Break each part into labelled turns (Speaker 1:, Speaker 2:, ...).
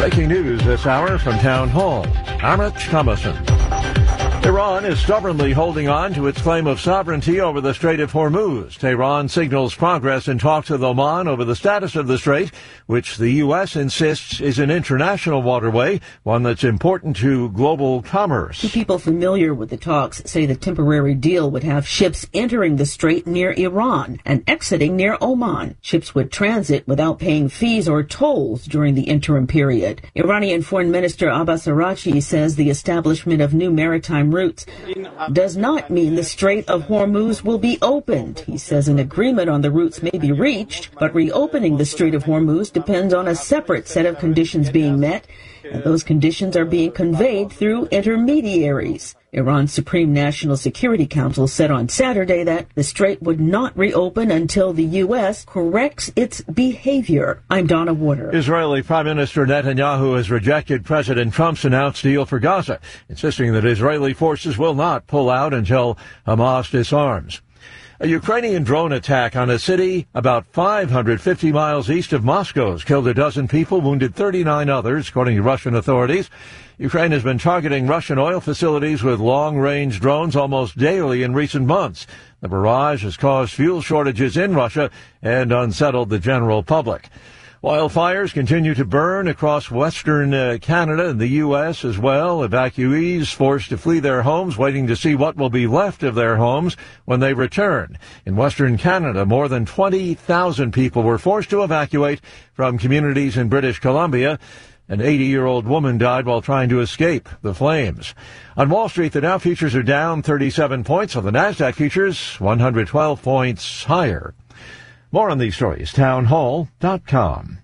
Speaker 1: Breaking news this hour from Town Hall. Amit Thomason. Iran is stubbornly holding on to its claim of sovereignty over the Strait of Hormuz. Tehran signals progress in talks with Oman over the status of the strait, which the U.S. insists is an international waterway, one that's important to global commerce.
Speaker 2: Two people familiar with the talks say the temporary deal would have ships entering the strait near Iran and exiting near Oman. Ships would transit without paying fees or tolls during the interim period. Iranian Foreign Minister Abbas Araghchi says the establishment of new maritime routes does not mean the Strait of Hormuz will be opened. He says an agreement on the routes may be reached, but reopening the Strait of Hormuz depends on a separate set of conditions being met, and those conditions are being conveyed through intermediaries. Iran's Supreme National Security Council said on Saturday that the strait would not reopen until the U.S. corrects its behavior. I'm Donna Warner.
Speaker 1: Israeli Prime Minister Netanyahu has rejected President Trump's announced deal for Gaza, insisting that Israeli forces will not pull out until Hamas disarms. A Ukrainian drone attack on a city about 550 miles east of Moscow has killed a dozen people, wounded 39 others, according to Russian authorities. Ukraine has been targeting Russian oil facilities with long-range drones almost daily in recent months. The barrage has caused fuel shortages in Russia and unsettled the general public. Wildfires continue to burn across western Canada and the U.S. as well. Evacuees forced to flee their homes, waiting to see what will be left of their homes when they return. In western Canada, more than 20,000 people were forced to evacuate from communities in British Columbia. An 80-year-old woman died while trying to escape the flames. On Wall Street, the Dow futures are down 37 points, while the Nasdaq futures 112 points higher. More on these stories, townhall.com.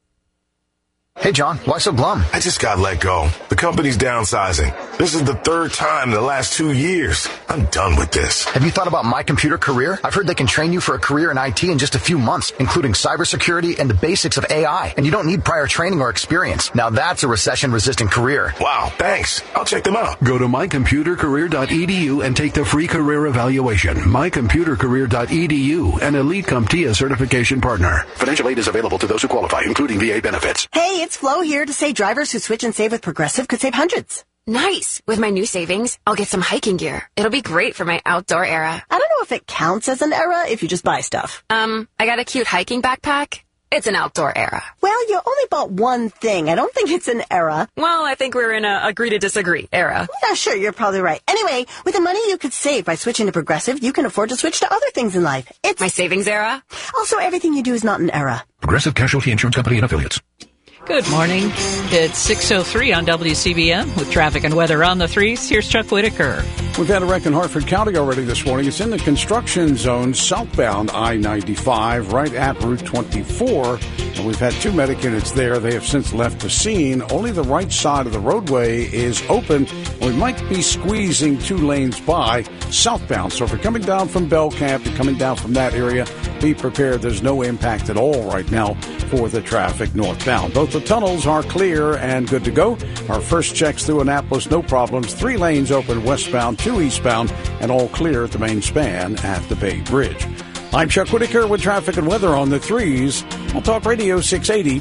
Speaker 3: Hey, John, why so glum?
Speaker 4: I just got let go. The company's downsizing. This is the third time in the last 2 years. I'm done with this.
Speaker 3: Have you thought about My Computer Career? I've heard they can train you for a career in IT in just a few months, including cybersecurity and the basics of AI. And you don't need prior training or experience. Now that's a recession-resistant career.
Speaker 4: Wow, thanks. I'll check them out.
Speaker 5: Go to mycomputercareer.edu and take the free career evaluation. mycomputercareer.edu, an Elite CompTIA certification partner. Financial aid is available to those who qualify, including VA benefits.
Speaker 6: Hey, it's Flo here to say drivers who switch and save with Progressive could save hundreds.
Speaker 7: Nice. With my new savings, I'll get some hiking gear. It'll be great for my outdoor era.
Speaker 6: I don't know if it counts as an era if you just buy stuff.
Speaker 7: I got a cute hiking backpack. It's an outdoor era.
Speaker 6: Well, you only bought one thing. I don't think it's an era.
Speaker 7: Well, I think we're in a agree to disagree era.
Speaker 6: Yeah, sure, you're probably right. Anyway, with the money you could save by switching to Progressive, you can afford to switch to other things in life. It's
Speaker 7: my savings era.
Speaker 6: Also, everything you do is not an era.
Speaker 5: Progressive Casualty Insurance Company and Affiliates.
Speaker 8: Good morning. It's 6:03 on WCBM with traffic and weather on the threes. Here's Chuck Whitaker.
Speaker 9: We've had a wreck in Hartford County already this morning. It's in the construction zone southbound I-95 right at Route 24. And we've had 2 medic units there. They have since left the scene. Only the right side of the roadway is open. We might be squeezing 2 lanes by southbound. So if you're coming down from Bell Camp and coming down from that area, be prepared. There's no impact at all right now for the traffic northbound. Both the tunnels are clear and good to go. Our first checks through Annapolis, no problems. 3 lanes open westbound, 2 eastbound, and all clear at the main span at the Bay Bridge. I'm Chuck Whitaker with traffic and weather on the threes. I'll talk Radio 680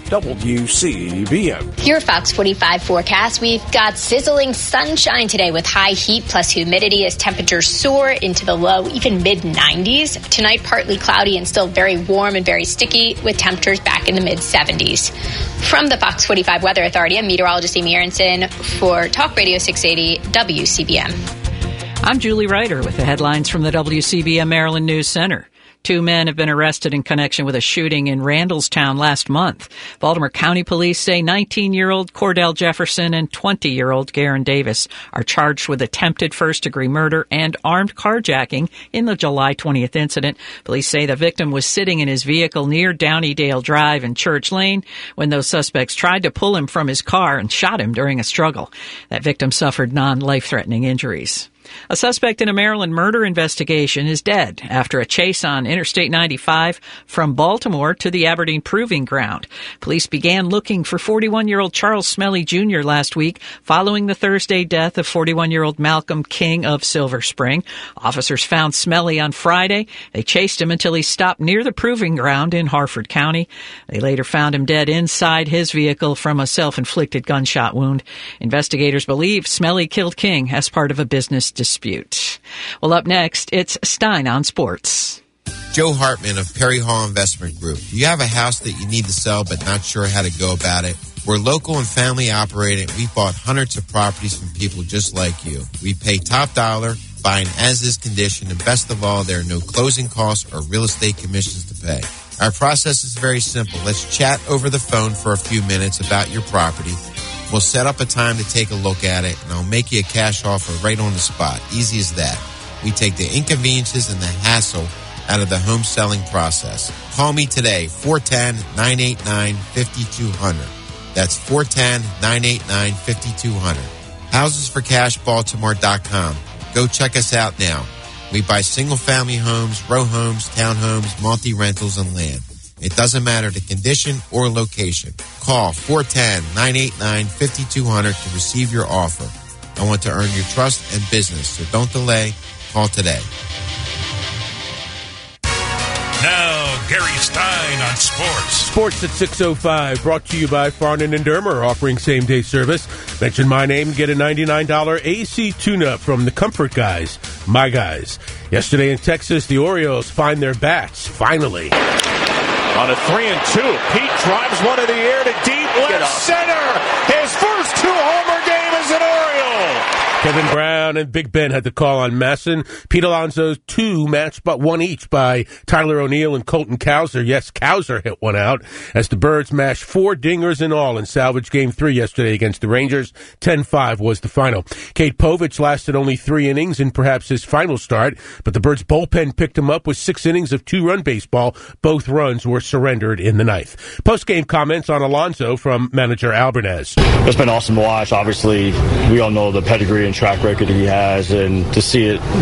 Speaker 9: WCBM.
Speaker 10: Your Fox 45 forecast. We've got sizzling sunshine today with high heat plus humidity as temperatures soar into the low, even mid-90s. Tonight, partly cloudy and still very warm and very sticky with temperatures back in the mid-70s. From the Fox 45 Weather Authority, I'm meteorologist Amy Aronson for Talk Radio 680 WCBM.
Speaker 8: I'm Julie Ryder with the headlines from the WCBM Maryland News Center. 2 men have been arrested in connection with a shooting in Randallstown last month. Baltimore County Police say 19-year-old Cordell Jefferson and 20-year-old Garen Davis are charged with attempted first-degree murder and armed carjacking in the July 20th incident. Police say the victim was sitting in his vehicle near Downydale Drive and Church Lane when those suspects tried to pull him from his car and shot him during a struggle. That victim suffered non-life-threatening injuries. A suspect in a Maryland murder investigation is dead after a chase on Interstate 95 from Baltimore to the Aberdeen Proving Ground. Police began looking for 41-year-old Charles Smelly Jr. last week following the Thursday death of 41-year-old Malcolm King of Silver Spring. Officers found Smelly on Friday. They chased him until he stopped near the Proving Ground in Harford County. They later found him dead inside his vehicle from a self-inflicted gunshot wound. Investigators believe Smelly killed King as part of a business dispute. Well, up next, it's Stein on Sports.
Speaker 11: Joe Hartman of Perry Hall Investment Group. Do you have a house that you need to sell but not sure how to go about it? We're local and family operated. We've bought hundreds of properties from people just like you. We pay top dollar, buying as-is condition, and best of all, there are no closing costs or real estate commissions to pay. Our process is very simple. Let's chat over the phone for a few minutes about your property. We'll set up a time to take a look at it, and I'll make you a cash offer right on the spot. Easy as that. We take the inconveniences and the hassle out of the home selling process. Call me today, 410-989-5200. That's 410-989-5200. HousesForCashBaltimore.com. Go check us out now. We buy single-family homes, row homes, townhomes, multi-rentals, and land. It doesn't matter the condition or location. Call 410-989-5200 to receive your offer. I want to earn your trust and business, so don't delay. Call today.
Speaker 12: Now, Gary Stein on Sports.
Speaker 13: Sports at 6:05, brought to you by Farnan and Dermer, offering same-day service. Mention my name, get a $99 AC tune-up from the Comfort Guys, my guys. Yesterday in Texas, the Orioles find their bats, finally.
Speaker 14: On a 3-2, Pete drives one in the air to deep left center. His first two-homer game as an Oriole.
Speaker 13: Kevin Brown and Big Ben had the call on Masson. Pete Alonso's two matched but one each by Tyler O'Neill and Colton Cowser. Yes, Cowser hit one out as the Birds mashed 4 dingers in all and salvaged Game 3 yesterday against the Rangers. 10-5 was the final. Kate Povich lasted only 3 innings in perhaps his final start, but the Birds bullpen picked him up with 6 innings of 2-run baseball. Both runs were surrendered in the 9th. Post-game comments on Alonso from manager Albernez.
Speaker 15: It's been awesome to watch. Obviously, we all know the pedigree and track record he has, and to see it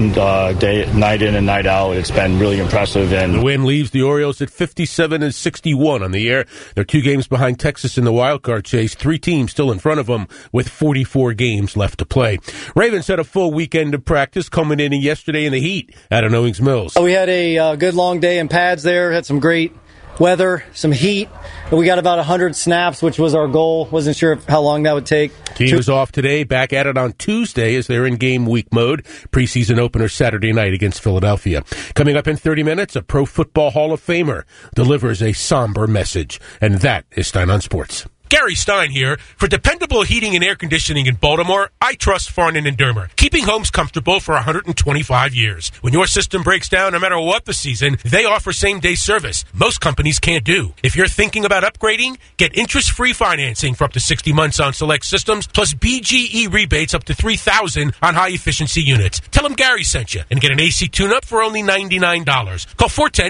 Speaker 15: night in and night out, it's been really impressive. And
Speaker 13: the win leaves the Orioles at 57-61 on the year. They're 2 games behind Texas in the wildcard chase. 3 teams still in front of them with 44 games left to play. Ravens had a full weekend of practice, culminating yesterday in the heat out of Owings Mills.
Speaker 16: We had a good long day in pads there. Had some great weather, some heat. We got about 100 snaps, which was our goal. Wasn't sure how long that would take.
Speaker 13: Team was off today, back at it on Tuesday as they're in game week mode. Preseason opener Saturday night against Philadelphia. Coming up in 30 minutes, a Pro Football Hall of Famer delivers a somber message. And that is Stein on Sports.
Speaker 17: Gary Stein here. For dependable heating and air conditioning in Baltimore, I trust Farnan and Dermer, keeping homes comfortable for 125 years. When your system breaks down, no matter what the season, they offer same-day service. Most companies can't do. If you're thinking about upgrading, get interest-free financing for up to 60 months on select systems, plus BGE rebates up to $3,000 on high-efficiency units. Tell them Gary sent you and get an AC tune-up for only $99. Call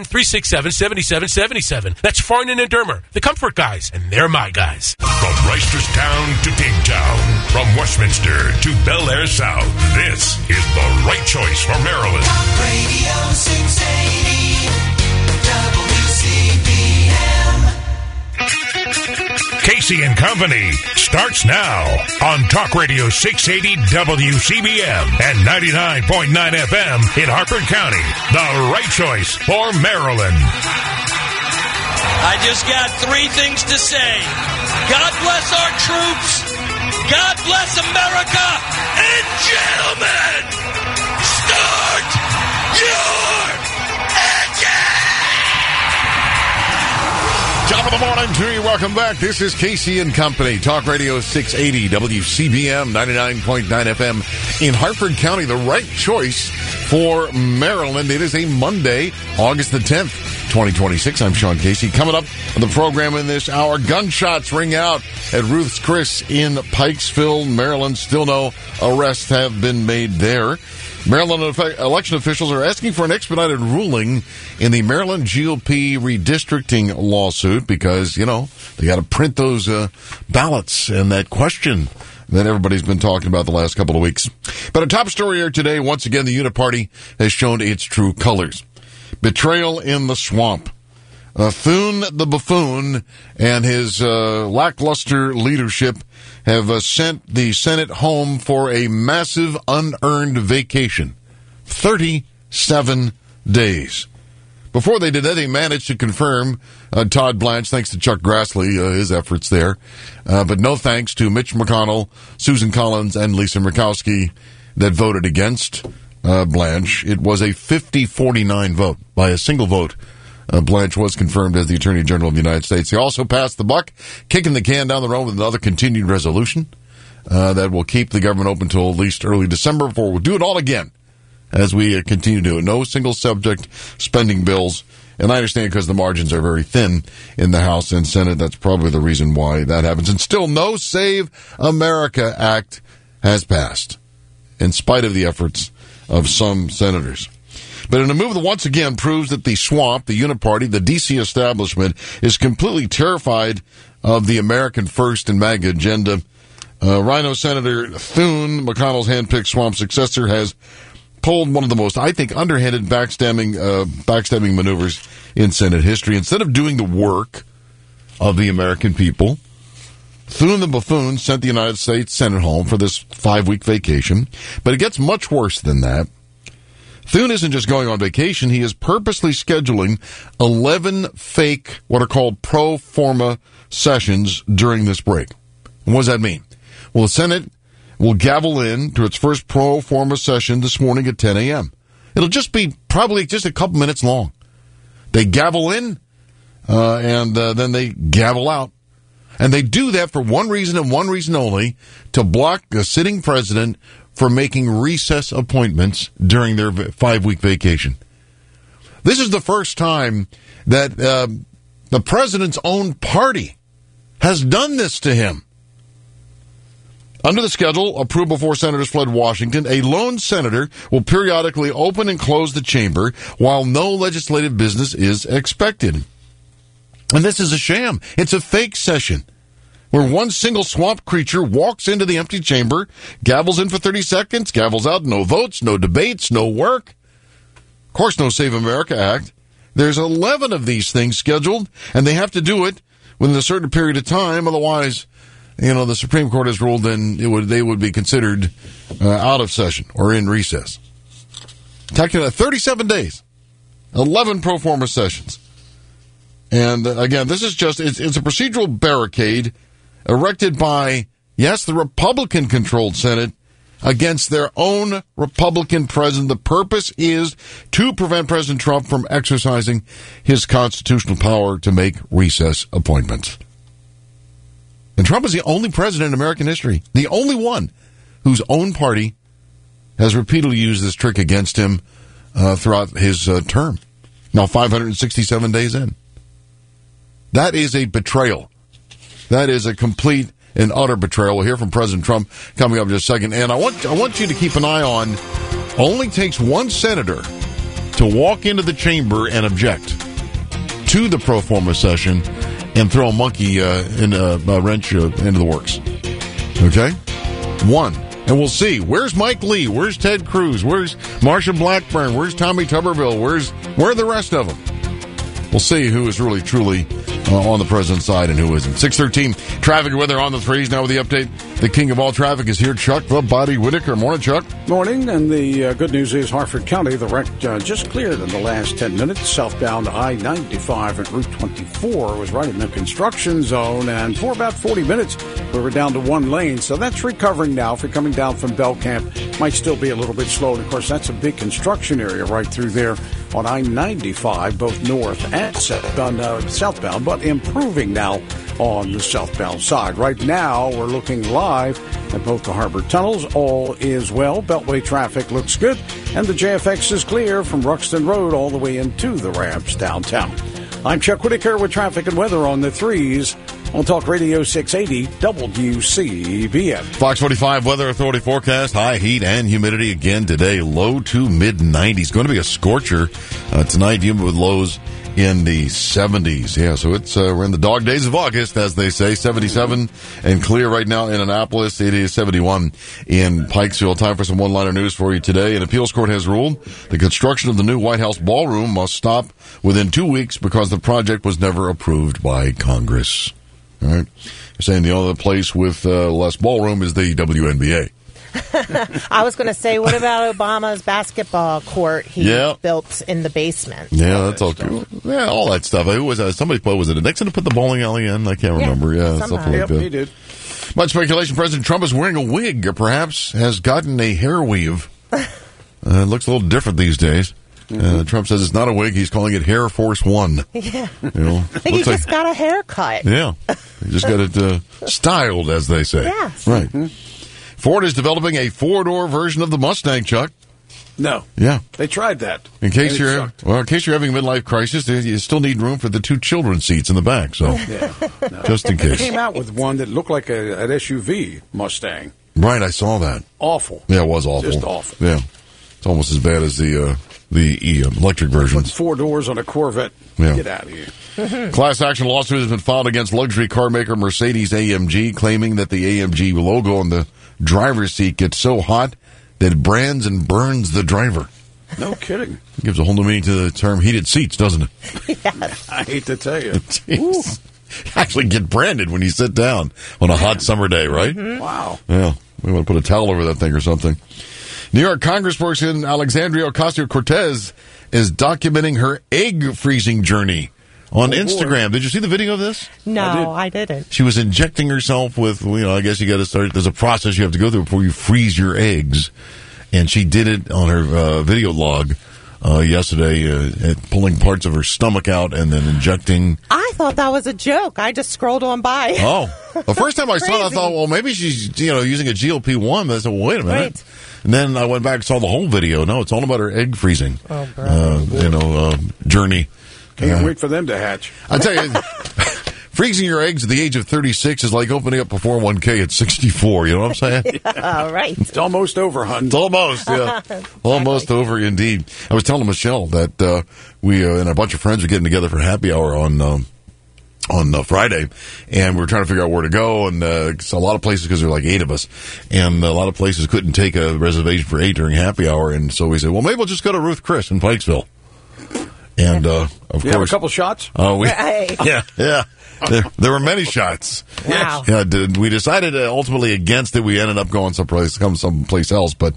Speaker 17: 410-367-7777. That's Farnan and Dermer, the Comfort Guys, and they're my guys.
Speaker 12: From Reisterstown to Kingstown, from Westminster to Bel Air South, this is the right choice for Maryland.
Speaker 18: Talk Radio 680 WCBM.
Speaker 12: Casey and Company starts now on Talk Radio 680 WCBM and 99.9 FM in Harford County. The right choice for Maryland.
Speaker 19: I just got 3 things to say. God bless our troops. God bless America. And gentlemen, start your engine.
Speaker 20: Top of the morning to you. Welcome back. This is Casey and Company. Talk Radio 680 WCBM 99.9 FM in Harford County. The right choice for Maryland. It is a Monday, August the 10th. 2026. I'm Sean Casey. Coming up on the program in this hour, gunshots ring out at Ruth's Chris in Pikesville, Maryland. Still no arrests have been made there. Maryland election officials are asking for an expedited ruling in the Maryland GOP redistricting lawsuit because, you know, they got to print those ballots and that question that everybody's been talking about the last couple of weeks. But a top story here today, once again, the Uniparty has shown its true colors. Betrayal in the swamp. Thune the buffoon and his lackluster leadership have sent the Senate home for a massive unearned vacation. 37 days. Before they did that, they managed to confirm Todd Blanche, thanks to Chuck Grassley, his efforts there. But no thanks to Mitch McConnell, Susan Collins, and Lisa Murkowski that voted against Blanche. It was a 50-49 vote. By a single vote, Blanche was confirmed as the Attorney General of the United States. He also passed the buck, kicking the can down the road with another continued resolution that will keep the government open until at least early December before we'll do it all again. As we continue to do it. No single subject spending bills. And I understand because the margins are very thin in the House and Senate. That's probably the reason why that happens. And still no Save America Act has passed, in spite of the efforts of some senators. But in a move that once again proves that the swamp, the Uniparty, the D.C. establishment is completely terrified of the American First and MAGA agenda, Rhino Senator Thune, McConnell's handpicked swamp successor, has pulled one of the most, I think, underhanded backstabbing maneuvers in Senate history. Instead of doing the work of the American people, Thune the buffoon sent the United States Senate home for this 5-week vacation. But it gets much worse than that. Thune isn't just going on vacation. He is purposely scheduling 11 fake, what are called pro forma sessions during this break. And what does that mean? Well, the Senate will gavel in to its first pro forma session this morning at 10 a.m. It'll just be probably just a couple minutes long. They gavel in, and then they gavel out. And they do that for one reason and one reason only, to block the sitting president from making recess appointments during their 5-week vacation. This is the first time that the president's own party has done this to him. Under the schedule, approved before senators fled Washington, a lone senator will periodically open and close the chamber while no legislative business is expected. And this is a sham. It's a fake session where one single swamp creature walks into the empty chamber, gavels in for 30 seconds, gavels out, no votes, no debates, no work. Of course, no Save America Act. There's 11 of these things scheduled, and they have to do it within a certain period of time, otherwise, the Supreme Court has ruled then they would be considered out of session or in recess. Technically, 37 days, 11 pro forma sessions. And again, this is just, it's a procedural barricade erected by, yes, the Republican-controlled Senate against their own Republican president. The purpose is to prevent President Trump from exercising his constitutional power to make recess appointments. And Trump is the only president in American history, the only one whose own party has repeatedly used this trick against him throughout his term. Now 567 days in. That is a betrayal. That is a complete and utter betrayal. We'll hear from President Trump coming up in just a second. And I want you to keep an eye on, only takes one senator to walk into the chamber and object to the pro forma session and throw a monkey in a wrench into the works. Okay? One. And we'll see. Where's Mike Lee? Where's Ted Cruz? Where's Marsha Blackburn? Where's Tommy Tuberville? Where are the rest of them? We'll see who is really, truly on the president's side and who isn't. 6:13, traffic and weather on the threes. Now with the update, the king of all traffic is here, Chuck the Body Whitaker. Morning, Chuck.
Speaker 9: Morning, and the good news is Harford County, the wreck just cleared in the last 10 minutes. Southbound I-95 at Route 24 was right in the construction zone, and for about 40 minutes, we were down to one lane. So that's recovering now. If you're coming down from Bell Camp, might still be a little bit slow. And of course, that's a big construction area right through there on I-95, both north and southbound, but improving now on the southbound side. Right now, we're looking live at both the harbor tunnels. All is well. Beltway traffic looks good, and the JFX is clear from Ruxton Road all the way into the ramps downtown. I'm Chuck Whitaker with traffic and weather on the threes on Talk Radio 680 WCBM.
Speaker 20: Fox 45 Weather Authority forecast. High heat and humidity again today. Low to mid-90s. Going to be a scorcher tonight, humid with lows in the 70s. Yeah, so it's we're in the dog days of August, as they say. 77 and clear right now in Annapolis. It is 71 in Pikesville. Time for some one-liner news for you today. An appeals court has ruled the construction of the new White House ballroom must stop within 2 weeks because the project was never approved by Congress. All right. You're saying the other place with less ballroom is the WNBA.
Speaker 18: I was going to say, what about Obama's basketball court he built in the basement?
Speaker 20: Yeah, that's all cool. Yeah, all that stuff. Who was somebody put? Was it Nixon who put the bowling alley in? I can't remember. Yeah, something like that.
Speaker 9: He did.
Speaker 20: Much speculation. President Trump is wearing a wig, or perhaps has gotten a hair weave. It looks a little different these days. Trump says it's not a wig. He's calling it Hair Force One.
Speaker 18: Yeah.
Speaker 20: I
Speaker 18: think he just got a haircut.
Speaker 20: Yeah. He just got it styled, as they say.
Speaker 18: Yes.
Speaker 20: Right. Ford is developing a four-door version of the Mustang, Chuck.
Speaker 9: No.
Speaker 20: Yeah.
Speaker 9: They tried that.
Speaker 20: In case you're having a midlife crisis, you still need room for the 2 children's seats in the back. So, just in case.
Speaker 9: They came out with one that looked like an SUV Mustang.
Speaker 20: Right, I saw that.
Speaker 9: Awful.
Speaker 20: Yeah, it was awful.
Speaker 9: Just awful.
Speaker 20: Yeah. It's almost as bad as the electric version.
Speaker 9: Put 4 doors on a Corvette.
Speaker 20: Yeah.
Speaker 9: Get out of here.
Speaker 20: Class action lawsuit has been filed against luxury car maker Mercedes-AMG, claiming that the AMG logo on the driver's seat gets so hot that it brands and burns the driver.
Speaker 9: No kidding.
Speaker 20: Gives a whole new meaning to the term heated seats, doesn't it?
Speaker 18: Yes.
Speaker 9: I hate to tell you.
Speaker 20: Actually get branded when you sit down on a hot summer day, right?
Speaker 9: Mm-hmm. Wow.
Speaker 20: Yeah. We want to put a towel over that thing or something. New York Congressperson Alexandria Ocasio-Cortez is documenting her egg freezing journey on Instagram. Did you see the video of this?
Speaker 18: No, I didn't.
Speaker 20: She was injecting herself with, I guess you got to start, there's a process you have to go through before you freeze your eggs. And she did it on her video log yesterday, pulling parts of her stomach out and then injecting.
Speaker 18: I thought that was a joke. I just scrolled on by.
Speaker 20: Oh. The first time I saw it, I thought, well, maybe she's, using a GLP-1. I said, well, wait a minute.
Speaker 18: Right.
Speaker 20: And then I went back and saw the whole video. No, it's all about her egg freezing, journey.
Speaker 9: Can't wait for them to hatch.
Speaker 20: I tell you, freezing your eggs at the age of 36 is like opening up a 401k at 64. You know what I'm saying?
Speaker 18: Yeah, right.
Speaker 9: It's almost over, hun.
Speaker 20: It's almost, yeah.
Speaker 18: Exactly.
Speaker 20: Almost over, indeed. I was telling Michelle that we and a bunch of friends were getting together for happy hour on Friday, and we were trying to figure out where to go, and a lot of places, because there were like 8 of us, and a lot of places couldn't take a reservation for 8 during happy hour, and so we said, well, maybe we'll just go to Ruth Chris in Pikesville. And, of course...
Speaker 9: have a couple shots?
Speaker 20: Yeah. There were many shots.
Speaker 18: Wow.
Speaker 20: Yeah, we decided ultimately against it. We ended up going someplace else. But,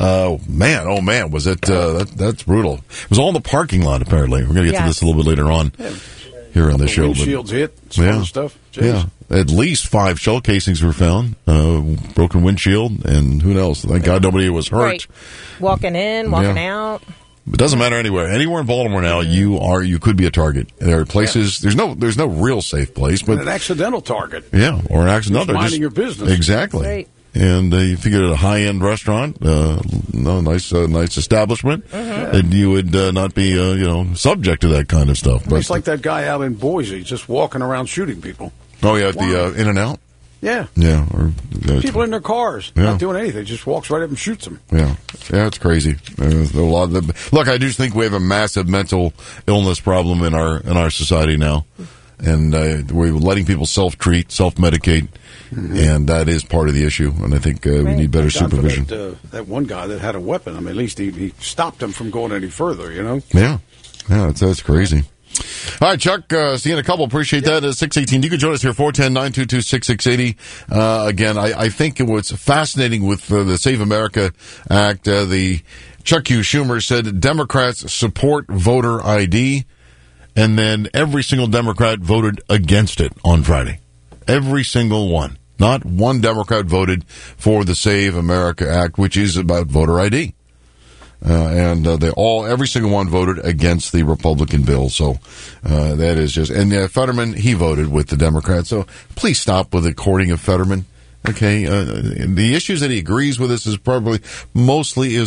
Speaker 20: man, was it, that's brutal. It was all in the parking lot, apparently. We're going to get to this a little bit later on here on the show.
Speaker 9: Windshields hit, some stuff. Jeez.
Speaker 20: Yeah. At least 5 shell casings were found, broken windshield, and who knows? Thank God nobody was hurt.
Speaker 18: Right. Walking in, walking out.
Speaker 20: It doesn't matter anywhere. Anywhere in Baltimore now, you could be a target. There are places. There's no real safe place, but
Speaker 9: an accidental target.
Speaker 20: Yeah, or an accidental.
Speaker 9: Minding your business.
Speaker 20: Exactly.
Speaker 18: Right.
Speaker 20: And you figure at a high-end restaurant, nice establishment, that you would not be subject to that kind of stuff.
Speaker 9: It's like that guy out in Boise, just walking around shooting people.
Speaker 20: Oh yeah, at the In-N-Out.
Speaker 9: Yeah.
Speaker 20: Yeah. Or,
Speaker 9: people in their cars, not doing anything, just walks right up and shoots them.
Speaker 20: Yeah. Yeah, it's crazy. There's a lot of look, I do think we have a massive mental illness problem in our society now. And we're letting people self-treat, self-medicate, and that is part of the issue. And I think we need better supervision.
Speaker 9: That one guy that had a weapon, I mean, at least he stopped him from going any further,
Speaker 20: Yeah. Yeah, that's crazy. All right, Chuck, see you in a couple. Appreciate that. 618. You can join us here, 410-922-6680. Again, I think what's fascinating with the Save America Act, the Chuck Hughes Schumer said Democrats support voter ID, and then every single Democrat voted against it on Friday. Every single one. Not one Democrat voted for the Save America Act, which is about voter ID. And every single one voted against the Republican bill. So, that is just, and Fetterman, he voted with the Democrats. So please stop with the courting of Fetterman. Okay. The issues that he agrees with us is probably mostly Israel.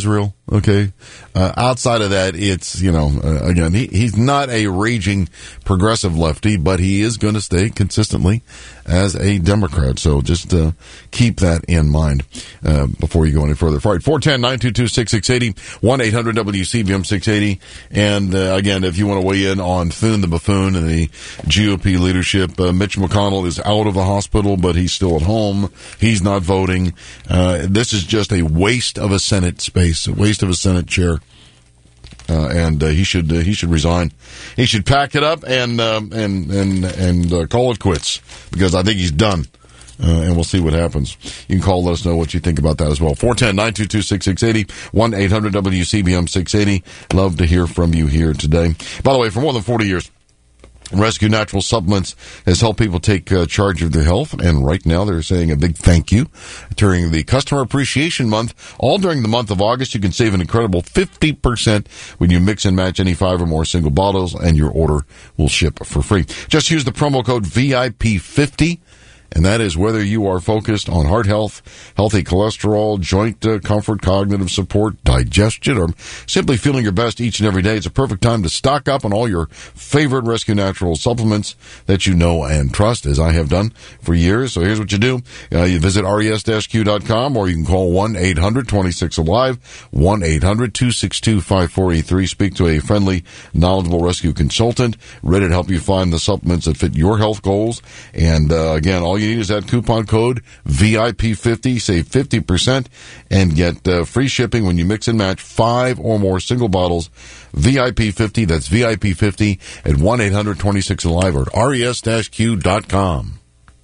Speaker 20: Okay. Outside of that, it's, again, he's not a raging progressive lefty, but he is going to stay consistently as a Democrat. So just keep that in mind before you go any further. All right, 410-922-6680, 1-800-WCBM-680. And again, if you want to weigh in on Thune the Buffoon and the GOP leadership, Mitch McConnell is out of the hospital, but he's still at home. He's not voting. This is just a waste of a Senate space, a waste of a Senate chair. And he should resign. He should pack it up and call it quits, because I think he's done. And we'll see what happens. You can call, let us know what you think about that as well. 410-922-6680, 1-800-WCBM-680. Love to hear from you here today. By the way, for more than 40 years, Rescue Natural Supplements has helped people take charge of their health, and right now they're saying a big thank you during the Customer Appreciation Month. All during the month of August, you can save an incredible 50% when you mix and match any 5 or more single bottles, and your order will ship for free. Just use the promo code VIP50. And that is whether you are focused on heart health, healthy cholesterol, joint comfort, cognitive support, digestion, or simply feeling your best each and every day. It's a perfect time to stock up on all your favorite Rescue Natural supplements that you know and trust, as I have done for years. So here's what you do. You visit res-q.com, or you can call 1-800-26-ALIVE, 1-800-262-5483. Speak to a friendly, knowledgeable rescue consultant ready to help you find the supplements that fit your health goals. And again, all you need is that coupon code VIP50. Save 50% and get free shipping when you mix and match 5 or more single bottles. VIP50, that's VIP50 at 1-800-26-ALIVE or at res-q.com.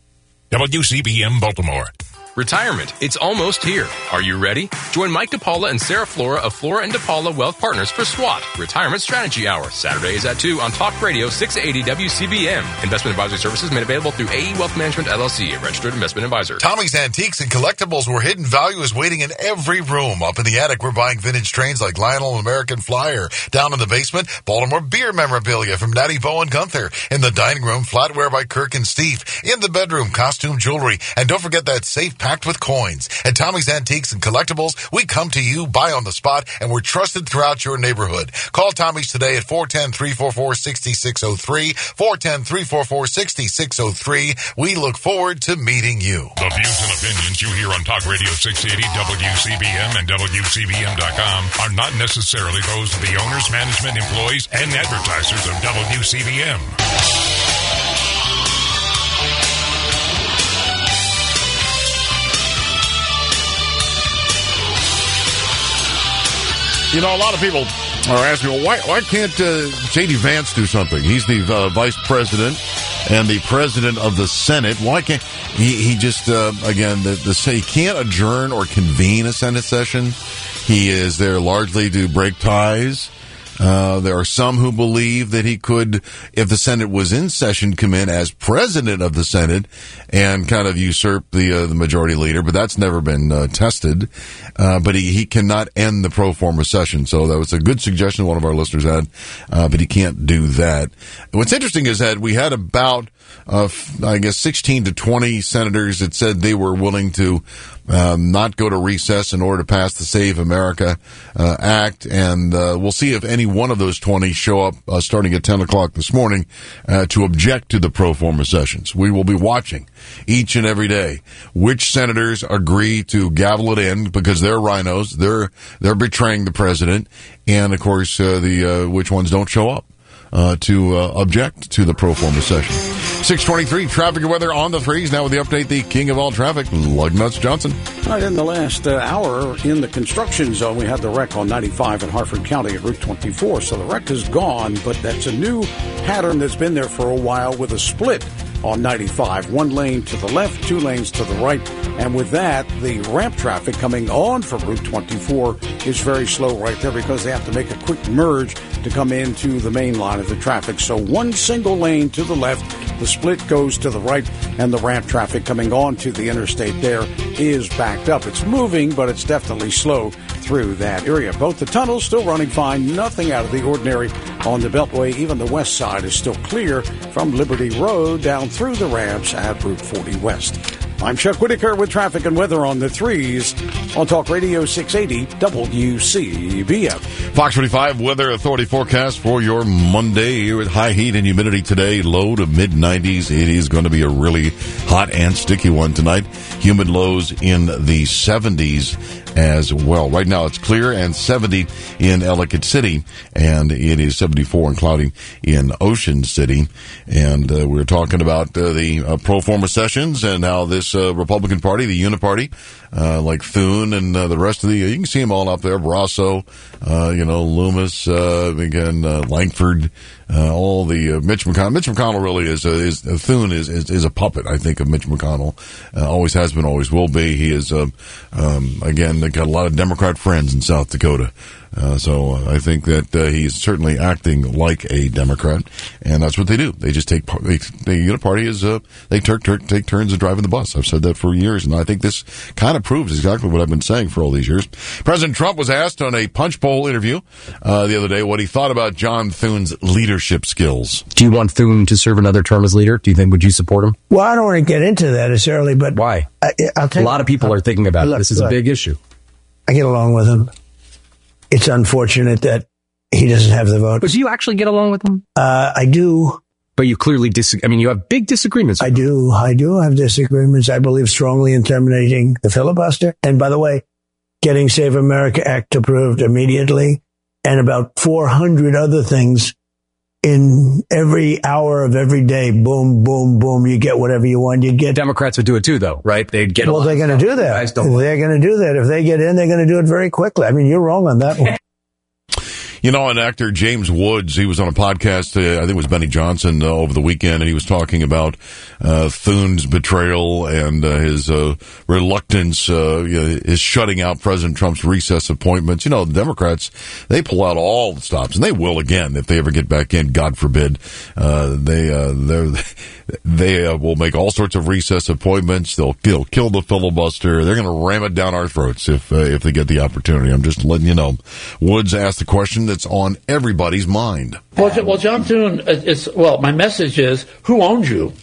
Speaker 12: WCBM Baltimore.
Speaker 21: Retirement, it's almost here. Are you ready? Join Mike DePaula and Sarah Flora of Flora & DePaula Wealth Partners for SWAT, Retirement Strategy Hour, Saturdays at 2 on Talk Radio 680 WCBM. Investment advisory services made available through AE Wealth Management, LLC, a registered investment advisor.
Speaker 22: Tommy's Antiques and Collectibles, where hidden value is waiting in every room. Up in the attic, we're buying vintage trains like Lionel and American Flyer. Down in the basement, Baltimore beer memorabilia from Natty Bo and Gunther. In the dining room, flatware by Kirk and Steve. In the bedroom, costume jewelry. And don't forget that safe packed with coins. At Tommy's Antiques and Collectibles, we come to you, buy on the spot, and we're trusted throughout your neighborhood. Call Tommy's today at 410-344-6603, 410-344-6603. We look forward to meeting you.
Speaker 12: The views and opinions you hear on Talk Radio 680 WCBM and WCBM.com are not necessarily those of the owners, management, employees, and advertisers of WCBM.
Speaker 20: A lot of people are asking, well, why can't J.D. Vance do something? He's the vice president and the president of the Senate. Why can't he just, again, he can't adjourn or convene a Senate session. He is there largely to break ties. There are some who believe that he could, if the Senate was in session, come in as president of the Senate and kind of usurp the majority leader, but that's never been tested. But he cannot end the pro forma session. So that was a good suggestion one of our listeners had, but he can't do that. What's interesting is that we had about, 16 to 20 senators that said they were willing to not go to recess in order to pass the Save America Act, and we'll see if any one of those 20 show up starting at 10 o'clock this morning to object to the pro forma sessions. We will be watching each and every day which senators agree to gavel it in, because they're rhinos, they're betraying the president, and of course which ones don't show up to object to the pro forma session. 6:23, traffic and weather on the threes. Now with the update, the king of all traffic, Lugnuts Johnson.
Speaker 9: All right, in the last hour in the construction zone, we had the wreck on 95 in Harford County at Route 24. So the wreck is gone, but that's a new pattern that's been there for a while with a split on 95. 1 lane to the left, 2 lanes to the right. And with that, the ramp traffic coming on from Route 24 is very slow right there because they have to make a quick merge to come into the main line of the traffic. So 1 single lane to the left, the split goes to the right, and the ramp traffic coming on to the interstate there is backed up. It's moving, but it's definitely slow through that area. Both the tunnels still running fine, nothing out of the ordinary on the Beltway. Even the west side is still clear from Liberty Road down through the ramps at Route 40 West. I'm Chuck Whitaker with traffic and weather on the 3s on Talk Radio 680 WCBM.
Speaker 20: Fox 45 Weather Authority forecast for your Monday with high heat and humidity today, low to mid-90s. It is going to be a really hot and sticky one tonight. Humid lows in the 70s as well. Right now it's clear and 70 in Ellicott City, and it is 74 and cloudy in Ocean City. And we're talking about the pro forma sessions and how this Republican Party, the Uniparty, like Thune and the rest of the, you can see them all up there, Barrasso, Loomis, again, Langford, all the Mitch McConnell. Mitch McConnell really is Thune is a puppet, I think, of Mitch McConnell. Always has been, always will be. He is, again, got a lot of Democrat friends in South Dakota. So I think that he's certainly acting like a Democrat, and that's what they do. They just the Uniparty is they take turns of driving the bus. I've said that for years, and I think this kind of proves exactly what I've been saying for all these years. President Trump was asked on a Punch Bowl interview the other day what he thought about John Thune's leadership skills.
Speaker 1: Do you want Thune to serve another term as leader? Would you support him?
Speaker 2: Well, I don't want to get into that necessarily, but
Speaker 1: why? A lot of people are thinking about it. This is a big issue.
Speaker 2: I get along with him. It's unfortunate that he doesn't have the vote.
Speaker 1: But do you actually get along with him?
Speaker 2: I do.
Speaker 1: But you clearly disagree. I mean, you have big disagreements.
Speaker 2: I do have disagreements. I believe strongly in terminating the filibuster. And by the way, getting Save America Act approved immediately, and about 400 other things in every hour of every day. Boom, boom, boom. You get whatever you want. You get.
Speaker 1: Democrats would do it too, though, right? They'd get.
Speaker 2: Well, they're going to do that. They're going to do that. If they get in, they're going to do it very quickly. I mean, you're wrong on that one.
Speaker 20: An actor, James Woods, he was on a podcast, I think it was Benny Johnson, over the weekend, and he was talking about Thune's betrayal and his reluctance, his shutting out President Trump's recess appointments. The Democrats, they pull out all the stops, and they will again if they ever get back in, God forbid. They will make all sorts of recess appointments. They'll kill the filibuster. They're going to ram it down our throats if they get the opportunity. I'm just letting you know. Woods asked the question that's on everybody's mind.
Speaker 23: Well, John Thune my message is, who owns you?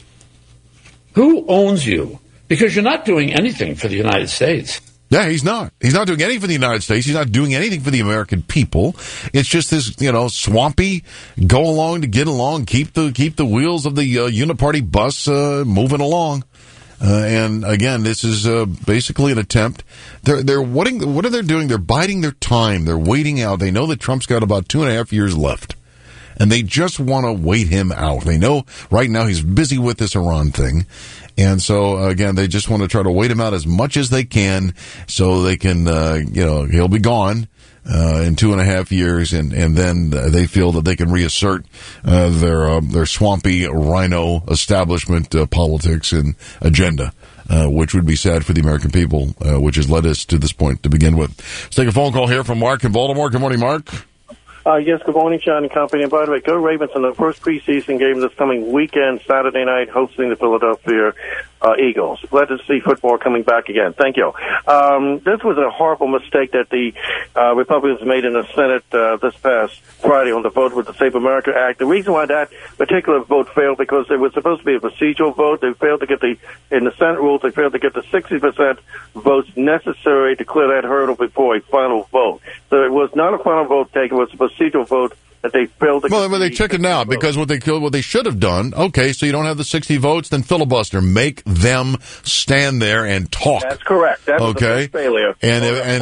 Speaker 23: Who owns you? Because you're not doing anything for the United States.
Speaker 20: Yeah, he's not. He's not doing anything for the United States. He's not doing anything for the American people. It's just this, swampy, go along to get along, keep the wheels of the Uniparty bus moving along. And again, this is basically an attempt. What are they doing? They're biding their time. They're waiting out. They know that Trump's got about 2.5 years left, and they just want to wait him out. They know right now he's busy with this Iran thing. And so, again, they just want to try to wait him out as much as they can so they can, he'll be gone in 2.5 years, and then they feel that they can reassert their swampy rhino establishment politics and agenda, which would be sad for the American people, which has led us to this point to begin with. Let's take a phone call here from Mark in Baltimore. Good morning, Mark.
Speaker 24: Yes, good morning, Sean and company. And by the way, go Ravens in the first preseason game this coming weekend, Saturday night, hosting the Philadelphia Eagles. Glad to see football coming back again. Thank you. This was a horrible mistake that the Republicans made in the Senate this past Friday on the vote with the Save America Act. The reason why that particular vote failed, because it was supposed to be a procedural vote. They failed to get in the Senate rules, they failed to get the 60% votes necessary to clear that hurdle before a final vote. So it was not a final vote taken, it was a procedural vote that they failed to.
Speaker 20: Well, they chickened out because what they should have done. Okay, so you don't have the 60 votes, then filibuster. Make them stand there and talk.
Speaker 24: That's correct. That's
Speaker 20: okay.
Speaker 24: A failure.
Speaker 20: And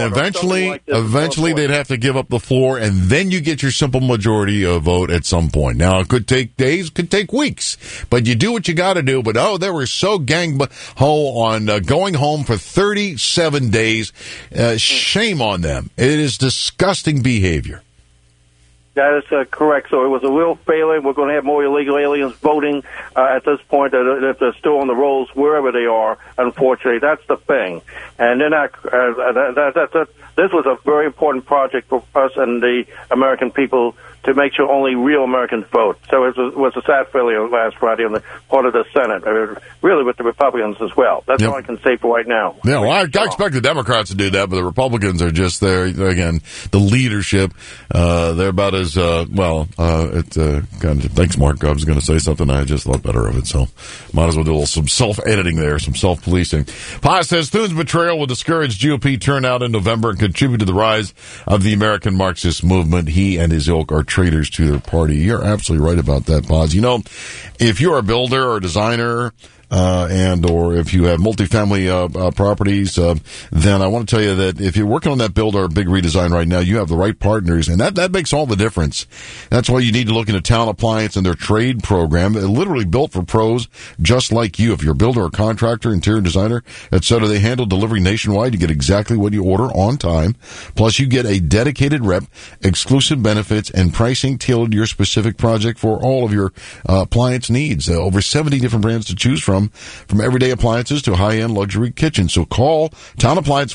Speaker 20: eventually they'd have to give up the floor, and then you get your simple majority vote at some point. Now it could take days, could take weeks, but you do what you got to do. But they were so gang-ho on going home for 37 days. Shame on them. It is disgusting behavior.
Speaker 24: That is correct. So it was a real failure. We're going to have more illegal aliens voting at this point if they're still on the rolls wherever they are. Unfortunately, that's the thing. And then this was a very important project for us and the American people to make sure only real Americans vote. So it was a sad failure last Friday on the part of the Senate, really with the Republicans as well. That's all I can say for right now.
Speaker 20: Yeah, well, I expect the Democrats to do that, but the Republicans are just there. Again, the leadership, they're about as is, thanks, Mark. I was going to say something. I just thought better of it, so might as well do some self-editing there, some self-policing. Paz says Thune's betrayal will discourage GOP turnout in November and contribute to the rise of the American Marxist movement. He and his ilk are traitors to their party. You're absolutely right about that, Paz. You know, if you're a builder or a designer, or if you have multifamily properties, then I want to tell you that if you're working on that build or big redesign right now, you have the right partners, and that makes all the difference. That's why you need to look into Town Appliance and their trade program. They're literally built for pros just like you. If you're a builder or contractor, interior designer, etc., they handle delivery nationwide. You get exactly what you order on time. Plus, you get a dedicated rep, exclusive benefits, and pricing tailored to your specific project for all of your appliance needs. Over 70 different brands to choose from everyday appliances to high-end luxury kitchens. So call Town Appliance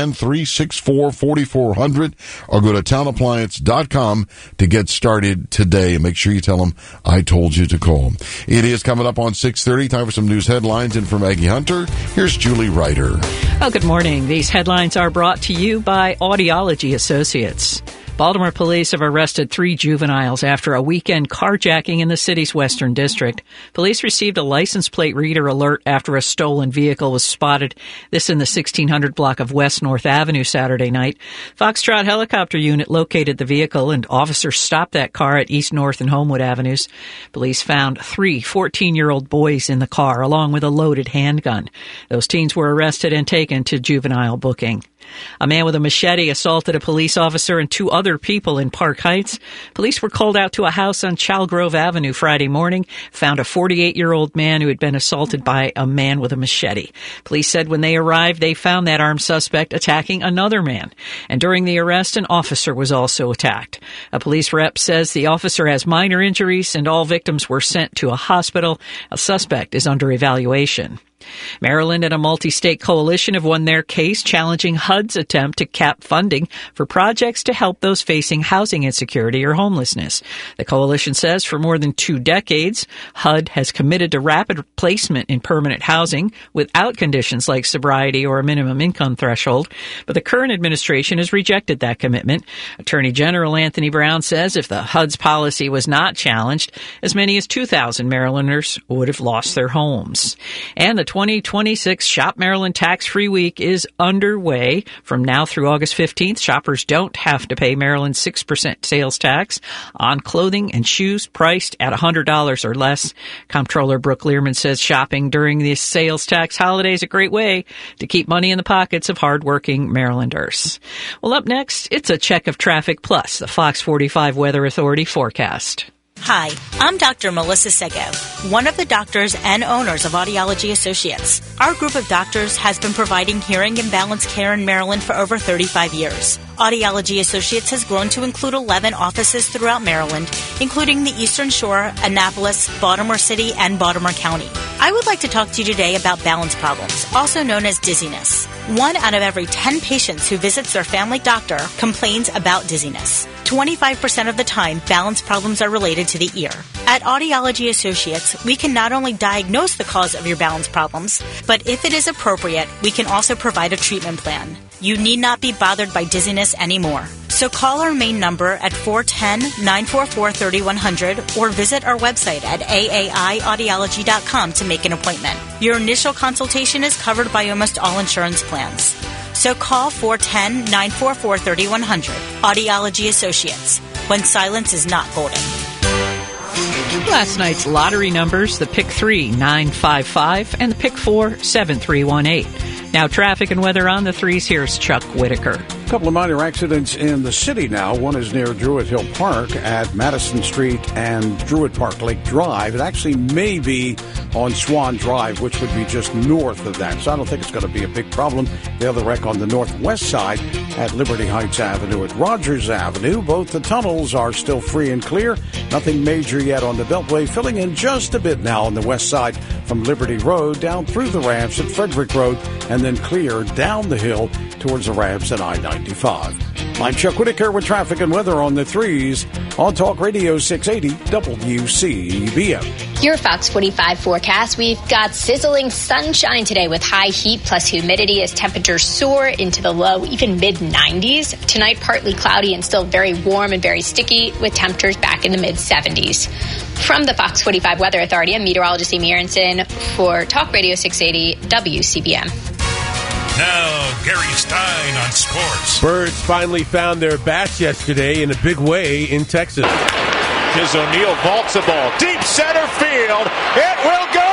Speaker 20: 410-364-4400 or go to townappliance.com to get started today. Make sure you tell them I told you to call. It is coming up on 6:30. Time for some news headlines. And from Maggie Hunter, here's Julie Ryder.
Speaker 8: Oh, good morning. These headlines are brought to you by Audiology Associates. Baltimore police have arrested 3 juveniles after a weekend carjacking in the city's Western District. Police received a license plate reader alert after a stolen vehicle was spotted. This in the 1600 block of West North Avenue Saturday night. Foxtrot helicopter unit located the vehicle and officers stopped that car at East North and Homewood Avenues. Police found 3 14-year-old boys in the car along with a loaded handgun. Those teens were arrested and taken to juvenile booking. A man with a machete assaulted a police officer and 2 other people in Park Heights. Police were called out to a house on Chalgrove Avenue Friday morning, found a 48-year-old man who had been assaulted by a man with a machete. Police said when they arrived, they found that armed suspect attacking another man. And during the arrest, an officer was also attacked. A police rep says the officer has minor injuries and all victims were sent to a hospital. A suspect is under evaluation. Maryland and a multi-state coalition have won their case challenging HUD's attempt to cap funding for projects to help those facing housing insecurity or homelessness. The coalition says for more than 2 decades, HUD has committed to rapid placement in permanent housing without conditions like sobriety or a minimum income threshold, but the current administration has rejected that commitment. Attorney General Anthony Brown says if the HUD's policy was not challenged, as many as 2,000 Marylanders would have lost their homes. And the 2026 Shop Maryland Tax-Free Week is underway. From now through August 15th, shoppers don't have to pay Maryland's 6% sales tax on clothing and shoes priced at $100 or less. Comptroller Brooke Learman says shopping during the sales tax holiday is a great way to keep money in the pockets of hardworking Marylanders. Well, up next, it's a check of traffic plus the Fox 45 Weather Authority forecast.
Speaker 3: Hi, I'm Dr. Melissa Sego, one of the doctors and owners of Audiology Associates. Our group of doctors has been providing hearing and balance care in Maryland for over 35 years. Audiology Associates has grown to include 11 offices throughout Maryland, including the Eastern Shore, Annapolis, Baltimore City, and Baltimore County. I would like to talk to you today about balance problems, also known as dizziness. 1 out of every 10 patients who visits their family doctor complains about dizziness. 25% of the time, balance problems are related to the ear. At Audiology Associates, we can not only diagnose the cause of your balance problems, but if it is appropriate, we can also provide a treatment plan. You need not be bothered by dizziness anymore. So call our main number at 410-944-3100 or visit our website at aaiaudiology.com to make an appointment. Your initial consultation is covered by almost all insurance plans. So call 410-944-3100. Audiology Associates. When silence is not golden.
Speaker 8: Last night's lottery numbers, the Pick 3, 955, and the Pick 4, 7318. Now traffic and weather on the 3s. Here's Chuck Whitaker.
Speaker 9: A couple of minor accidents in the city now. One is near Druid Hill Park at Madison Street and Druid Park Lake Drive. It actually may be on Swan Drive, which would be just north of that. So I don't think it's going to be a big problem. The other wreck on the northwest side at Liberty Heights Avenue at Rogers Avenue. Both the tunnels are still free and clear. Nothing major yet on the Beltway. Filling in just a bit now on the west side from Liberty Road down through the ramps at Frederick Road and and then clear down the hill towards the ramps at I-95. I'm Chuck Whitaker with traffic and weather on the 3s on Talk Radio 680 WCBM.
Speaker 10: Your Fox 45 forecast. We've got sizzling sunshine today with high heat plus humidity as temperatures soar into the low, even mid-90s. Tonight, partly cloudy and still very warm and very sticky with temperatures back in the mid-70s. From the Fox 45 Weather Authority, I'm meteorologist Amy Aronson for Talk Radio 680 WCBM.
Speaker 12: Now, Gary Stein on sports.
Speaker 13: Birds finally found their bats yesterday in a big way in Texas.
Speaker 14: As O'Neill vaults the ball. Deep center field. It will go!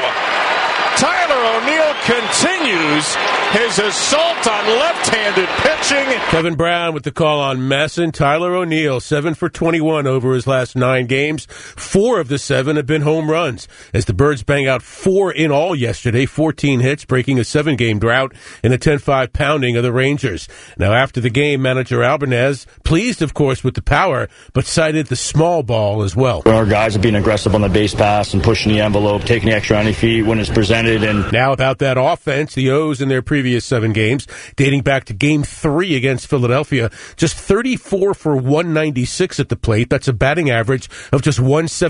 Speaker 14: Tyler O'Neill continues his assault on left-handed pitching.
Speaker 13: Kevin Brown with the call on Masson. Tyler O'Neill, 7 for 21 over his last 9 games. 4 of the 7 have been home runs, as the Birds bang out 4 in all yesterday, 14 hits, breaking a 7-game drought in a 10-5 pounding of the Rangers. Now, after the game, manager Albanez, pleased, of course, with the power, but cited the small ball as well.
Speaker 15: Our guys are being aggressive on the base pass and pushing the envelope, taking the extra 90 feet when it's presented. And
Speaker 13: now about that offense, the O's in their previous 7 games, dating back to Game 3 against Philadelphia, just 34 for 196 at the plate. That's a batting average of just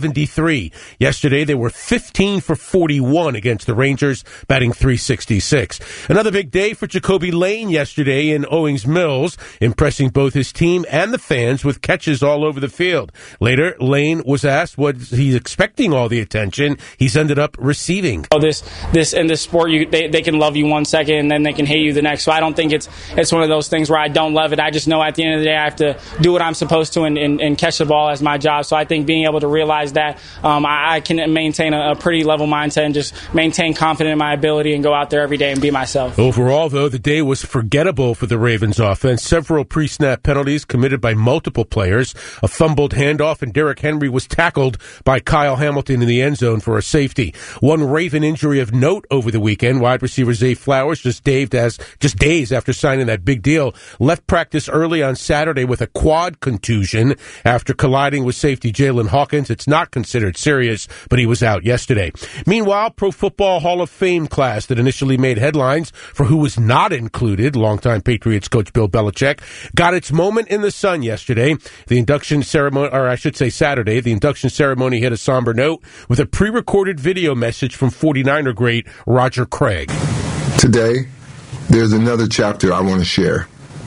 Speaker 13: 173. Yesterday, they were 15 for 41 against the Rangers, batting 366. Another big day for Jacoby Lane yesterday in Owings Mills, impressing both his team and the fans with catches all over the field. Later, Lane was asked what he's expecting all the attention he's ended up receiving.
Speaker 4: This in this sport, they can love you 1 second and then they can hate you the next. So I don't think it's one of those things where I don't love it. I just know at the end of the day I have to do what I'm supposed to and catch the ball as my job. So I think being able to realize that I can maintain a pretty level mindset and just maintain confidence in my ability and go out there every day and be myself.
Speaker 13: Overall, though, the day was forgettable for the Ravens offense. Several pre-snap penalties committed by multiple players. A fumbled handoff, and Derrick Henry was tackled by Kyle Hamilton in the end zone for a safety. One Raven injury of note over the weekend, wide receiver Zay Flowers, just days after signing that big deal, left practice early on Saturday with a quad contusion after colliding with safety Jalen Hawkins. It's not considered serious, but he was out yesterday. Meanwhile, Pro Football Hall of Fame class that initially made headlines for who was not included, longtime Patriots coach Bill Belichick, got its moment in the sun yesterday. The induction ceremony, or I should say Saturday, the induction ceremony hit a somber note with a pre-recorded video message from 49er great Roger Craig.
Speaker 5: Today, there's another chapter I want to share.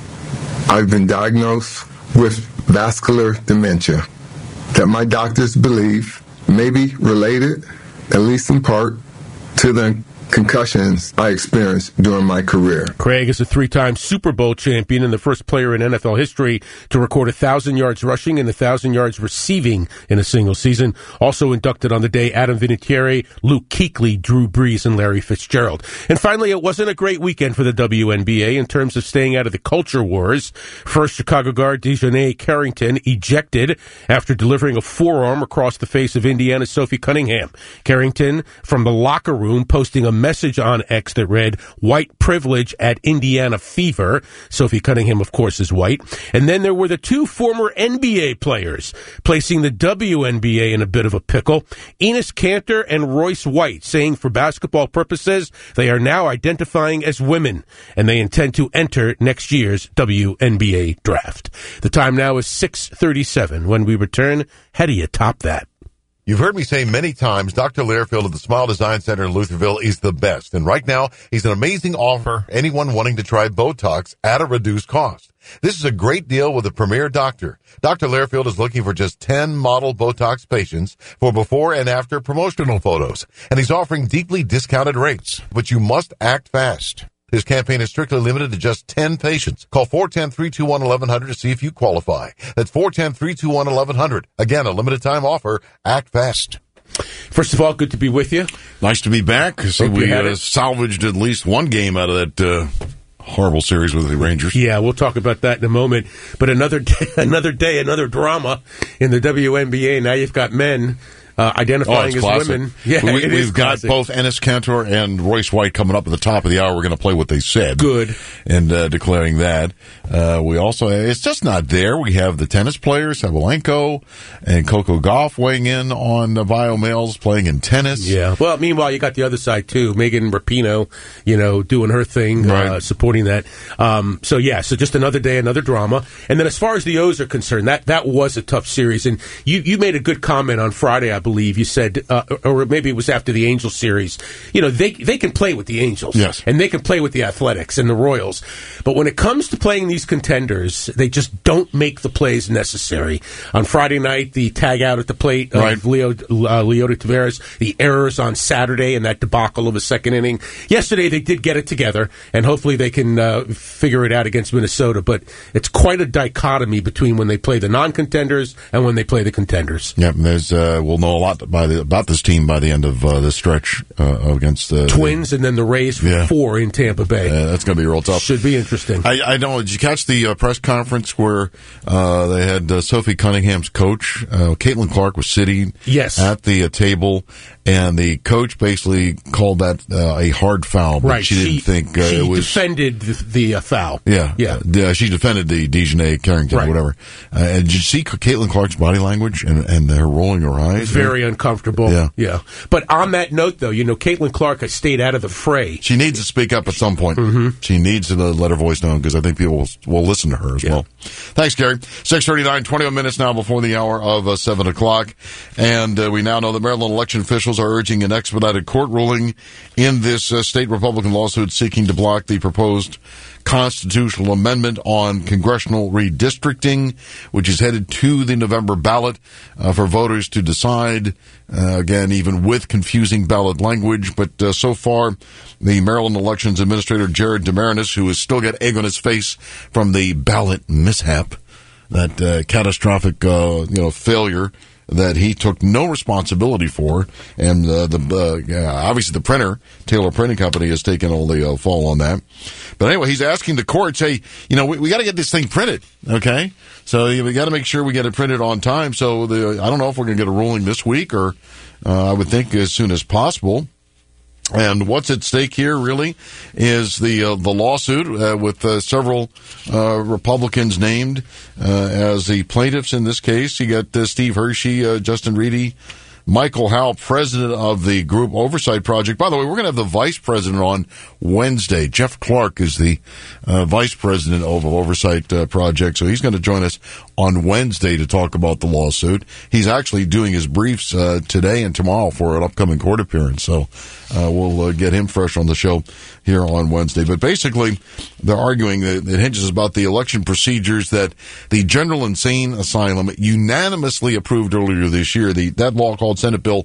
Speaker 5: I've been diagnosed with vascular dementia that my doctors believe may be related, at least in part, to the concussions I experienced during my career.
Speaker 13: Craig is a 3-time Super Bowl champion and the first player in NFL history to record 1,000 yards rushing and 1,000 yards receiving in a single season. Also inducted on the day, Adam Vinatieri, Luke Kuechly, Drew Brees, and Larry Fitzgerald. And finally, it wasn't a great weekend for the WNBA in terms of staying out of the culture wars. First, Chicago guard Dejounte Carrington ejected after delivering a forearm across the face of Indiana's Sophie Cunningham. Carrington, from the locker room, posting a message on X that read, "White privilege at Indiana fever." Sophie Cunningham, of course, is white. And then there were the 2 former NBA players, placing the WNBA in a bit of a pickle. Enes Kanter and Royce White, saying for basketball purposes, they are now identifying as women, and they intend to enter next year's WNBA draft. The time now is 6:37. When we return, how do you top that?
Speaker 22: You've heard me say many times, Dr. Learfield of the Smile Design Center in Lutherville is the best. And right now, he's an amazing offer for anyone wanting to try Botox at a reduced cost. This is a great deal with a premier doctor. Dr. Learfield is looking for just 10 model Botox patients for before and after promotional photos. And he's offering deeply discounted rates. But you must act fast. This campaign is strictly limited to just 10 patients. Call 410-321-1100 to see if you qualify. That's 410-321-1100. Again, a limited-time offer. Act fast.
Speaker 13: First of all, good to be with you.
Speaker 20: Nice to be back. See, we salvaged at least one game out of that horrible series with the Rangers.
Speaker 13: Yeah, we'll talk about that in a moment. But another day, another drama in the WNBA. Now you've got men identifying as
Speaker 20: classic.
Speaker 13: women. Yeah,
Speaker 20: we've got both Enes Kanter and Royce White coming up at the top of the hour. We're going to play what they said.
Speaker 13: Good.
Speaker 20: And declaring that. We also, it's just not there. We have the tennis players, Sabalenka and Coco Gauff weighing in on bio males playing in tennis.
Speaker 13: Yeah. Well, meanwhile, you got the other side, too. Megan Rapinoe, doing her thing, supporting that. So just another day, another drama. And then as far as the O's are concerned, that was a tough series. And you made a good comment on Friday, I believe. You said, or maybe it was after the Angels series, they can play with the Angels.
Speaker 20: Yes.
Speaker 13: And they can play with the Athletics and the Royals. But when it comes to playing these contenders, they just don't make the plays necessary. On Friday night, the tag out at the plate of Leody Taveras, the errors on Saturday and that debacle of a second inning. Yesterday, they did get it together, and hopefully they can figure it out against Minnesota. But it's quite a dichotomy between when they play the non-contenders and when they play the contenders.
Speaker 20: Yep, we'll know a lot about this team by the end of this stretch against the
Speaker 13: Twins and then the Rays for 4 in Tampa Bay.
Speaker 20: That's going to be real tough.
Speaker 13: Should be interesting.
Speaker 20: I know. Did you catch the press conference where they had Sophie Cunningham's coach, Caitlin Clark, was sitting at the table, and the coach basically called that a hard foul, but she didn't think it was.
Speaker 13: She defended the foul.
Speaker 20: Yeah. She defended the Dejanay Carrington or whatever. And did you see Caitlin Clark's body language and her rolling her eyes?
Speaker 13: Very uncomfortable. Yeah. But on that note, though, Caitlin Clark has stayed out of the fray.
Speaker 20: She needs to speak up at some point. Mm-hmm. She needs to let her voice known because I think people will listen to her as well. Thanks, Gary. 6:39, 21 minutes now before the hour of 7 o'clock. And we now know that Maryland election officials are urging an expedited court ruling in this state Republican lawsuit seeking to block the proposed constitutional amendment on congressional redistricting, which is headed to the November ballot for voters to decide, again, even with confusing ballot language. But so far, the Maryland Elections Administrator, Jared DeMarinis, who has still got egg on his face from the ballot mishap, that catastrophic failure that he took no responsibility for, and obviously the printer, Taylor Printing Company, has taken all the fall on that. But anyway, he's asking the court, we got to get this thing printed, okay? So we got to make sure we get it printed on time. So I don't know if we're going to get a ruling this week, or I would think as soon as possible. And what's at stake here really is the lawsuit with several Republicans named as the plaintiffs in this case. You got Steve Hershey, Justin Reedy, Michael Howell, president of the Group Oversight Project. By the way, we're going to have the vice president on Wednesday. Jeff Clark is the vice president of Oversight Project, so he's going to join us on Wednesday to talk about the lawsuit. He's actually doing his briefs today and tomorrow for an upcoming court appearance, so we'll get him fresh on the show here on Wednesday. But basically, they're arguing that it hinges about the election procedures that the General Insane Asylum unanimously approved earlier this year. That law called Senate Bill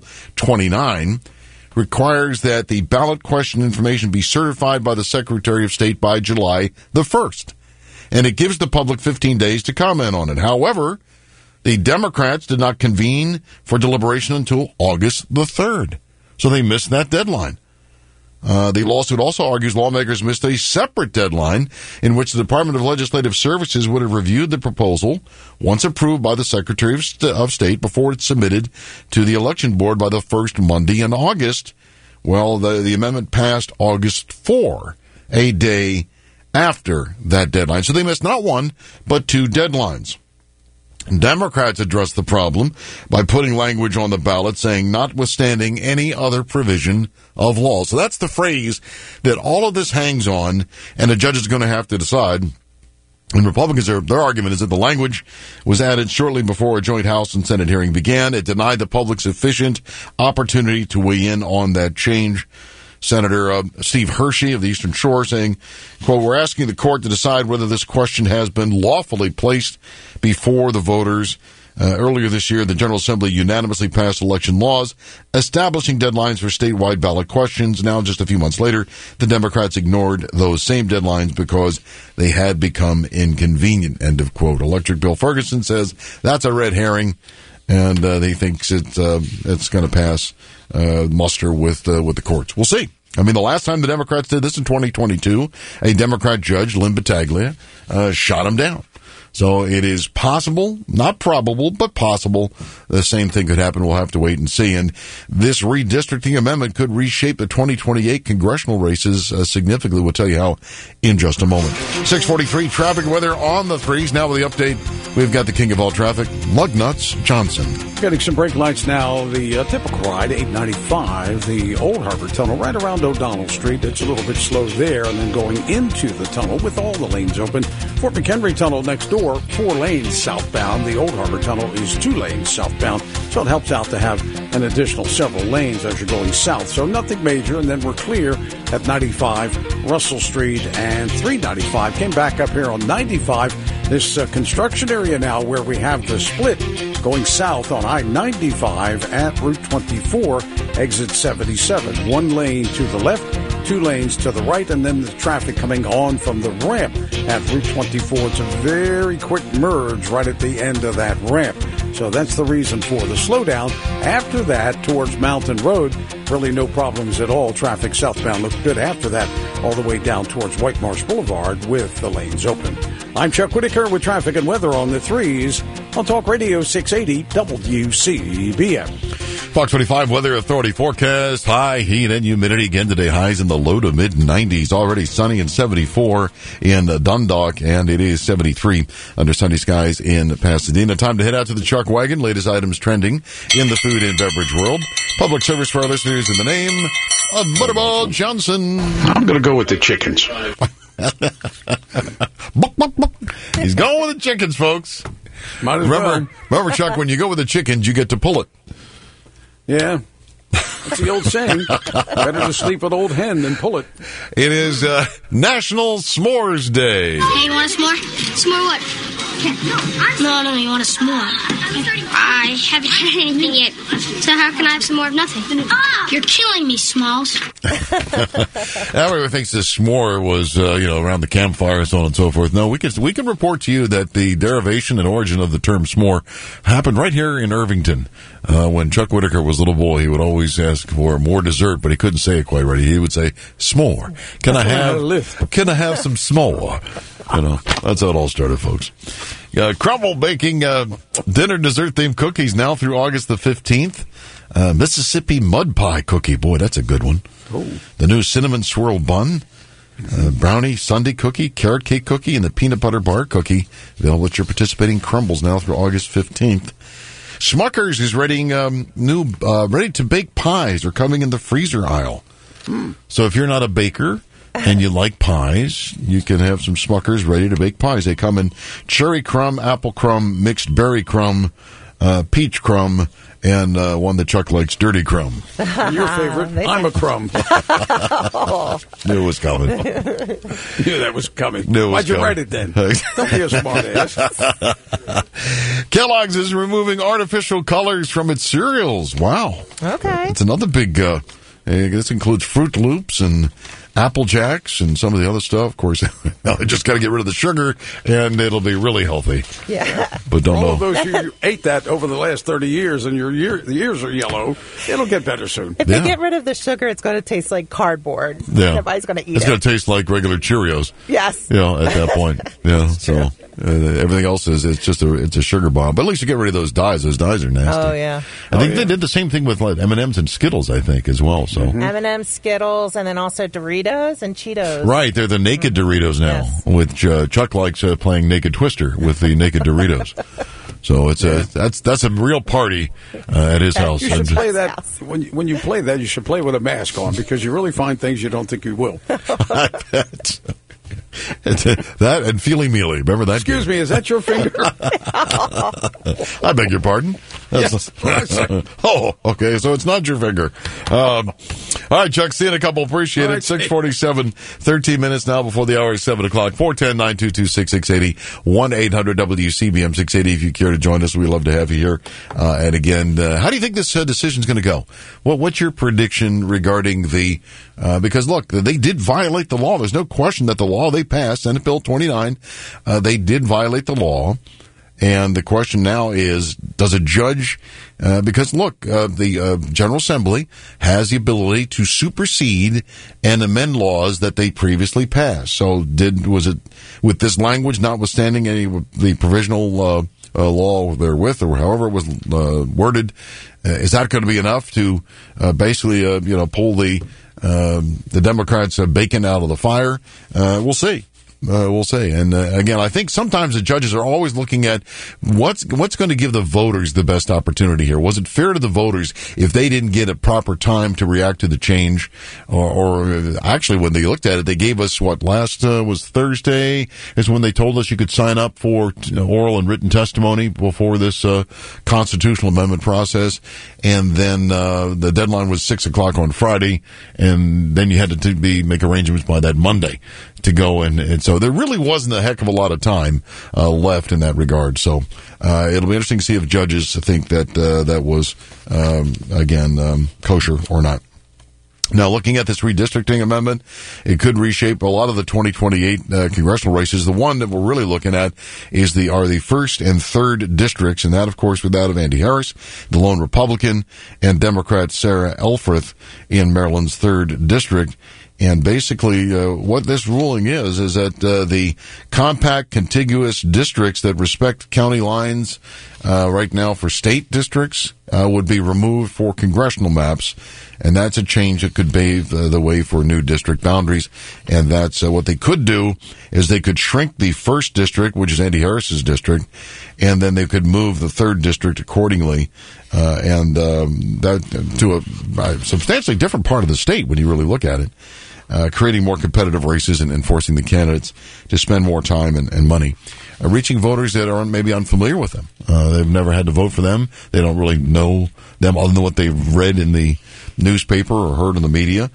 Speaker 20: 29 requires that the ballot question information be certified by the Secretary of State by July the 1st. And it gives the public 15 days to comment on it. However, the Democrats did not convene for deliberation until August the 3rd. So they missed that deadline. The lawsuit also argues lawmakers missed a separate deadline in which the Department of Legislative Services would have reviewed the proposal once approved by the Secretary of State before it's submitted to the election board by the first Monday in August. Well, the amendment passed August 4, a day after that deadline. So they missed not one, but 2 deadlines. Democrats addressed the problem by putting language on the ballot saying notwithstanding any other provision of law. So that's the phrase that all of this hangs on, and the judge is going to have to decide. And Republicans, their argument is that the language was added shortly before a joint House and Senate hearing began. It denied the public sufficient opportunity to weigh in on that change. Senator Steve Hershey of the Eastern Shore saying, quote, "We're asking the court to decide whether this question has been lawfully placed before the voters. Earlier this year, the General Assembly unanimously passed election laws establishing deadlines for statewide ballot questions. Now, just a few months later, the Democrats ignored those same deadlines because they had become inconvenient," end of quote. Electric Bill Ferguson says that's a red herring, and he thinks it's going to pass muster with the courts. We'll see. I mean, the last time the Democrats did this in 2022, a Democrat judge, Lynn Battaglia, shot him down. So it is possible, not probable, but possible. The same thing could happen. We'll have to wait and see. And this redistricting amendment could reshape the 2028 congressional races significantly. We'll tell you how in just a moment. 6:43 traffic weather on the threes. Now with the update, we've got the king of all traffic, Lugnuts Johnson.
Speaker 9: Getting some brake lights now. The typical ride, 895, the Old Harbor Tunnel, right around O'Donnell Street. It's a little bit slow there, and then going into the tunnel with all the lanes open. Fort McHenry Tunnel next door, 4 lanes southbound. The Old Harbor Tunnel is 2 lanes southbound, so it helps out to have an additional several lanes as you're going south. So nothing major, and then we're clear at 95, Russell Street, and 395. Came back up here on 95. This construction area now where we have the split going south on I-95 at Route 24, exit 77. 1 lane to the left, 2 lanes to the right, and then the traffic coming on from the ramp at Route 24. It's a very quick merge right at the end of that ramp. So that's the reason for the slowdown. After that, towards Mountain Road, really no problems at all. Traffic southbound looks good after that, all the way down towards White Marsh Boulevard with the lanes open. I'm Chuck Whitaker with traffic and weather on the threes on Talk Radio 680 WCBM.
Speaker 20: Fox 25 Weather Authority forecast. High heat and humidity again today. Highs in the low to mid 90s. Already sunny and 74 in Dundalk, and it is 73 under sunny skies in Pasadena. Time to head out to the Chuck Wagon. Latest items trending in the food and beverage world. Public service for our listeners in the name of Butterball Johnson.
Speaker 9: I'm going to go with the chickens.
Speaker 20: He's going with the chickens, folks.
Speaker 9: Might as well.
Speaker 20: Remember, Chuck, when you go with the chickens, you get to pull it.
Speaker 9: Yeah. That's the old saying. Better to sleep with old hen than pull it.
Speaker 20: It is National S'mores Day.
Speaker 6: Hey, you want a s'more? S'more what? No, you want a s'more. I haven't had anything yet, so how can I have some more of nothing? You're killing me, Smalls.
Speaker 20: Everyone thinks the s'more was, around the campfire and so on and so forth. No, we can report to you that the derivation and origin of the term s'more happened right here in Irvington. When Chuck Whitaker was a little boy, he would always ask for more dessert, but he couldn't say it quite right. He would say, s'more. Can I have some s'more? That's how it all started, folks. Crumble baking dinner dessert themed cookies now through August the 15th. Mississippi mud pie cookie. Boy, that's a good one.
Speaker 9: Ooh.
Speaker 20: The new cinnamon swirl bun. Brownie sundae cookie, carrot cake cookie, and the peanut butter bar cookie. Available at your participating Crumbles now through August 15th. Smucker's is ready-to-bake pies are coming in the freezer aisle. So if you're not a baker and you like pies, you can have some Smucker's ready-to-bake pies. They come in cherry crumb, apple crumb, mixed berry crumb, peach crumb, and one that Chuck likes, dirty crumb.
Speaker 9: Your favorite, I'm a crumb.
Speaker 20: Knew it was coming.
Speaker 9: Knew that was coming.
Speaker 20: Why'd
Speaker 9: you write it then? Don't be a smart ass.
Speaker 20: Kellogg's is removing artificial colors from its cereals. Wow.
Speaker 18: Okay.
Speaker 20: It's another big, this includes Fruit Loops and Apple Jacks and some of the other stuff. Of course, they just got to get rid of the sugar, and it'll be really healthy.
Speaker 18: Yeah.
Speaker 20: But don't know.
Speaker 9: All of those you ate that over the last 30 years, and the ears are yellow. It'll get better soon.
Speaker 18: If they get rid of the sugar, it's going to taste like cardboard.
Speaker 20: Yeah.
Speaker 18: Everybody's going to eat it.
Speaker 20: It's going to taste like regular Cheerios.
Speaker 18: Yes.
Speaker 20: At that point. Yeah. So everything else it's just a sugar bomb. But at least you get rid of those dyes. Those dyes are nasty.
Speaker 18: Oh, yeah.
Speaker 20: I think they did the same thing with M&M's and Skittles, I think, as well. So
Speaker 18: M&M's, Skittles, and then also Doritos and Cheetos.
Speaker 20: Right. They're the naked Doritos now, with Chuck likes playing Naked Twister with the naked Doritos. So that's a real party at his house.
Speaker 9: You should play that when you play that. You should play with a mask on because you really find things you don't think you will.
Speaker 20: I bet. That and Feely Mealy. Remember that?
Speaker 9: Excuse me, is that your finger?
Speaker 20: I beg your pardon.
Speaker 9: Yes.
Speaker 20: Oh, okay. So it's not your finger. All right, Chuck. See you in a couple. Appreciate it. 6:47, 13 minutes now before the hour is 7 o'clock. 410-922-6680, 1-800-WCBM 680. If you care to join us, we'd love to have you here. And again, how do you think this decision is going to go? What's your prediction regarding the? Because look, they did violate the law. There's no question that the law they passed, Senate Bill 29, they did violate the law. And the question now is, does a judge, because look, the General Assembly has the ability to supersede and amend laws that they previously passed. So was it with this language, notwithstanding any the provisional law therewith, or however it was worded, is that going to be enough to basically pull the Democrats' bacon out of the fire? We'll see. We'll see. And again, I think sometimes the judges are always looking at what's going to give the voters the best opportunity here. Was it fair to the voters if they didn't get a proper time to react to the change? Or actually, when they looked at it, they gave us last was Thursday is when they told us you could sign up for oral and written testimony before this constitutional amendment process. And then the deadline was 6:00 on Friday, and then you had to make arrangements by that Monday to go, and so there really wasn't a heck of a lot of time left in that regard. So it'll be interesting to see if judges think that that was kosher or not. Now, looking at this redistricting amendment, it could reshape a lot of the 2028 congressional races. The one that we're really looking at is the 1st and 3rd districts, and that, of course, with that of Andy Harris, the lone Republican, and Democrat Sarah Elfreth in Maryland's 3rd district. And basically, what this ruling is that the compact contiguous districts that respect county lines right now for state districts would be removed for congressional maps. And that's a change that could pave the way for new district boundaries. And that's what they could do is they could shrink the 1st district, which is Andy Harris's district, and then they could move the 3rd district accordingly. That to a substantially different part of the state when you really look at it. Creating more competitive races and forcing the candidates to spend more time and money. Reaching voters that aren't maybe unfamiliar with them. They've never had to vote for them. They don't really know them other than what they've read in the newspaper or heard in the media.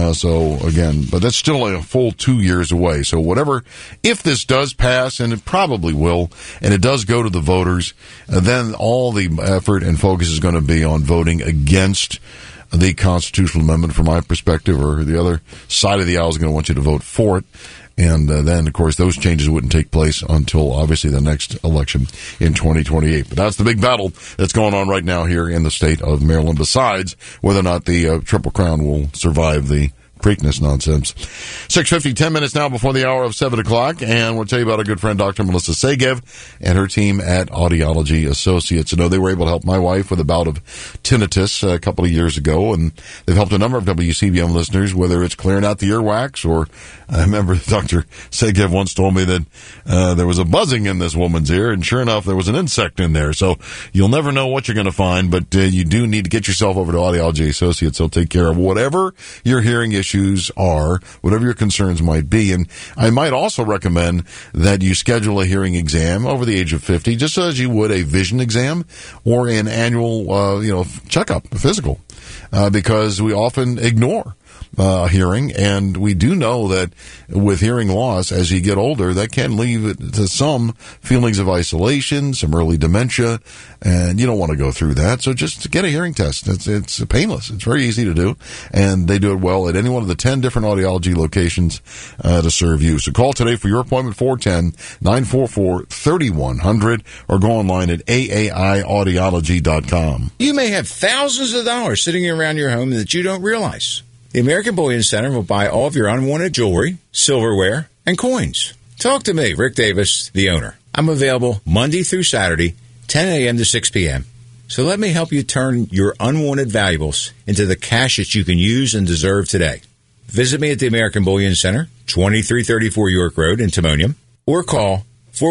Speaker 20: But that's still a full 2 years away. So if this does pass, and it probably will, and it does go to the voters, then all the effort and focus is going to be on voting against the constitutional amendment from my perspective, or the other side of the aisle is going to want you to vote for it. And then, of course, those changes wouldn't take place until, obviously, the next election in 2028. But that's the big battle that's going on right now here in the state of Maryland, besides whether or not the Triple Crown will survive the Preakness nonsense. 6:50, 10 minutes now before the hour of 7 o'clock, and we'll tell you about our good friend Dr. Melissa Segev and her team at Audiology Associates. They were able to help my wife with a bout of tinnitus a couple of years ago, and they've helped a number of WCBM listeners, whether it's clearing out the earwax, or I remember Dr. Segev once told me that there was a buzzing in this woman's ear, and sure enough, there was an insect in there. So you'll never know what you're going to find, but you do need to get yourself over to Audiology Associates. They'll take care of whatever your hearing issues are, whatever your concerns might be. And I might also recommend that you schedule a hearing exam over the age of 50, just as you would a vision exam or an annual, checkup, a physical, because we often ignore hearing, and we do know that with hearing loss, as you get older, that can lead to some feelings of isolation, some early dementia, and you don't want to go through that. So just get a hearing test. It's painless. It's very easy to do, and they do it well at any one of the 10 different audiology locations to serve you. So call today for your appointment, 410-944-3100, or go online at aaiaudiology.com.
Speaker 7: You may have thousands of dollars sitting around your home that you don't realize. The American Bullion Center will buy all of your unwanted jewelry, silverware, and coins. Talk to me, Rick Davis, the owner. I'm available Monday through Saturday, 10 a.m. to 6 p.m. So let me help you turn your unwanted valuables into the cash that you can use and deserve today. Visit me at the American Bullion Center, 2334 York Road in Timonium, or call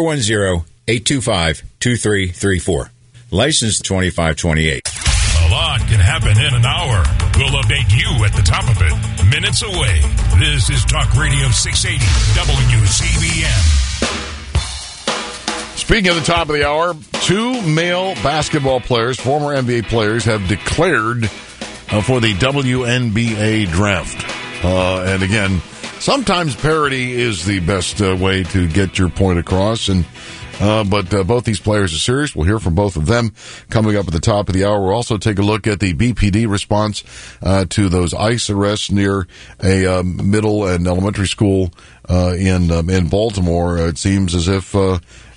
Speaker 7: 410-825-2334. License 2528.
Speaker 12: A lot can happen in an hour. We'll update you at the top of it, minutes away. This is Talk Radio 680 WCBM.
Speaker 20: Speaking of the top of the hour, 2 male basketball players, former NBA players, have declared for the WNBA draft. And again, sometimes parity is the best way to get your point across, but both these players are serious. We'll hear from both of them coming up at the top of the hour. We'll also take a look at the BPD response to those ICE arrests near a middle and elementary school in Baltimore. It seems as if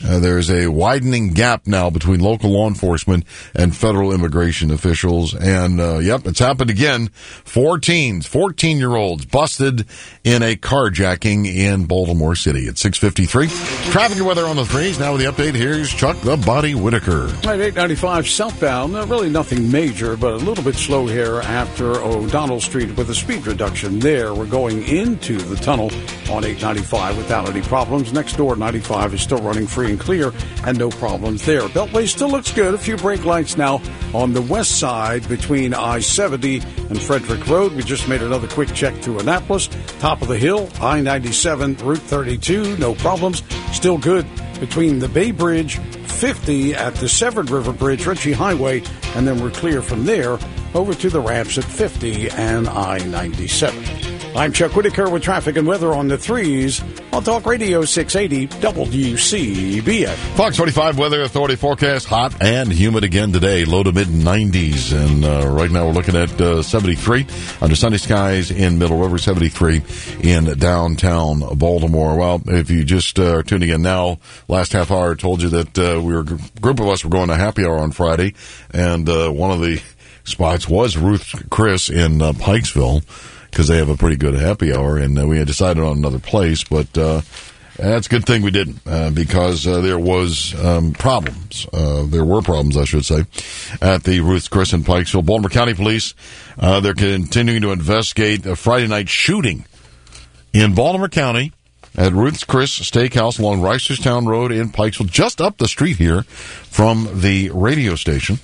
Speaker 20: There's a widening gap now between local law enforcement and federal immigration officials. And, it's happened again. 4 teens, 14-year-olds busted in a carjacking in Baltimore City at 6:53. Traffic and weather on the threes. Now with the update, here's Chuck the Body Whitaker.
Speaker 9: At 895 southbound, really nothing major, but a little bit slow here after O'Donnell Street with a speed reduction there. We're going into the tunnel on 895 without any problems. Next door, 95 is still running free and clear and no problems there. Beltway still looks good. A few brake lights now on the west side between I-70 and Frederick Road. We just made another quick check through Annapolis. Top of the hill, I-97, Route 32, no problems. Still good between the Bay Bridge, 50 at the Severed River Bridge, Ritchie Highway, and then we're clear from there over to the ramps at 50 and I-97. I'm Chuck Whitaker with traffic and weather on the threes on Talk Radio 680 WCBS.
Speaker 20: Fox 45 Weather Authority forecast, hot and humid again today, low to mid-90s. And right now we're looking at 73 under sunny skies in Middle River, 73 in downtown Baltimore. Well, if you just are tuning in now, last half hour I told you that a group of us were going to happy hour on Friday, and one of the spots was Ruth Chris in Pikesville, because they have a pretty good happy hour, and we had decided on another place, but that's a good thing we didn't, because there was problems. There were problems, I should say, at the Ruth Chris in Pikesville. Baltimore County Police, they're continuing to investigate a Friday night shooting in Baltimore County at Ruth's Chris Steakhouse along Reisterstown Road in Pikesville, just up the street here from the radio station.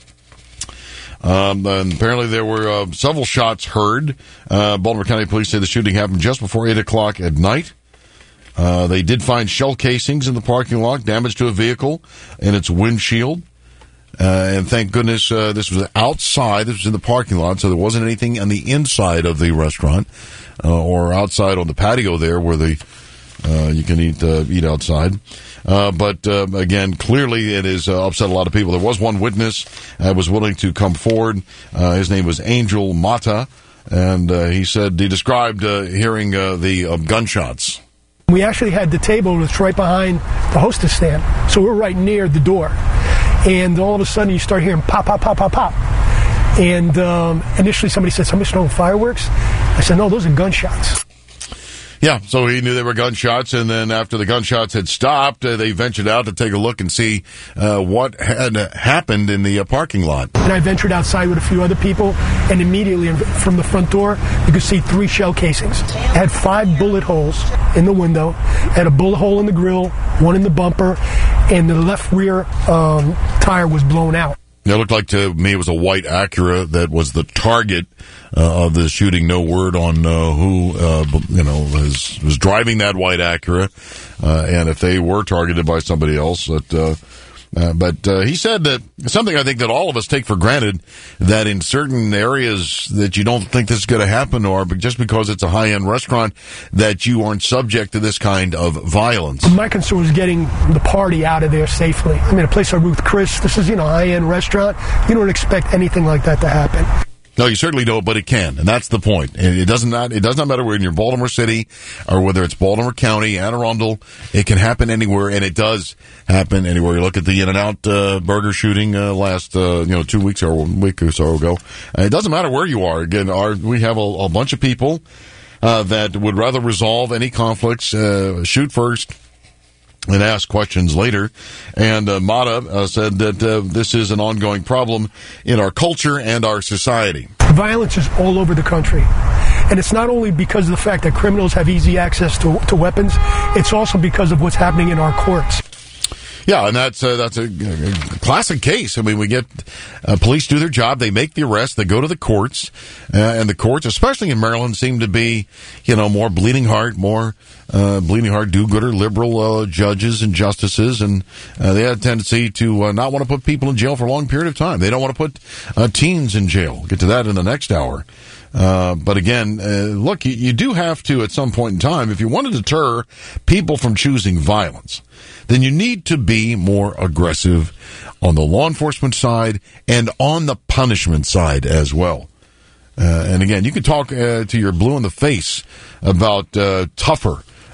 Speaker 20: And apparently there were several shots heard. Baltimore County Police say the shooting happened just before 8 o'clock at night. They did find shell casings in the parking lot, damage to a vehicle and its windshield. And thank goodness this was outside. This was in the parking lot, so there wasn't anything on the inside of the restaurant or outside on the patio there where you can eat outside. But again, clearly it has upset a lot of people. There was one witness that was willing to come forward. His name was Angel Mata, and he described hearing the gunshots.
Speaker 11: We actually had the table that's right behind the hostess stand, so we're right near the door. And all of a sudden you start hearing pop, pop, pop, pop, pop. And initially somebody said, somebody's throwing fireworks? I said, no, those are gunshots.
Speaker 20: Yeah, so he knew they were gunshots, and then after the gunshots had stopped, they ventured out to take a look and see what had happened in the parking lot.
Speaker 11: And I ventured outside with a few other people, and immediately from the front door, you could see 3 shell casings. It had 5 bullet holes in the window, had a bullet hole in the grill, 1 in the bumper, and the left rear tire was blown out.
Speaker 20: It looked like to me it was a white Acura that was the target of the shooting. No word on who was driving that white Acura, and if they were targeted by somebody else. But he said that something I think that all of us take for granted, that in certain areas that you don't think this is going to happen, or just because it's a high-end restaurant, that you aren't subject to this kind of violence.
Speaker 11: My concern was getting the party out of there safely. I mean, a place like Ruth Chris, this is, a high-end restaurant. You don't expect anything like that to happen.
Speaker 20: No, you certainly don't, but it can, and that's the point. It does not matter whether you're in Baltimore City or whether it's Baltimore County, Anne Arundel. It can happen anywhere, and it does happen anywhere. You look at the In-N-Out burger shooting last 2 weeks or a week or so ago. It doesn't matter where you are. Again, we have a bunch of people that would rather resolve any conflicts, shoot first, and ask questions later. And Mata said that this is an ongoing problem in our culture and our society.
Speaker 11: Violence is all over the country. And it's not only because of the fact that criminals have easy access to weapons, it's also because of what's happening in our courts.
Speaker 20: Yeah, and that's a classic case. I mean, we get police do their job, they make the arrest, they go to the courts, and the courts, especially in Maryland, seem to be, more bleeding heart, do-gooder, liberal judges and justices, and they have a tendency to not want to put people in jail for a long period of time. They don't want to put teens in jail. We'll get to that in the next hour. But again, look, you do have to, at some point in time, if you want to deter people from choosing violence, then you need to be more aggressive on the law enforcement side and on the punishment side as well. And again, you can talk to your blue in the face about tougher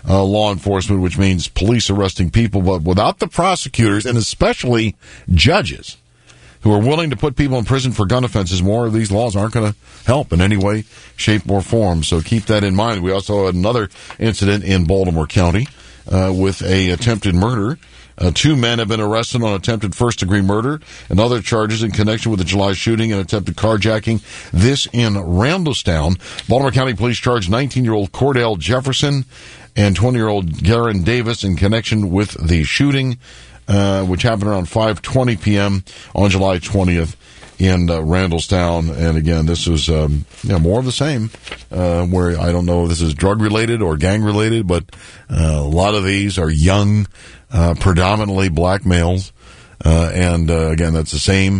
Speaker 20: law enforcement, which means police arresting people, but without the prosecutors and especially judges who are willing to put people in prison for gun offenses, more of these laws aren't going to help in any way, shape, or form. So keep that in mind. We also had another incident in Baltimore County with a attempted murder. 2 men have been arrested on attempted first-degree murder and other charges in connection with the July shooting and attempted carjacking. This in Randallstown. Baltimore County Police charged 19-year-old Cordell Jefferson and 20-year-old Garen Davis in connection with the shooting, which happened around 5:20 p.m. on July 20th in Randallstown. And again, this is more of the same, where I don't know if this is drug-related or gang-related, but a lot of these are young, predominantly black males. Again, that's the same,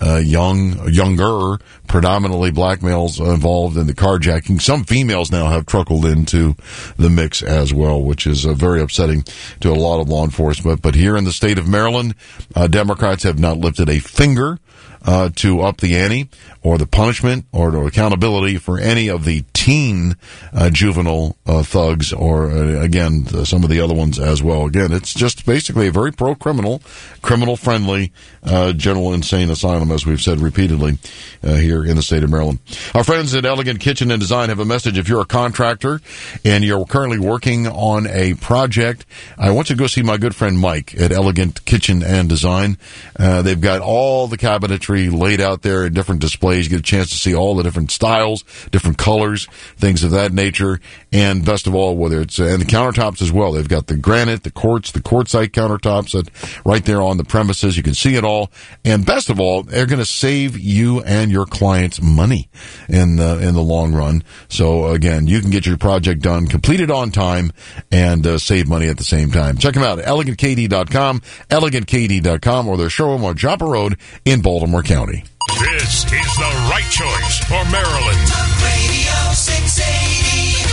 Speaker 20: younger, predominantly black males involved in the carjacking. Some females now have trickled into the mix as well, which is very upsetting to a lot of law enforcement. But here in the state of Maryland, Democrats have not lifted a finger to up the ante or the punishment or accountability for any of the teen juvenile thugs or, again, some of the other ones as well. Again, it's just basically a very pro-criminal, criminal-friendly general insane asylum, as we've said repeatedly here in the state of Maryland. Our friends at Elegant Kitchen and Design have a message. If you're a contractor and you're currently working on a project, I want you to go see my good friend Mike at Elegant Kitchen and Design. They've got all the cabinetry laid out there in different displays. You get a chance to see all the different styles, different colors, things of that nature. And best of all, whether it's, and the countertops as well. They've got the granite, the quartz, the quartzite countertops that right there on the premises. You can see it all. And best of all, they're going to save you and your clients money in the long run. So again, you can get your project done, completed on time, and save money at the same time. Check them out at elegantkd.com, elegantkd.com, or their showroom on Joppa Road in Baltimore County.
Speaker 12: This is the right choice for Maryland.
Speaker 16: Talk Radio 680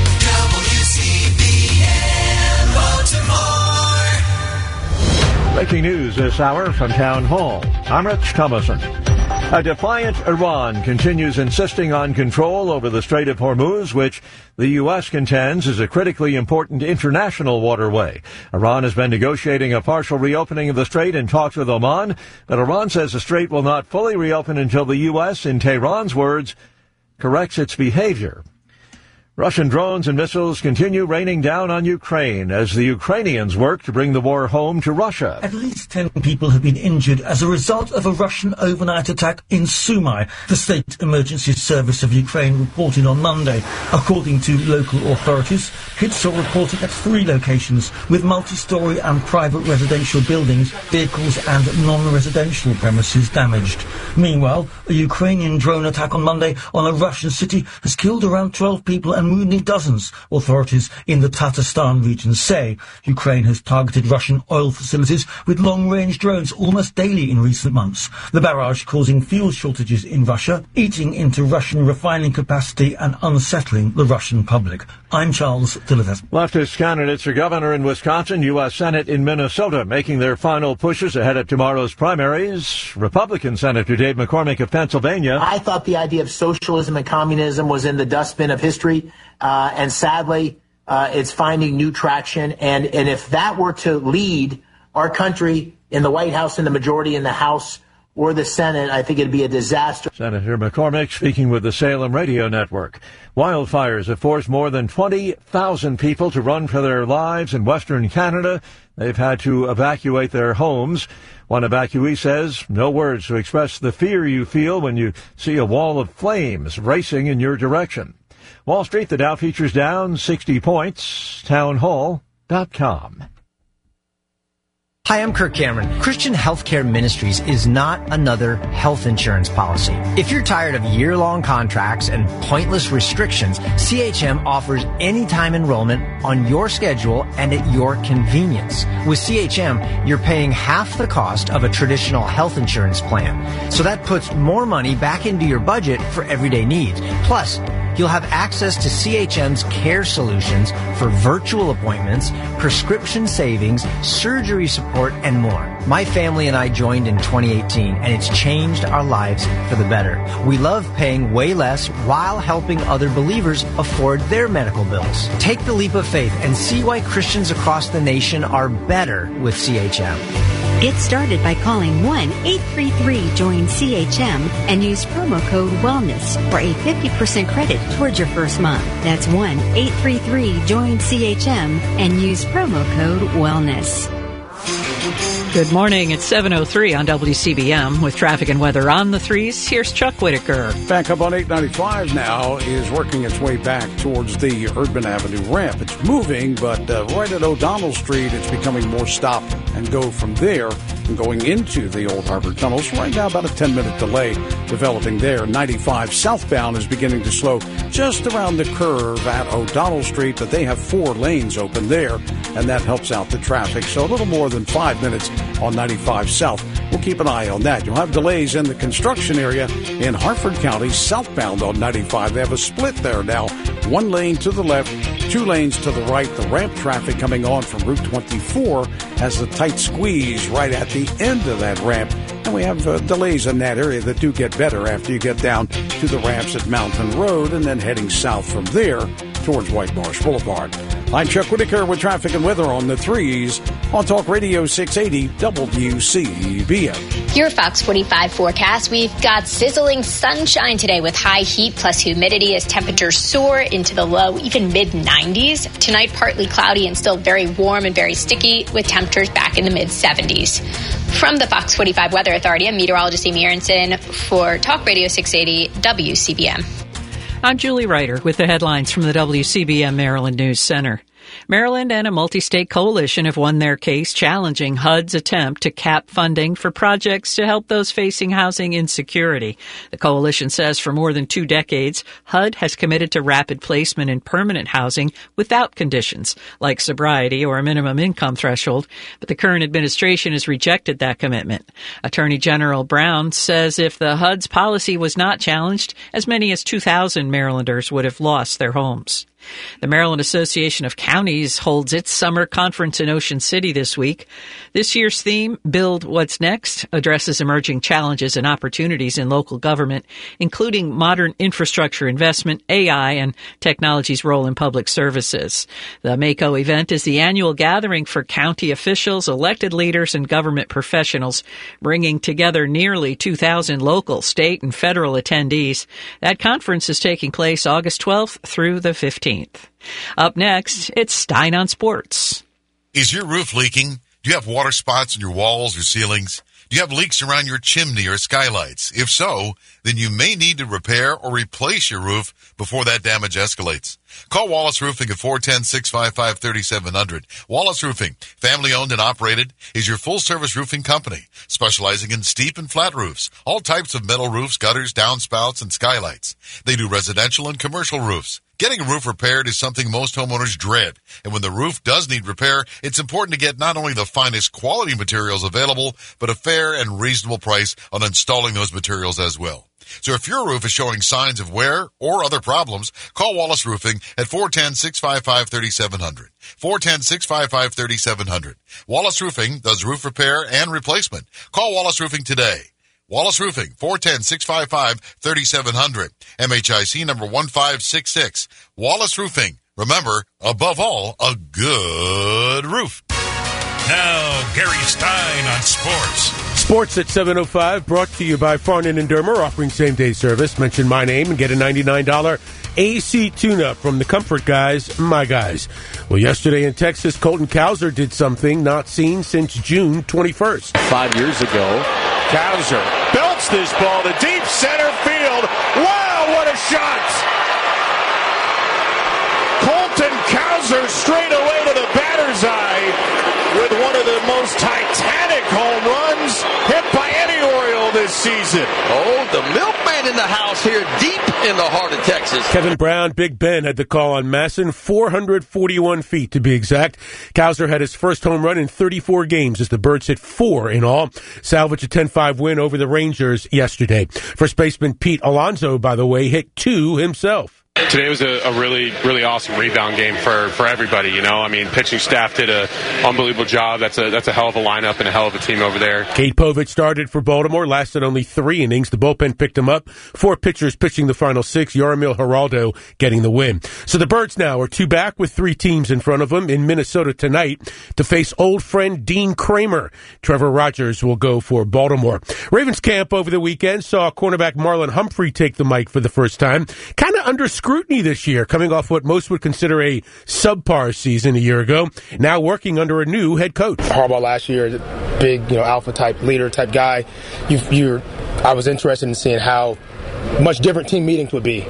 Speaker 16: WCBM Baltimore.
Speaker 17: Breaking news this hour from Town Hall. I'm Rich Thomason. A defiant Iran continues insisting on control over the Strait of Hormuz, which the U.S. contends is a critically important international waterway. Iran has been negotiating a partial reopening of the strait in talks with Oman, but Iran says the strait will not fully reopen until the U.S., in Tehran's words, corrects its behavior. Russian drones and missiles continue raining down on Ukraine as the Ukrainians work to bring the war home to Russia.
Speaker 19: At least 10 people have been injured as a result of a Russian overnight attack in Sumy, the State Emergency Service of Ukraine reported on Monday. According to local authorities, hits are reported at 3 locations with multi-story and private residential buildings, vehicles and non-residential premises damaged. Meanwhile, a Ukrainian drone attack on Monday on a Russian city has killed around 12 people and wounding dozens. Authorities in the Tatarstan region say Ukraine has targeted Russian oil facilities with long-range drones almost daily in recent months. The barrage causing fuel shortages in Russia, eating into Russian refining capacity and unsettling the Russian public. I'm Charles Tillett.
Speaker 17: Leftist candidates for governor in Wisconsin, U.S. Senate in Minnesota, making their final pushes ahead of tomorrow's primaries. Republican Senator Dave McCormick of Pennsylvania.
Speaker 21: I thought the idea of socialism and communism was in the dustbin of history. And sadly, it's finding new traction. And if that were to lead our country in the White House, in the majority in the House or the Senate, I think it'd be a disaster.
Speaker 17: Senator McCormick speaking with the Salem Radio Network. Wildfires have forced more than 20,000 people to run for their lives in Western Canada. They've had to evacuate their homes. One evacuee says, no words to express the fear you feel when you see a wall of flames racing in your direction. Wall Street, the Dow features down 60 points. Townhall.com.
Speaker 25: Hi, I'm Kirk Cameron. Christian Healthcare Ministries is not another health insurance policy. If you're tired of year-long contracts and pointless restrictions, CHM offers anytime enrollment on your schedule and at your convenience. With CHM, you're paying half the cost of a traditional health insurance plan. So that puts more money back into your budget for everyday needs. Plus, You'll have access to CHM's care solutions for virtual appointments, prescription savings, surgery support, and more. My family and I joined in 2018, and it's changed our lives for the better. We love paying way less while helping other believers afford their medical bills. Take the leap of faith and see why Christians across the nation are better with CHM.
Speaker 1: Get started by calling 1-833-JOIN-CHM and use promo code WELLNESS for a 50% credit towards your first month. That's 1-833-JOIN-CHM and use promo code WELLNESS.
Speaker 8: Good morning. It's 7:03 on WCBM with traffic and weather on the threes. Here's Chuck Whitaker.
Speaker 9: Back up on 895 now is working its way back towards the Urban Avenue ramp. It's moving, but right at O'Donnell Street, it's becoming more stop and go from there and going into the Old Harbor Tunnels. Right now, about a 10-minute delay developing there. 95 southbound is beginning to slow just around the curve at O'Donnell Street, but they have 4 lanes open there, and that helps out the traffic. So a little more than 5 minutes on 95 South. We'll keep an eye on that. You'll have delays in the construction area in Harford County southbound on 95. They have a split there now. 1 lane to the left, 2 lanes to the right. The ramp traffic coming on from Route 24 has a tight squeeze right at the end of that ramp. And we have delays in that area that do get better after you get down to the ramps at Mountain Road and then heading south from there towards White Marsh Boulevard. I'm Chuck Whitaker with traffic and weather on the threes on Talk Radio 680 WCBM.
Speaker 10: Your Fox 45 forecast. We've got sizzling sunshine today with high heat plus humidity as temperatures soar into the low, even mid-90s. Tonight, partly cloudy and still very warm and very sticky with temperatures back in the mid-70s. From the Fox 45 Weather Authority, I'm meteorologist Amy Aronson for Talk Radio 680 WCBM.
Speaker 8: I'm Julie Ryder with the headlines from the WCBM Maryland News Center. Maryland and a multi-state coalition have won their case challenging HUD's attempt to cap funding for projects to help those facing housing insecurity. The coalition says for more than 2 decades, HUD has committed to rapid placement in permanent housing without conditions like sobriety or a minimum income threshold, but the current administration has rejected that commitment. Attorney General Brown says if the HUD's policy was not challenged, as many as 2,000 Marylanders would have lost their homes. The Maryland Association of Counties holds its summer conference in Ocean City this week. This year's theme, Build What's Next, addresses emerging challenges and opportunities in local government, including modern infrastructure investment, AI, and technology's role in public services. The MACO event is the annual gathering for county officials, elected leaders, and government professionals, bringing together nearly 2,000 local, state, and federal attendees. That conference is taking place August 12th through the 15th. Up next, it's Stein on Sports.
Speaker 22: Is your roof leaking? Do you have water spots in your walls or ceilings? Do you have leaks around your chimney or skylights? If so, then you may need to repair or replace your roof before that damage escalates. Call Wallace Roofing at 410-655-3700. Wallace Roofing, family-owned and operated, is your full-service roofing company, specializing in steep and flat roofs, all types of metal roofs, gutters, downspouts, and skylights. They do residential and commercial roofs. Getting a roof repaired is something most homeowners dread, and when the roof does need repair, it's important to get not only the finest quality materials available, but a fair and reasonable price on installing those materials as well. So if your roof is showing signs of wear or other problems, call Wallace Roofing at 410-655-3700. 410-655-3700. Wallace Roofing does roof repair and replacement. Call Wallace Roofing today. Wallace Roofing, 410-655-3700. MHIC number 1566. Wallace Roofing. Remember, above all, a good roof.
Speaker 12: Now, Gary Stein on sports.
Speaker 13: Sports at 7:05, brought to you by Farnan and Dermer, offering same-day service. Mention my name and get a $99 AC tune-up from the Comfort Guys, my guys. Well, yesterday in Texas, Colton Cowser did something not seen since June 21st.
Speaker 14: 5 years ago, Cowser belts this ball to deep center field. Wow, what a shot! Colton Cowser straight away to the batter's eye with one of the most titanic home runs hit by any Oriole this season.
Speaker 2: Oh, the milkman in the house here, deep in the heart of Texas.
Speaker 13: Kevin Brown, Big Ben, had the call on Masson, 441 feet to be exact. Cowser had his first home run in 34 games as the Birds hit 4 in all. Salvaged a 10-5 win over the Rangers yesterday. First baseman Pete Alonso, by the way, hit 2 himself.
Speaker 3: Today was a really, really awesome rebound game for everybody, you know. I mean, pitching staff did an unbelievable job. That's a hell of a lineup and a hell of a team over there.
Speaker 13: Cade Povich started for Baltimore, lasted only 3 innings. The bullpen picked him up. 4 pitchers pitching the final 6. Yormil Geraldo getting the win. So the Birds now are 2 back with 3 teams in front of them in Minnesota tonight to face old friend Dean Kramer. Trevor Rogers will go for Baltimore. Ravens camp over the weekend saw cornerback Marlon Humphrey take the mic for the first time. Kind of under scrutiny this year, coming off what most would consider a subpar season a year ago. Now working under a new head coach.
Speaker 4: Harbaugh last year is a big, alpha type, leader type guy. I was interested in seeing how much different team meetings would be.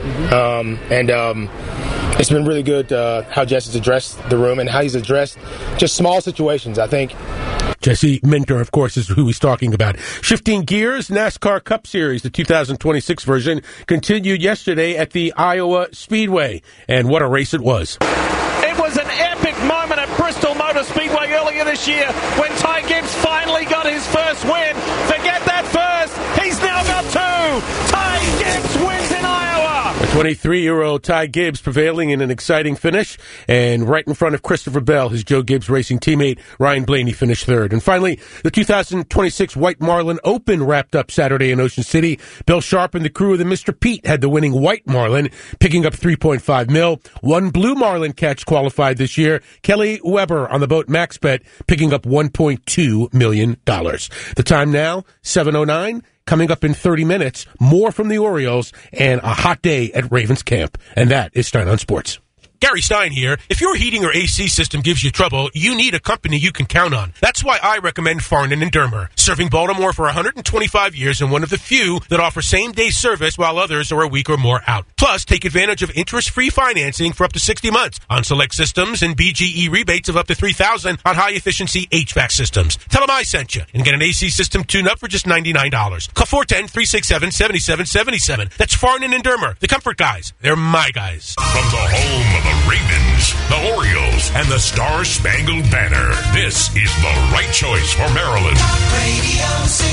Speaker 4: It's been really good how Jesse's addressed the room and how he's addressed just small situations, I think.
Speaker 13: Jesse Minter, of course, is who he's talking about. Shifting gears, NASCAR Cup Series, the 2026 version, continued yesterday at the Iowa Speedway. And what a race it was.
Speaker 14: It was an epic moment at Bristol Motor Speedway earlier this year when Ty Gibbs finally got his first win. Forget that first. He's now got 2. Ty Gibbs wins in Iowa.
Speaker 13: A 23-year-old Ty Gibbs prevailing in an exciting finish. And right in front of Christopher Bell, his Joe Gibbs Racing teammate, Ryan Blaney finished 3rd. And finally, the 2026 White Marlin Open wrapped up Saturday in Ocean City. Bill Sharp and the crew of the Mr. Pete had the winning White Marlin, picking up $3.5 million. One Blue Marlin catch qualified this year. Kelly Weber on the boat MaxBet, picking up $1.2 million. The time now, 7:09. Coming up in 30 minutes, more from the Orioles and a hot day at Ravens camp. And that is Stein on Sports. Gary Stein here. If your heating or AC system gives you trouble, you need a company you can count on. That's why I recommend Farnan & Dermer, serving Baltimore for 125 years and one of the few that offer same-day service while others are a week or more out. Plus, take advantage of interest-free financing for up to 60 months on select systems and BGE rebates of up to $3,000 on high-efficiency HVAC systems. Tell them I sent you and get an AC system tune-up for just $99. Call 410-367-7777. That's Farnan & Dermer, the comfort guys. They're my guys.
Speaker 12: From the home of the Ravens, the Orioles, and the Star-Spangled Banner, this is the right choice for Maryland.
Speaker 16: Talk Radio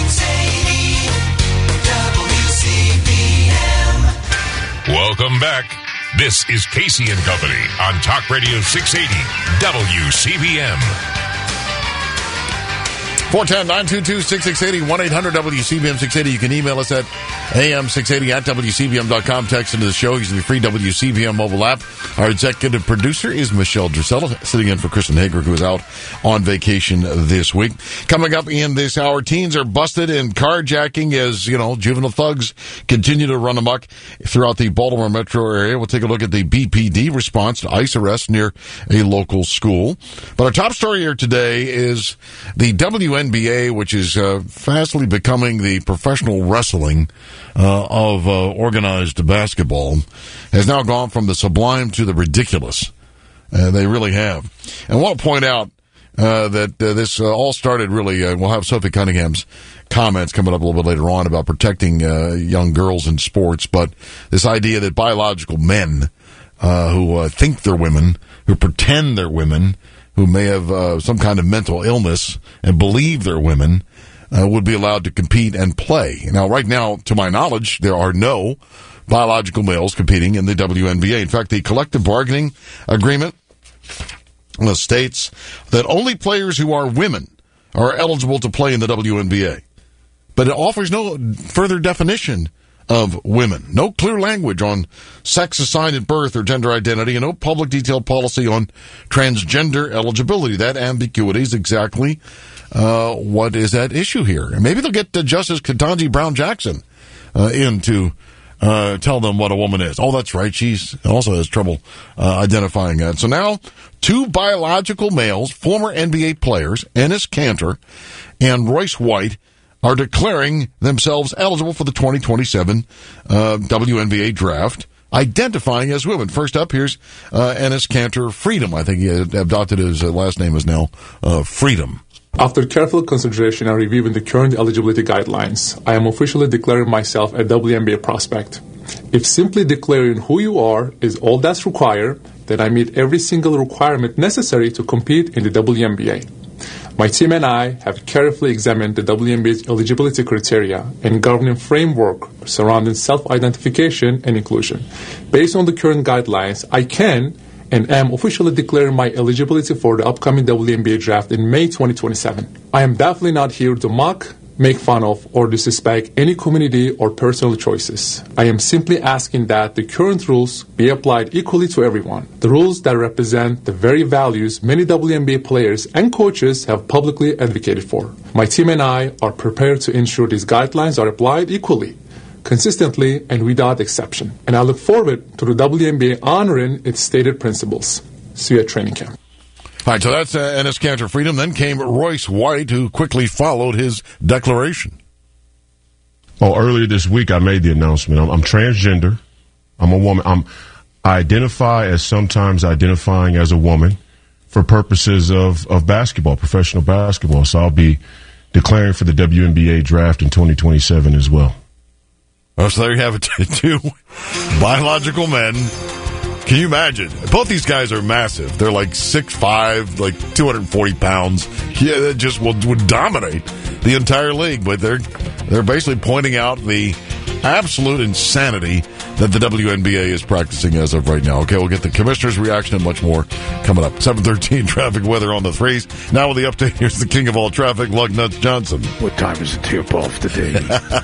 Speaker 16: 680 WCBM.
Speaker 12: Welcome back. This is Casey and Company on Talk Radio 680 WCBM.
Speaker 20: 410-922-6680, 1-800-WCBM-680. You can email us at am680 at WCBM.com. Text into the show using the free WCBM mobile app. Our executive producer is Michelle Drusella, sitting in for Kristen Hager, who is out on vacation this week. Coming up in this hour, teens are busted in carjacking as, juvenile thugs continue to run amok throughout the Baltimore metro area. We'll take a look at the BPD response to ICE arrest near a local school. But our top story here today is the WNBA, which is fastly becoming the professional wrestling of organized basketball, has now gone from the sublime to the ridiculous. They really have. And I want to point out that this all started really, we'll have Sophie Cunningham's comments coming up a little bit later on about protecting young girls in sports, but this idea that biological men who think they're women, who pretend they're women, who may have some kind of mental illness and believe they're women, would be allowed to compete and play. Now, right now, to my knowledge, there are no biological males competing in the WNBA. In fact, the collective bargaining agreement states that only players who are women are eligible to play in the WNBA. But it offers no further definition of women. No clear language on sex assigned at birth or gender identity, and no public detailed policy on transgender eligibility. That ambiguity is exactly what is at issue here. And maybe they'll get Justice Ketanji Brown Jackson in to tell them what a woman is. Oh, that's right. She also has trouble identifying that. So now 2 biological males, former NBA players, Enes Kanter and Royce White, are declaring themselves eligible for the 2027 WNBA draft, identifying as women. First up, here's Enes Kanter Freedom. I think he adopted his last name is now Freedom.
Speaker 15: After careful consideration and reviewing the current eligibility guidelines, I am officially declaring myself a WNBA prospect. If simply declaring who you are is all that's required, then I meet every single requirement necessary to compete in the WNBA. My team and I have carefully examined the WNBA's eligibility criteria and governing framework surrounding self-identification and inclusion. Based on the current guidelines, I can and am officially declaring my eligibility for the upcoming WNBA draft in May 2027. I am definitely not here to mock, make fun of, or disrespect any community or personal choices. I am simply asking that the current rules be applied equally to everyone. The rules that represent the very values many WNBA players and coaches have publicly advocated for. My team and I are prepared to ensure these guidelines are applied equally, consistently, and without exception. And I look forward to the WNBA honoring its stated principles. See you at training camp.
Speaker 20: All right, so that's Enes Kanter Freedom. Then came Royce White, who quickly followed his declaration.
Speaker 5: Oh, earlier this week I made the announcement. I'm transgender. I'm a woman. I identify as sometimes identifying as a woman for purposes of basketball, professional basketball. So I'll be declaring for the WNBA draft in 2027 as well.
Speaker 20: Oh, so there you have it, two biological men. Can you imagine? Both these guys are massive. They're like 6'5", like 240 pounds. Yeah, that just would dominate the entire league. But they're basically pointing out the absolute insanity that the WNBA is practicing as of right now. Okay, we'll get the commissioner's reaction and much more coming up. 7:13 traffic weather on the threes. Now with the update, here's the king of all traffic, Lugnuts Johnson.
Speaker 9: What time is it tip off today?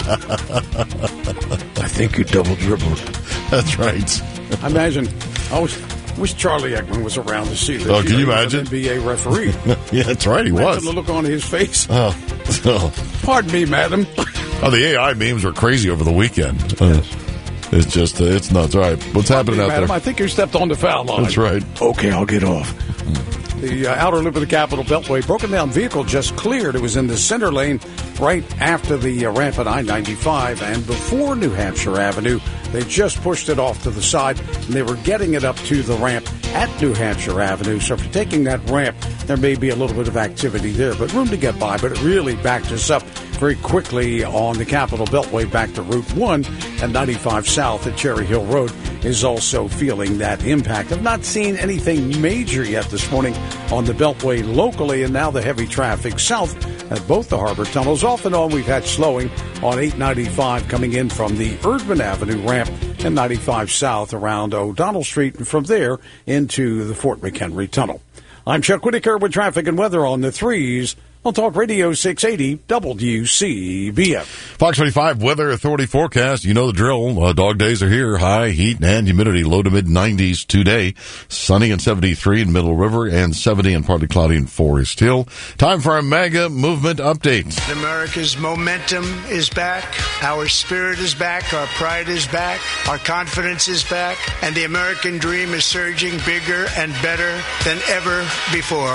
Speaker 9: I think you double dribbled.
Speaker 20: That's right.
Speaker 9: I imagine. I wish Charlie Ekman was around to see this.
Speaker 20: Oh, can you imagine?
Speaker 9: He was an NBA referee.
Speaker 20: Yeah, that's right. He was.
Speaker 9: The look on his face.
Speaker 20: Oh.
Speaker 9: Pardon me, madam.
Speaker 20: Oh, the AI memes were crazy over the weekend. It's just, it's nuts. All right, what's happening out
Speaker 9: madam,
Speaker 20: there?
Speaker 9: I think you stepped on the foul line.
Speaker 20: That's right.
Speaker 9: Okay, I'll get off. The outer loop of the Capitol Beltway, broken down vehicle just cleared. It was in the center lane right after the ramp at I-95 and before New Hampshire Avenue. They just pushed it off to the side, and they were getting it up to the ramp at New Hampshire Avenue. So if you're taking that ramp, there may be a little bit of activity there, but room to get by. But it really backed us up very quickly on the Capitol Beltway back to Route 1 and 95 South at Cherry Hill Road is also feeling that impact. I've not seen anything major yet this morning on the Beltway locally, and now the heavy traffic south at both the harbor tunnels. Off and on, we've had slowing on 895 coming in from the Erdman Avenue ramp and 95 South around O'Donnell Street, and from there into the Fort McHenry Tunnel. I'm Chuck Whitaker with traffic and weather on the threes on Talk Radio 680 WCBM.
Speaker 20: Fox 25 Weather Authority forecast. You know the drill. Dog days are here. High heat and humidity. Low to mid 90s today. Sunny and 73 in Middle River and 70 and partly cloudy in Forest Hill. Time for our mega movement update.
Speaker 6: America's momentum is back. Our spirit is back. Our pride is back. Our confidence is back. And the American dream is surging bigger and better than ever before.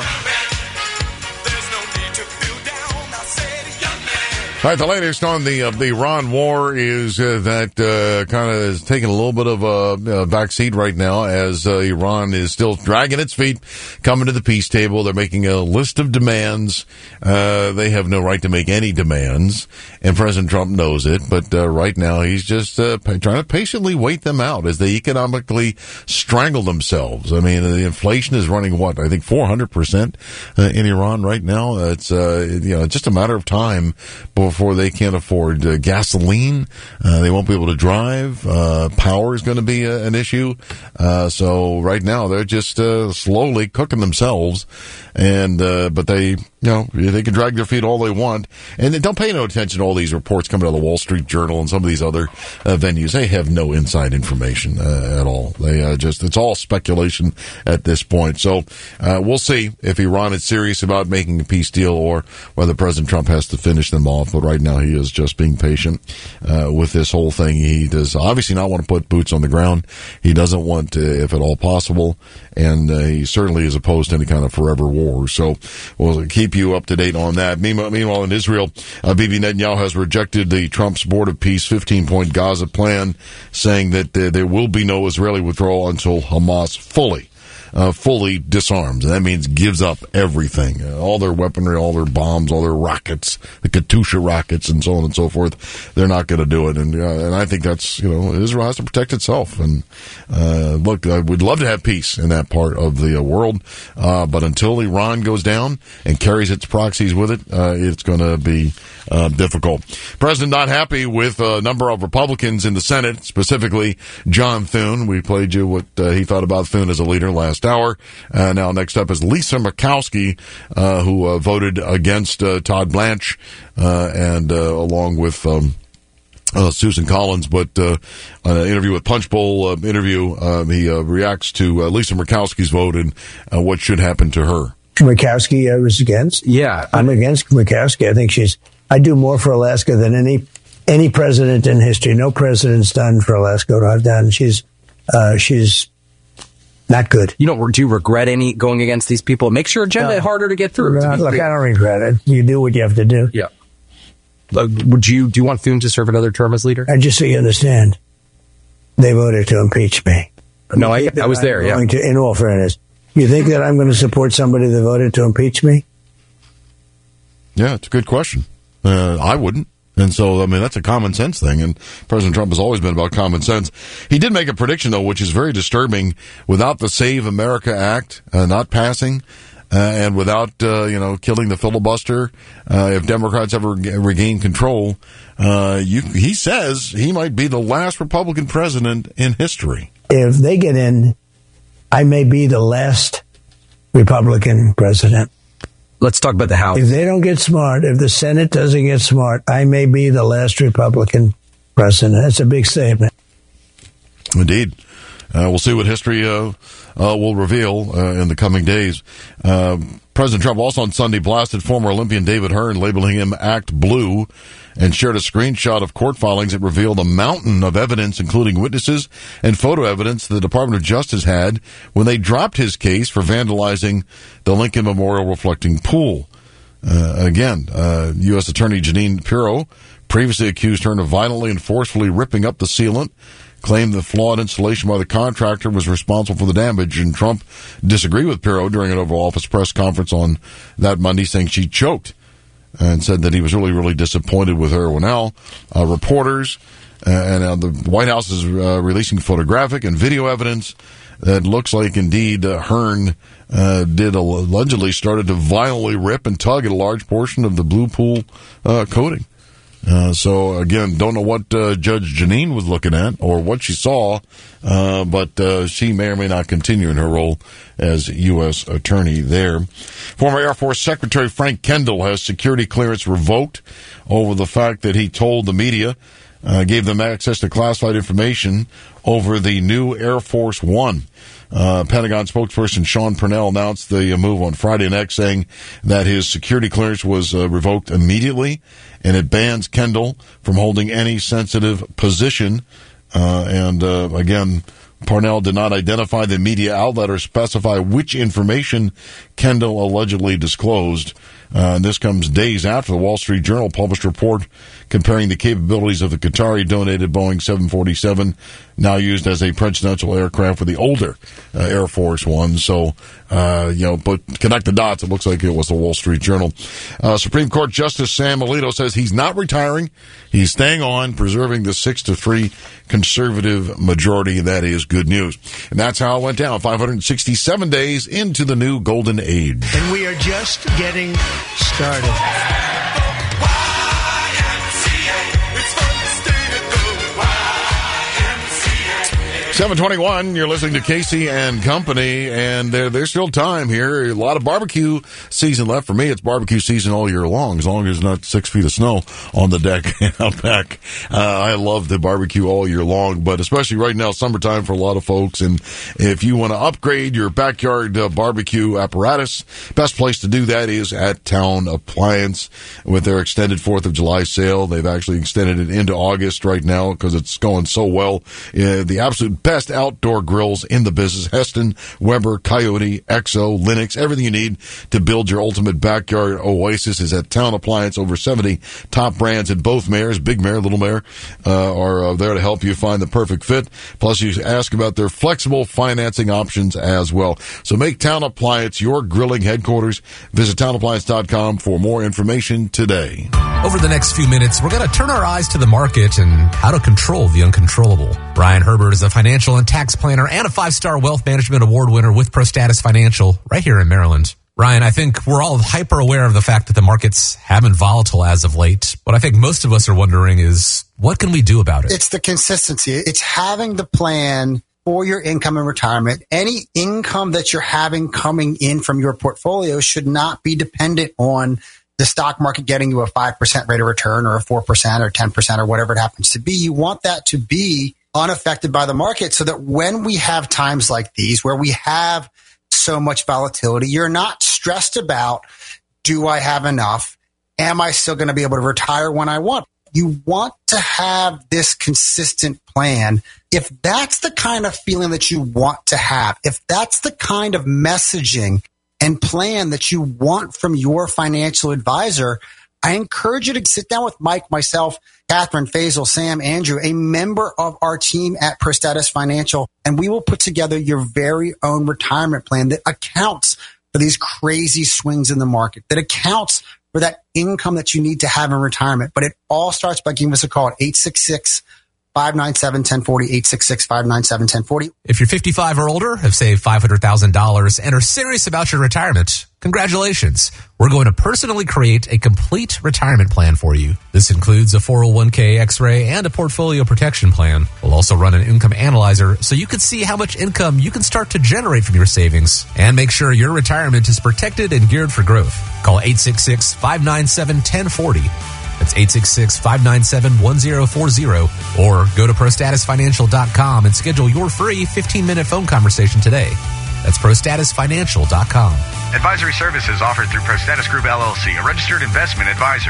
Speaker 20: All right, the latest on the Iran war is that kind of is taking a little bit of a backseat right now as Iran is still dragging its feet, coming to the peace table. They're making a list of demands. They have no right to make any demands, and President Trump knows it. But right now, he's just trying to patiently wait them out as they economically strangle themselves. I mean, the inflation is running what? I think 400% in Iran right now. It's just a matter of time before they can't afford gasoline. They won't be able to drive. Power is going to be an issue. So right now they're just slowly cooking themselves. And but they can drag their feet all they want. And don't pay no attention to all these reports coming out of the Wall Street Journal and some of these other venues. They have no inside information at all. They it's all speculation at this point. So we'll see if Iran is serious about making a peace deal or whether President Trump has to finish them off. But right now he is just being patient with this whole thing. He does obviously not want to put boots on the ground. He doesn't want to, if at all possible, and he certainly is opposed to any kind of forever war. So we'll keep you up to date on that. Meanwhile, in Israel, Bibi Netanyahu has rejected the Trump's Board of Peace 15-point Gaza plan, saying that there will be no Israeli withdrawal until Hamas fully fully disarms. And that means gives up everything, all their weaponry, all their bombs, all their rockets, the Katyusha rockets, and so on and so forth. They're not going to do it. And I think that's, Israel has to protect itself. And look, we'd love to have peace in that part of the world, but until Iran goes down and carries its proxies with it, it's going to be difficult. President not happy with a number of Republicans in the Senate, specifically John Thune. We played you what he thought about Thune as a leader last hour. Now next up is Lisa Murkowski, who voted against Todd Blanche, and along with Susan Collins, but an interview with Punchbowl he reacts to Lisa Murkowski's vote and what should happen to her.
Speaker 7: Murkowski was against?
Speaker 11: Yeah.
Speaker 7: I'm against Murkowski. I think I do more for Alaska than any president in history. No president's done for Alaska what I've done. She's not good.
Speaker 11: Do you regret any going against these people? It makes your agenda harder to get through.
Speaker 7: Look, I don't regret it. You do what you have to do.
Speaker 11: Yeah. Do you want Thune to serve another term as leader?
Speaker 7: Just so you understand, they voted to impeach me.
Speaker 11: No, I was there, yeah.
Speaker 7: In all fairness, you think that I'm going to support somebody that voted to impeach me?
Speaker 20: Yeah, it's a good question. I wouldn't. And so, that's a common sense thing. And President Trump has always been about common sense. He did make a prediction, though, which is very disturbing. Without the Save America Act not passing, and without, killing the filibuster, if Democrats ever regain control, he says he might be the last Republican president in history.
Speaker 7: If they get in, I may be the last Republican president.
Speaker 11: Let's talk about the House.
Speaker 7: If they don't get smart, if the Senate doesn't get smart, I may be the last Republican president. That's a big statement.
Speaker 20: Indeed. We'll see what history will reveal in the coming days. President Trump also on Sunday blasted former Olympian David Hearn, labeling him Act Blue, and shared a screenshot of court filings that revealed a mountain of evidence, including witnesses and photo evidence the Department of Justice had when they dropped his case for vandalizing the Lincoln Memorial reflecting pool. U.S. Attorney Jeanine Pirro previously accused Hearn of violently and forcefully ripping up the sealant, claimed the flawed installation by the contractor was responsible for the damage, and Trump disagreed with Pirro during an Oval Office press conference on that Monday, saying she choked, and said that he was really, really disappointed with her. Well, now, reporters and the White House is releasing photographic and video evidence that looks like, indeed, Hearn allegedly started to violently rip and tug at a large portion of the blue pool coating. So, again, don't know what Judge Jeanine was looking at or what she saw, but she may or may not continue in her role as U.S. Attorney there. Former Air Force Secretary Frank Kendall has security clearance revoked over the fact that he told the media, gave them access to classified information over the new Air Force One. Pentagon spokesperson Sean Purnell announced the move on Friday night, saying that his security clearance was revoked immediately, and it bans Kendall from holding any sensitive position. Again, Purnell did not identify the media outlet or specify which information Kendall allegedly disclosed. This comes days after the Wall Street Journal published a report comparing the capabilities of the Qatari-donated Boeing 747, now used as a presidential aircraft, with the older Air Force One. So, but connect the dots, it looks like it was the Wall Street Journal. Supreme Court Justice Sam Alito says he's not retiring. He's staying on, preserving the 6-3 conservative majority. That is good news. And that's how it went down, 567 days into the new golden age.
Speaker 6: And we are just getting started.
Speaker 20: 7:21, you're listening to Casey and Company, and there's still time here. A lot of barbecue season left. For me, it's barbecue season all year long, as long as there's not 6 feet of snow on the deck out back. I love the barbecue all year long, but especially right now, summertime for a lot of folks. And if you want to upgrade your backyard barbecue apparatus, best place to do that is at Town Appliance with their extended 4th of July sale. They've actually extended it into August right now because it's going so well. The absolute best outdoor grills in the business. Heston, Weber, Coyote, Exo, Linux, everything you need to build your ultimate backyard oasis is at Town Appliance. Over 70 top brands in both Mayors, Big Mare, Little Mare, are there to help you find the perfect fit. Plus, you ask about their flexible financing options as well. So make Town Appliance your grilling headquarters. Visit townappliance.com for more information today.
Speaker 11: Over the next few minutes, we're going to turn our eyes to the market and how to control the uncontrollable. Brian Herbert is a financial and tax planner and a 5-star wealth management award winner with ProStatus Financial right here in Maryland. Ryan, I think we're all hyper aware of the fact that the markets have been volatile as of late. What I think most of us are wondering is, what can we do about it?
Speaker 18: It's the consistency. It's having the plan for your income and retirement. Any income that you're having coming in from your portfolio should not be dependent on the stock market getting you a 5% rate of return or a 4% or 10% or whatever it happens to be. You want that to be unaffected by the market so that when we have times like these where we have so much volatility, you're not stressed about, do I have enough? Am I still going to be able to retire when I want? You want to have this consistent plan. If that's the kind of feeling that you want to have, if that's the kind of messaging and plan that you want from your financial advisor, I encourage you to sit down with Mike, myself, Catherine, Faisal, Sam, Andrew, a member of our team at ProStatus Financial, and we will put together your very own retirement plan that accounts for these crazy swings in the market, that accounts for that income that you need to have in retirement. But it all starts by giving us a call at 866-597-1040, 866-597-1040.
Speaker 11: If you're 55 or older, have saved $500,000 and are serious about your retirement, congratulations. We're going to personally create a complete retirement plan for you. This includes a 401k, X-ray, and a portfolio protection plan. We'll also run an income analyzer so you can see how much income you can start to generate from your savings and make sure your retirement is protected and geared for growth. Call 866-597-1040. That's 866-597-1040, or go to ProStatusFinancial.com and schedule your free 15-minute phone conversation today. That's ProStatusFinancial.com.
Speaker 19: Advisory services offered through ProStatus Group LLC, a registered investment advisor.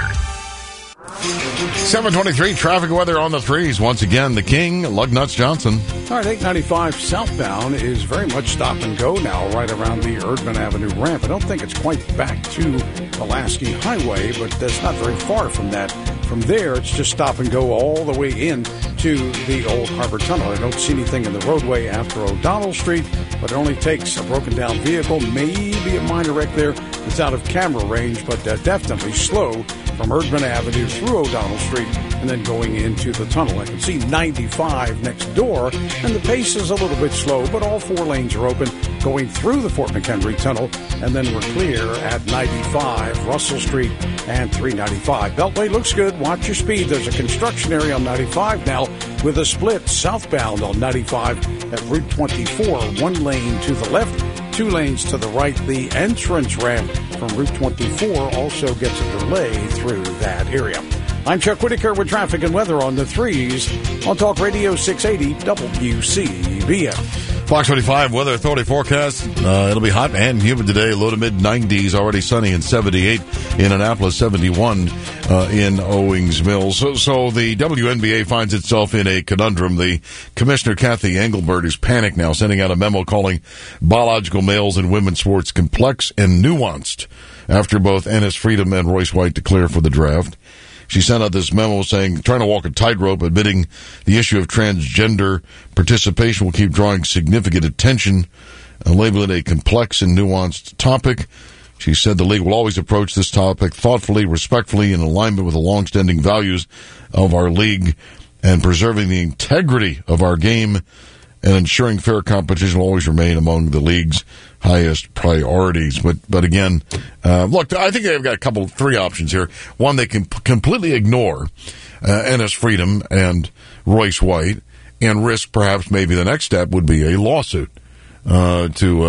Speaker 20: 723 traffic weather on the threes. Once again, the King, Lugnuts Johnson.
Speaker 9: All right, 895 southbound is very much stop and go now, right around the Erdman Avenue ramp. I don't think it's quite back to Pulaski Highway, but that's not very far from that. From there, it's just stop and go all the way in to the Old Harbor Tunnel. I don't see anything in the roadway after O'Donnell Street, but it only takes a broken down vehicle, maybe a minor wreck there that's out of camera range, but definitely slow from Erdman Avenue through O'Donnell Street and then going into the tunnel. I can see 95 next door, and the pace is a little bit slow, but all 4 lanes are open going through the Fort McHenry Tunnel, and then we're clear at 95, Russell Street, and 395. Beltway looks good. Watch your speed. There's a construction area on 95 now with a split southbound on 95 at Route 24. 1 lane to the left, 2 lanes to the right. The entrance ramp from Route 24 also gets a delay through that area. I'm Chuck Whitaker with traffic and weather on the threes on Talk Radio 680 WCBM.
Speaker 20: Fox 25 Weather Authority forecast. It'll be hot and humid today. Low to mid-90s. Already sunny and 78 in Annapolis, 71 in Owings Mills. So the WNBA finds itself in a conundrum. The commissioner, Kathy Engelbert, is panicked now, sending out a memo calling biological males and women's sports complex and nuanced after both Ennis Freedom and Royce White declare for the draft. She sent out this memo saying, trying to walk a tightrope, admitting the issue of transgender participation will keep drawing significant attention, labeling it a complex and nuanced topic. She said the league will always approach this topic thoughtfully, respectfully, in alignment with the longstanding values of our league and preserving the integrity of our game and ensuring fair competition will always remain among the league's highest priorities. But again, look, I think they've got 3 options here. One, they can completely ignore Ennis Freedom and Royce White and risk perhaps maybe the next step would be a lawsuit they're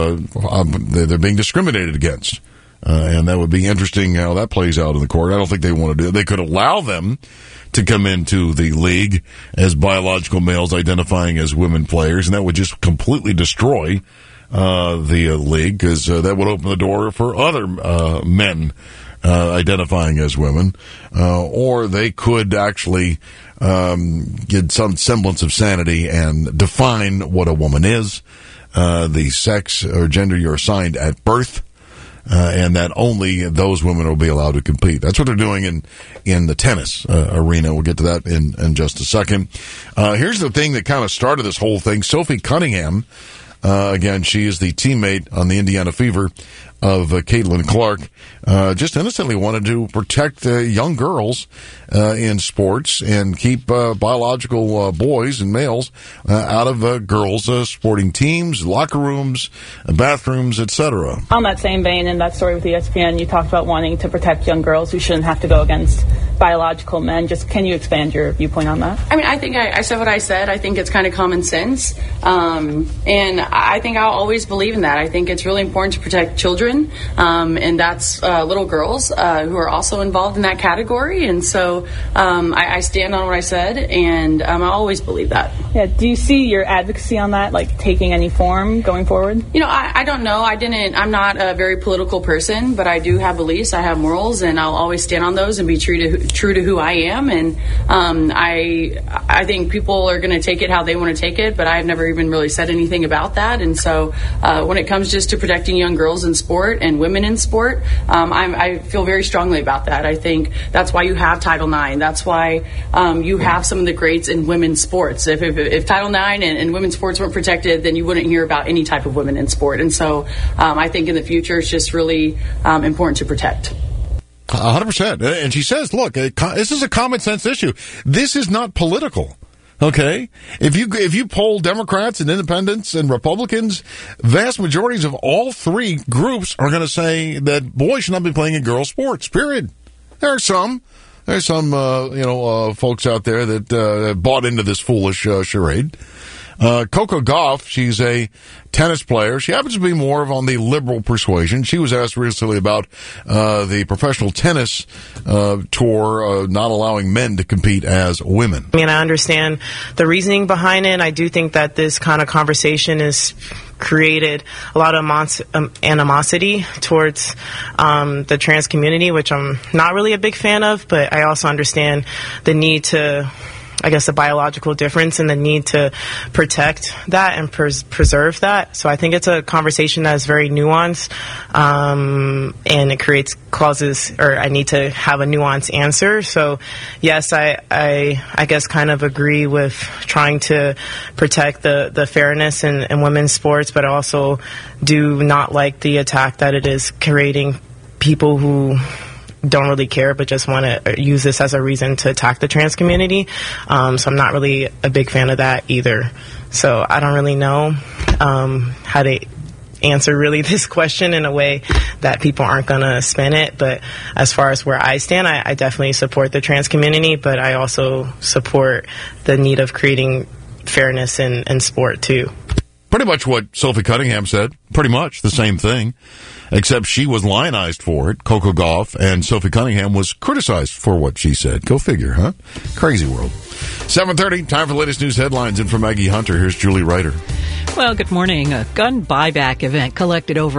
Speaker 20: being discriminated against. And that would be interesting how that plays out in the court. I don't think they want to do it. They could allow them to come into the league as biological males identifying as women players, and that would just completely destroy the league, because that would open the door for other men identifying as women. Or they could actually get some semblance of sanity and define what a woman is, the sex or gender you're assigned at birth, and that only those women will be allowed to compete. That's what they're doing in the tennis arena. We'll get to that in just a second. Here's the thing that kind of started this whole thing. Sophie Cunningham, again, she is the teammate on the Indiana Fever of Caitlin Clark, just innocently wanted to protect young girls in sports and keep biological boys and males out of girls' sporting teams, locker rooms, bathrooms, etc.
Speaker 17: On that same vein, in that story with ESPN, you talked about wanting to protect young girls who shouldn't have to go against biological men. Just can you expand your viewpoint on that?
Speaker 21: I mean, I think I said what I said. I think it's kind of common sense. And I think I'll always believe in that. I think it's really important to protect children. And that's little girls who are also involved in that category. And so I stand on what I said, and I always believe that.
Speaker 17: Yeah. Do you see your advocacy on that, like, taking any form going forward?
Speaker 21: You know, I don't know. I'm not a very political person, but I do have beliefs. I have morals, and I'll always stand on those and be true to who I am. And I think people are going to take it how they want to take it, but I've never even really said anything about that. And so when it comes just to protecting young girls in sport and women in sport, I feel very strongly about that. I think that's why you have Title IX. That's why you have some of the greats in women's sports. If Title IX and women's sports weren't protected, then you wouldn't hear about any type of women in sport. And so I think in the future it's just really important to protect.
Speaker 20: 100%. And she says, look, this is a common sense issue. This is not political. Okay? If you poll Democrats and independents and Republicans, vast majorities of all three groups are going to say that boys should not be playing in girls' sports, period. There's some folks out there that bought into this foolish charade. Coco Gauff, she's a tennis player. She happens to be more of on the liberal persuasion. She was asked recently about the professional tennis tour not allowing men to compete as women.
Speaker 23: I mean, I understand the reasoning behind it. I do think that this kind of conversation has created a lot of animosity towards the trans community, which I'm not really a big fan of, but I also understand the need to, I guess, the biological difference and the need to protect that and preserve that. So I think it's a conversation that is very nuanced, and it creates clauses, or I need to have a nuanced answer. So yes, I guess kind of agree with trying to protect the fairness in women's sports, but I also do not like the attack that it is creating people who don't really care but just want to use this as a reason to attack the trans community. So I'm not really a big fan of that either. So I don't really know how to answer really this question in a way that people aren't going to spin it. But as far as where I stand, I definitely support the trans community, but I also support the need of creating fairness in sport too.
Speaker 20: Pretty much what Sophie Cunningham said. Pretty much the same thing, except she was lionized for it, Coco Gauff, and Sophie Cunningham was criticized for what she said. Go figure, huh? Crazy world. 7:30, time for the latest news headlines. And from Maggie Hunter, here's Julie Ryder.
Speaker 8: Well, good morning. A gun buyback event collected over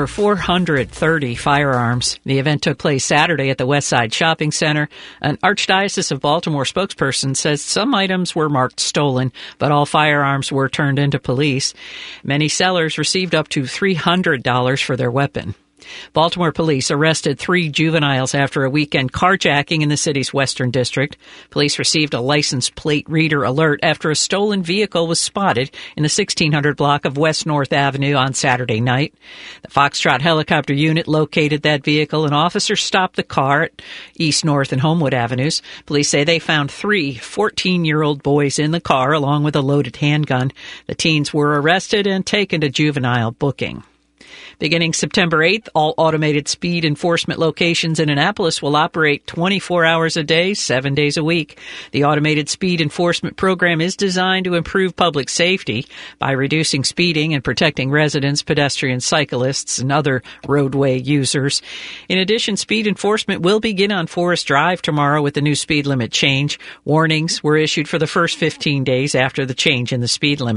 Speaker 8: 430 firearms. The event took place Saturday at the Westside Shopping Center. An Archdiocese of Baltimore spokesperson says some items were marked stolen, but all firearms were turned into police. Many sellers received up to $300 for their weapon. Baltimore police arrested 3 juveniles after a weekend carjacking in the city's Western District. Police received a license plate reader alert after a stolen vehicle was spotted in the 1600 block of West North Avenue on Saturday night. The Foxtrot helicopter unit located that vehicle, and officers stopped the car at East, North, and Homewood Avenues. Police say they found 3 14-year-old boys in the car along with a loaded handgun. The teens were arrested and taken to juvenile booking. Beginning September 8th, all automated speed enforcement locations in Annapolis will operate 24 hours a day, 7 days a week. The automated speed enforcement program is designed to improve public safety by reducing speeding and protecting residents, pedestrians, cyclists, and other roadway users. In addition, speed enforcement will begin on Forest Drive tomorrow with the new speed limit change. Warnings were issued for the first 15 days after the change in the speed limit.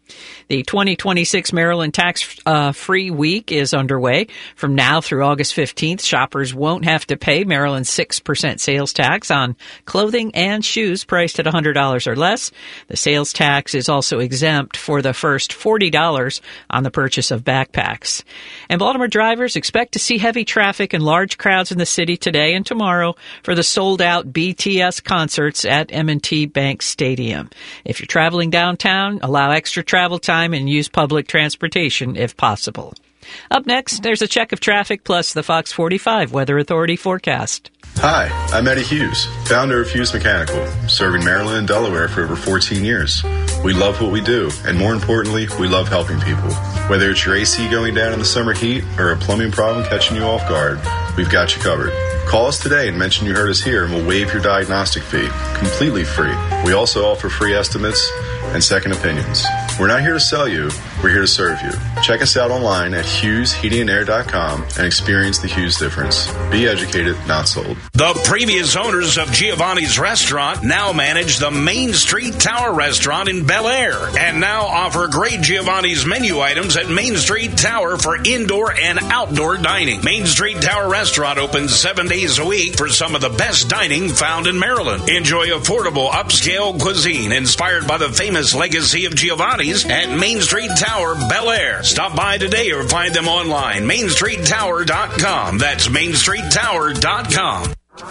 Speaker 8: The 2026 Maryland tax-free week is underway. From now through August 15th, shoppers won't have to pay Maryland's 6% sales tax on clothing and shoes priced at $100 or less. The sales tax is also exempt for the first $40 on the purchase of backpacks. And Baltimore drivers expect to see heavy traffic and large crowds in the city today and tomorrow for the sold-out BTS concerts at M&T Bank Stadium. If you're traveling downtown, allow extra travel time and use public transportation if possible. Up next, there's a check of traffic plus the Fox 45 Weather Authority forecast.
Speaker 1: Hi, I'm Eddie Hughes, founder of Hughes Mechanical, serving Maryland and Delaware for over 14 years. We love what we do, and more importantly, we love helping people. Whether it's your AC going down in the summer heat or a plumbing problem catching you off guard, we've got you covered. Call us today and mention you heard us here, and we'll waive your diagnostic fee, completely free. We also offer free estimates and second opinions. We're not here to sell you, we're here to serve you. Check us out online at HughesHeatingAndAir.com and experience the Hughes difference. Be educated, not sold.
Speaker 10: The previous owners of Giovanni's Restaurant now manage the Main Street Tower Restaurant in Bel Air and now offer great Giovanni's menu items at Main Street Tower for indoor and outdoor dining. Main Street Tower Restaurant opens 7 days a week for some of the best dining found in Maryland. Enjoy affordable upscale cuisine inspired by the famous legacy of Giovanni's at Main Street Tower, Bel Air. Stop by today or find them online, mainstreettower.com. That's mainstreettower.com.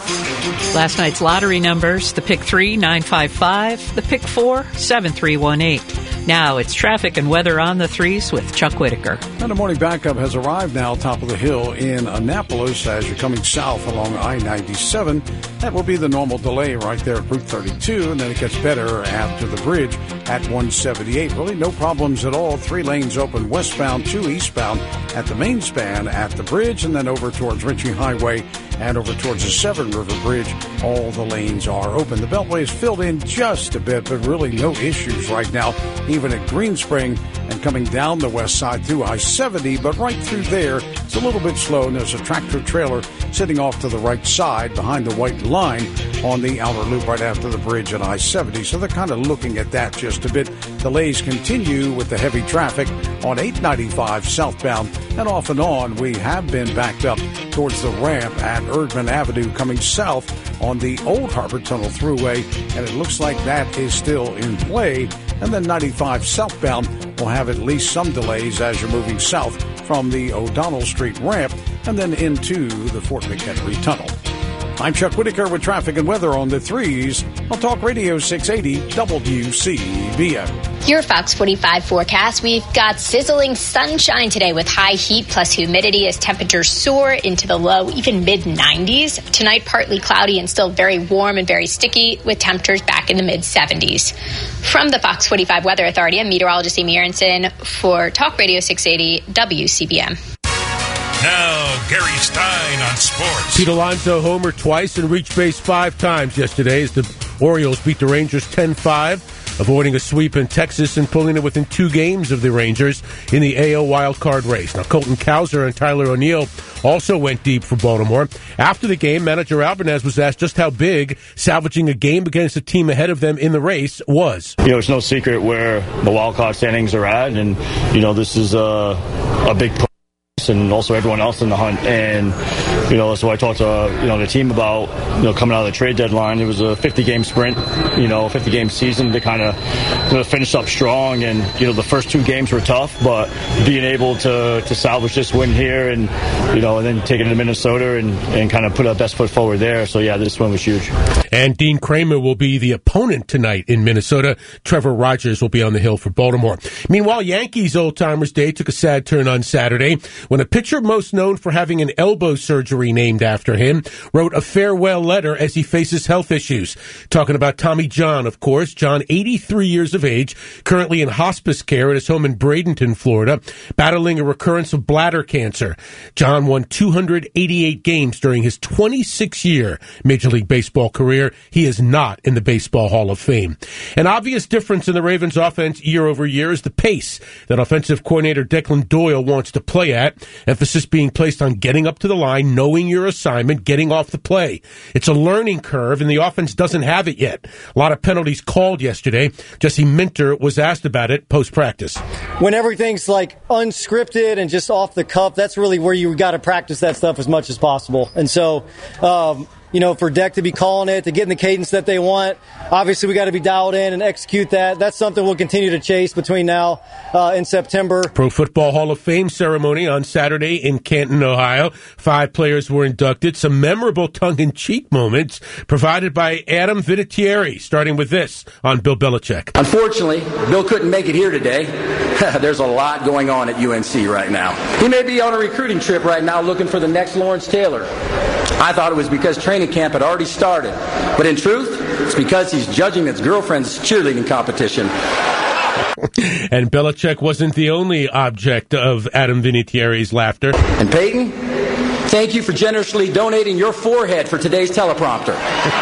Speaker 8: Last night's lottery numbers: the pick 3, 955, the pick 4, 7318. Now it's traffic and weather on the threes with Chuck Whitaker.
Speaker 9: And a morning backup has arrived now, top of the hill in Annapolis as you're coming south along I-97. That will be the normal delay right there at Route 32, and then it gets better after the bridge at 178. Really no problems at all. 3 lanes open westbound, 2 eastbound at the main span at the bridge, and then over towards Ritchie Highway and over towards the Severn River Bridge. All the lanes are open. The Beltway is filled in just a bit, but really no issues right now, even at Greenspring and coming down the west side through I-70, but right through there, it's a little bit slow, and there's a tractor trailer sitting off to the right side behind the white line on the outer loop right after the bridge at I-70, so they're kind of looking at that just a bit. Delays continue with the heavy traffic on 895 southbound, and off and on we have been backed up towards the ramp at Erdman Avenue coming south on the Old Harbor Tunnel Thruway, and it looks like that is still in play. And then 95 southbound will have at least some delays as you're moving south from the O'Donnell Street ramp and then into the Fort McHenry Tunnel. I'm Chuck Whitaker with traffic and weather on the threes on Talk Radio 680 WCBM.
Speaker 22: Your Fox 45 forecast. We've got sizzling sunshine today with high heat plus humidity as temperatures soar into the low, even mid-90s. Tonight, partly cloudy and still very warm and very sticky with temperatures back in the mid-70s. From the Fox 45 Weather Authority, I'm meteorologist Amy Aronson for Talk Radio 680 WCBM.
Speaker 12: Now, Gary Stein on sports.
Speaker 13: Pete Alonso homered twice and reached base 5 times yesterday as the Orioles beat the Rangers 10-5, avoiding a sweep in Texas and pulling it within 2 games of the Rangers in the AL wildcard race. Now, Colton Cowser and Tyler O'Neill also went deep for Baltimore. After the game, manager Albanez was asked just how big salvaging a game against a team ahead of them in the race was.
Speaker 24: It's no secret where the wildcard standings are at, and, this is a big push. And also everyone else in the hunt, and that's what I talked to the team about. Coming out of the trade deadline, it was a 50-game sprint, 50-game season to kind of finish up strong. And the first 2 games were tough, but being able to salvage this win here, and and then take it to Minnesota and kind of put our best foot forward there. So yeah, this win was huge.
Speaker 13: And Dean Kramer will be the opponent tonight in Minnesota. Trevor Rogers will be on the hill for Baltimore. Meanwhile, Yankees Old Timers Day took a sad turn on Saturday when a pitcher most known for having an elbow surgery named after him wrote a farewell letter as he faces health issues. Talking about Tommy John, of course. John, 83 years of age, currently in hospice care at his home in Bradenton, Florida, battling a recurrence of bladder cancer. John won 288 games during his 26-year Major League Baseball career. He is not in the Baseball Hall of Fame. An obvious difference in the Ravens offense year over year is the pace that offensive coordinator Declan Doyle wants to play at. Emphasis being placed on getting up to the line, knowing your assignment, getting off the play. It's a learning curve, and the offense doesn't have it yet. A lot of penalties called yesterday. Jesse Minter was asked about it post-practice.
Speaker 2: When everything's like unscripted and just off the cuff, that's really where you got to practice that stuff as much as possible. And so, for Deck to be calling it, to get in the cadence that they want, obviously we got to be dialed in and execute that. That's something we'll continue to chase between now and September.
Speaker 13: Pro Football Hall of Fame ceremony on Saturday in Canton, Ohio. 5 players were inducted. Some memorable tongue-in-cheek moments provided by Adam Vinatieri, starting with this on Bill Belichick.
Speaker 3: Unfortunately, Bill couldn't make it here today. There's a lot going on at UNC right now. He may be on a recruiting trip right now looking for the next Lawrence Taylor. I thought it was because training camp had already started. But in truth, it's because he's judging his girlfriend's cheerleading competition.
Speaker 13: And Belichick wasn't the only object of Adam Vinatieri's laughter.
Speaker 3: And Peyton, thank you for generously donating your forehead for today's teleprompter.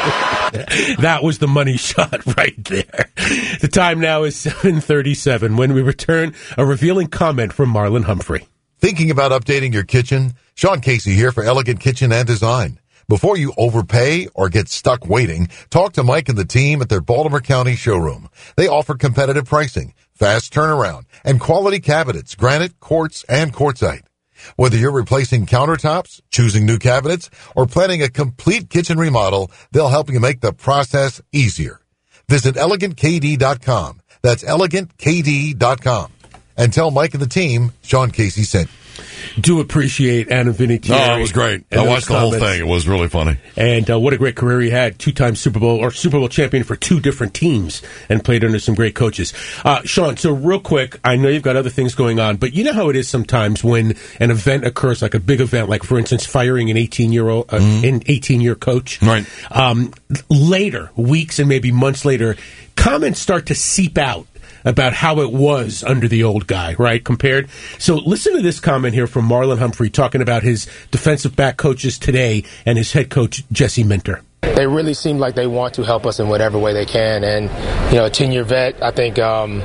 Speaker 13: That was the money shot right there. The time now is 7:37. When we return, a revealing comment from Marlon Humphrey.
Speaker 4: Thinking about updating your kitchen? Sean Casey here for Elegant Kitchen and Design. Before you overpay or get stuck waiting, talk to Mike and the team at their Baltimore County showroom. They offer competitive pricing, fast turnaround, and quality cabinets, granite, quartz, and quartzite. Whether you're replacing countertops, choosing new cabinets, or planning a complete kitchen remodel, they'll help you make the process easier. Visit ElegantKD.com. That's ElegantKD.com. And tell Mike and the team Sean Casey sent you.
Speaker 13: Do appreciate Adam Vinatieri.
Speaker 20: No, it was great. I watched the whole thing. It was really funny.
Speaker 13: And what a great career he had. 2-time Super Bowl champion for 2 different teams and played under some great coaches. Sean, so real quick, I know you've got other things going on, but you know how it is sometimes when an event occurs, like a big event, like for instance, firing an 18-year coach.
Speaker 20: Right.
Speaker 13: Later, weeks and maybe months later, comments start to seep out about how it was under the old guy, right, compared. So listen to this comment here from Marlon Humphrey talking about his defensive back coaches today and his head coach, Jesse Minter.
Speaker 14: They really seem like they want to help us in whatever way they can. And, a 10-year vet, I think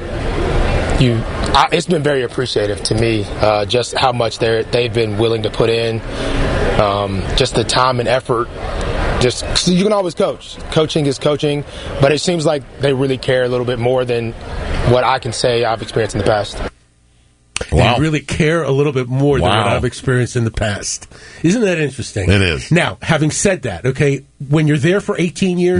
Speaker 14: it's been very appreciative to me, just how much they've been willing to put in, just the time and effort. Just you can always coach. Coaching is coaching, but it seems like they really care a little bit more than what I can say I've experienced in the past.
Speaker 13: Wow. They really care a little bit more than what I've experienced in the past. Isn't that interesting?
Speaker 20: It is.
Speaker 13: Now, having said that, okay, when you're there for 18 years,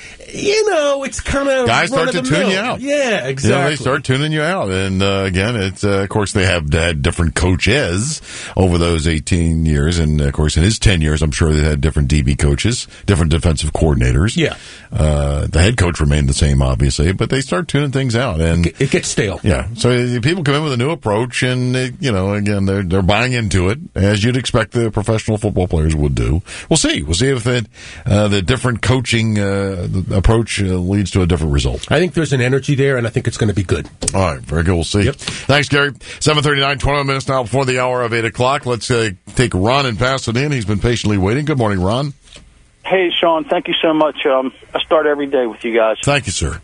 Speaker 13: it's kind of
Speaker 20: guys start to tune you out.
Speaker 13: Yeah, exactly.
Speaker 20: They start tuning you out, and again, it's of course they have had different coaches over those 18 years, and of course in his 10 years, I'm sure they had different DB coaches, different defensive coordinators.
Speaker 13: Yeah,
Speaker 20: the head coach remained the same, obviously, but they start tuning things out, and
Speaker 13: it gets stale.
Speaker 20: Yeah, so people come in with a new approach, and again, they're buying into it as you'd expect the professional football players would do. We'll see if the different coaching approach leads to a different result.
Speaker 13: I think there's an energy there, and I think it's going to be good.
Speaker 20: All right, very good. We'll see.
Speaker 13: Yep.
Speaker 20: Thanks, Gary. 7:39, 21 minutes now before the hour of 8 o'clock. Let's take Ron in Pasadena. He's been patiently waiting. Good morning, Ron.
Speaker 25: Hey, Sean. Thank you so much. I start every day with you guys.
Speaker 20: Thank you, sir.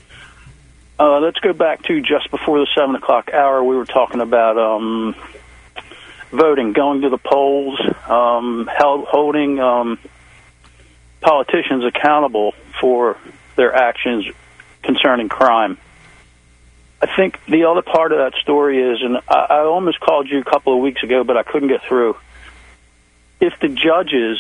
Speaker 25: Let's go back to just before the 7 o'clock hour. We were talking about voting, going to the polls, holding politicians accountable for their actions concerning crime. I think the other part of that story is, and I almost called you a couple of weeks ago, but I couldn't get through. If the judges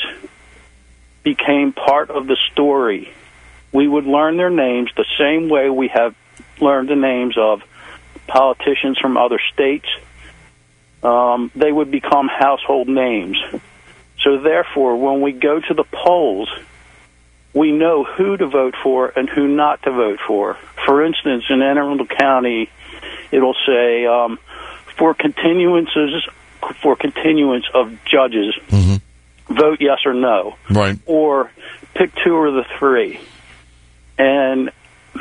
Speaker 25: became part of the story, we would learn their names the same way we have learned the names of politicians from other states. They would become household names. So therefore, when we go to the polls, we know who to vote for and who not to vote for. For instance, in Anne Arundel County, it'll say for continuance of judges, vote yes or no,
Speaker 20: right?
Speaker 25: Or pick 2 or the 3. And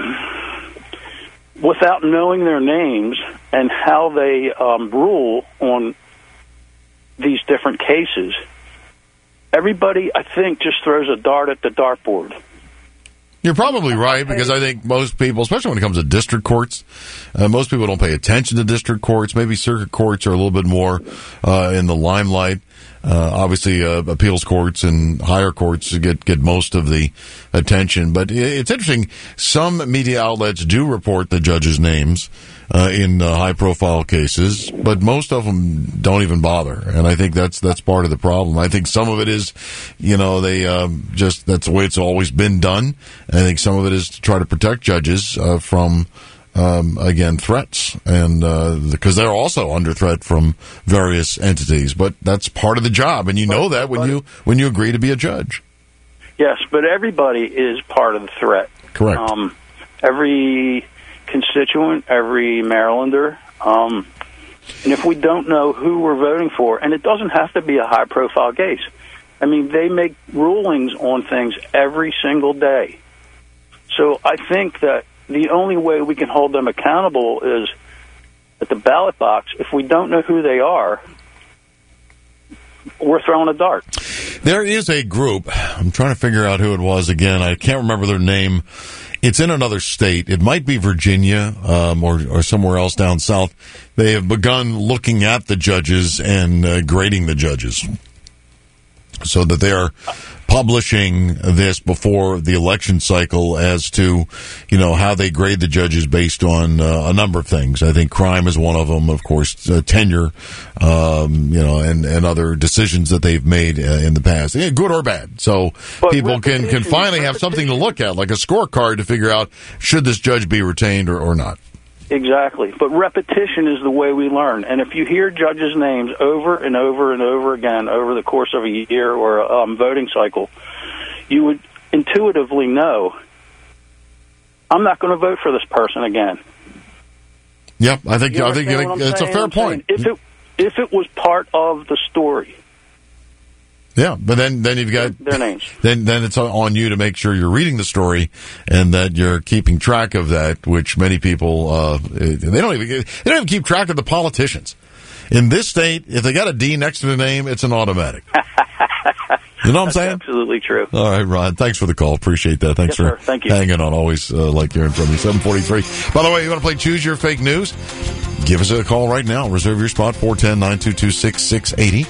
Speaker 25: without knowing their names and how they rule on these different cases, everybody, I think, just throws a dart at the dartboard.
Speaker 20: You're probably right, because I think most people, especially when it comes to district courts, most people don't pay attention to district courts. Maybe circuit courts are a little bit more in the limelight. Obviously, appeals courts and higher courts get most of the attention. But it's interesting. Some media outlets do report the judges' names in high-profile cases, but most of them don't even bother. And I think that's part of the problem. I think some of it is, they just that's the way it's always been done. I think some of it is to try to protect judges from. Again, threats, and because they're also under threat from various entities, but that's part of the job, and know that when you agree to be a judge.
Speaker 25: Yes, but everybody is part of the threat.
Speaker 20: Correct.
Speaker 25: Every constituent, every Marylander, and if we don't know who we're voting for, and it doesn't have to be a high-profile case. I mean, they make rulings on things every single day. So I think that the only way we can hold them accountable is at the ballot box. If we don't know who they are, we're throwing a dart.
Speaker 20: There is a group. I'm trying to figure out who it was again. I can't remember their name. It's in another state. It might be Virginia or somewhere else down south. They have begun looking at the judges and grading the judges, so that they are publishing this before the election cycle as to, how they grade the judges based on a number of things. I think crime is one of them, of course, tenure, and other decisions that they've made in the past, good or bad. So people can finally have something to look at, like a scorecard to figure out should this judge be retained or not.
Speaker 25: Exactly. But repetition is the way we learn. And if you hear judges' names over and over and over again over the course of a year or a voting cycle, you would intuitively know, I'm not going to vote for this person again.
Speaker 20: Yep, I think it's a fair point.
Speaker 25: If it was part of the story.
Speaker 20: Yeah, but then you've got
Speaker 25: their names.
Speaker 20: Then it's on you to make sure you're reading the story and that you're keeping track of that, which many people they don't even keep track of the politicians. In this state, if they got a D next to the name, it's an automatic. You know what I'm saying?
Speaker 25: Absolutely true.
Speaker 20: All right, Ron. Thanks for the call. Appreciate that. Thanks for hanging on. Always like hearing from you. 743. By the way, you want to play Choose Your Fake News? Give us a call right now. Reserve your spot, 410-922-6680,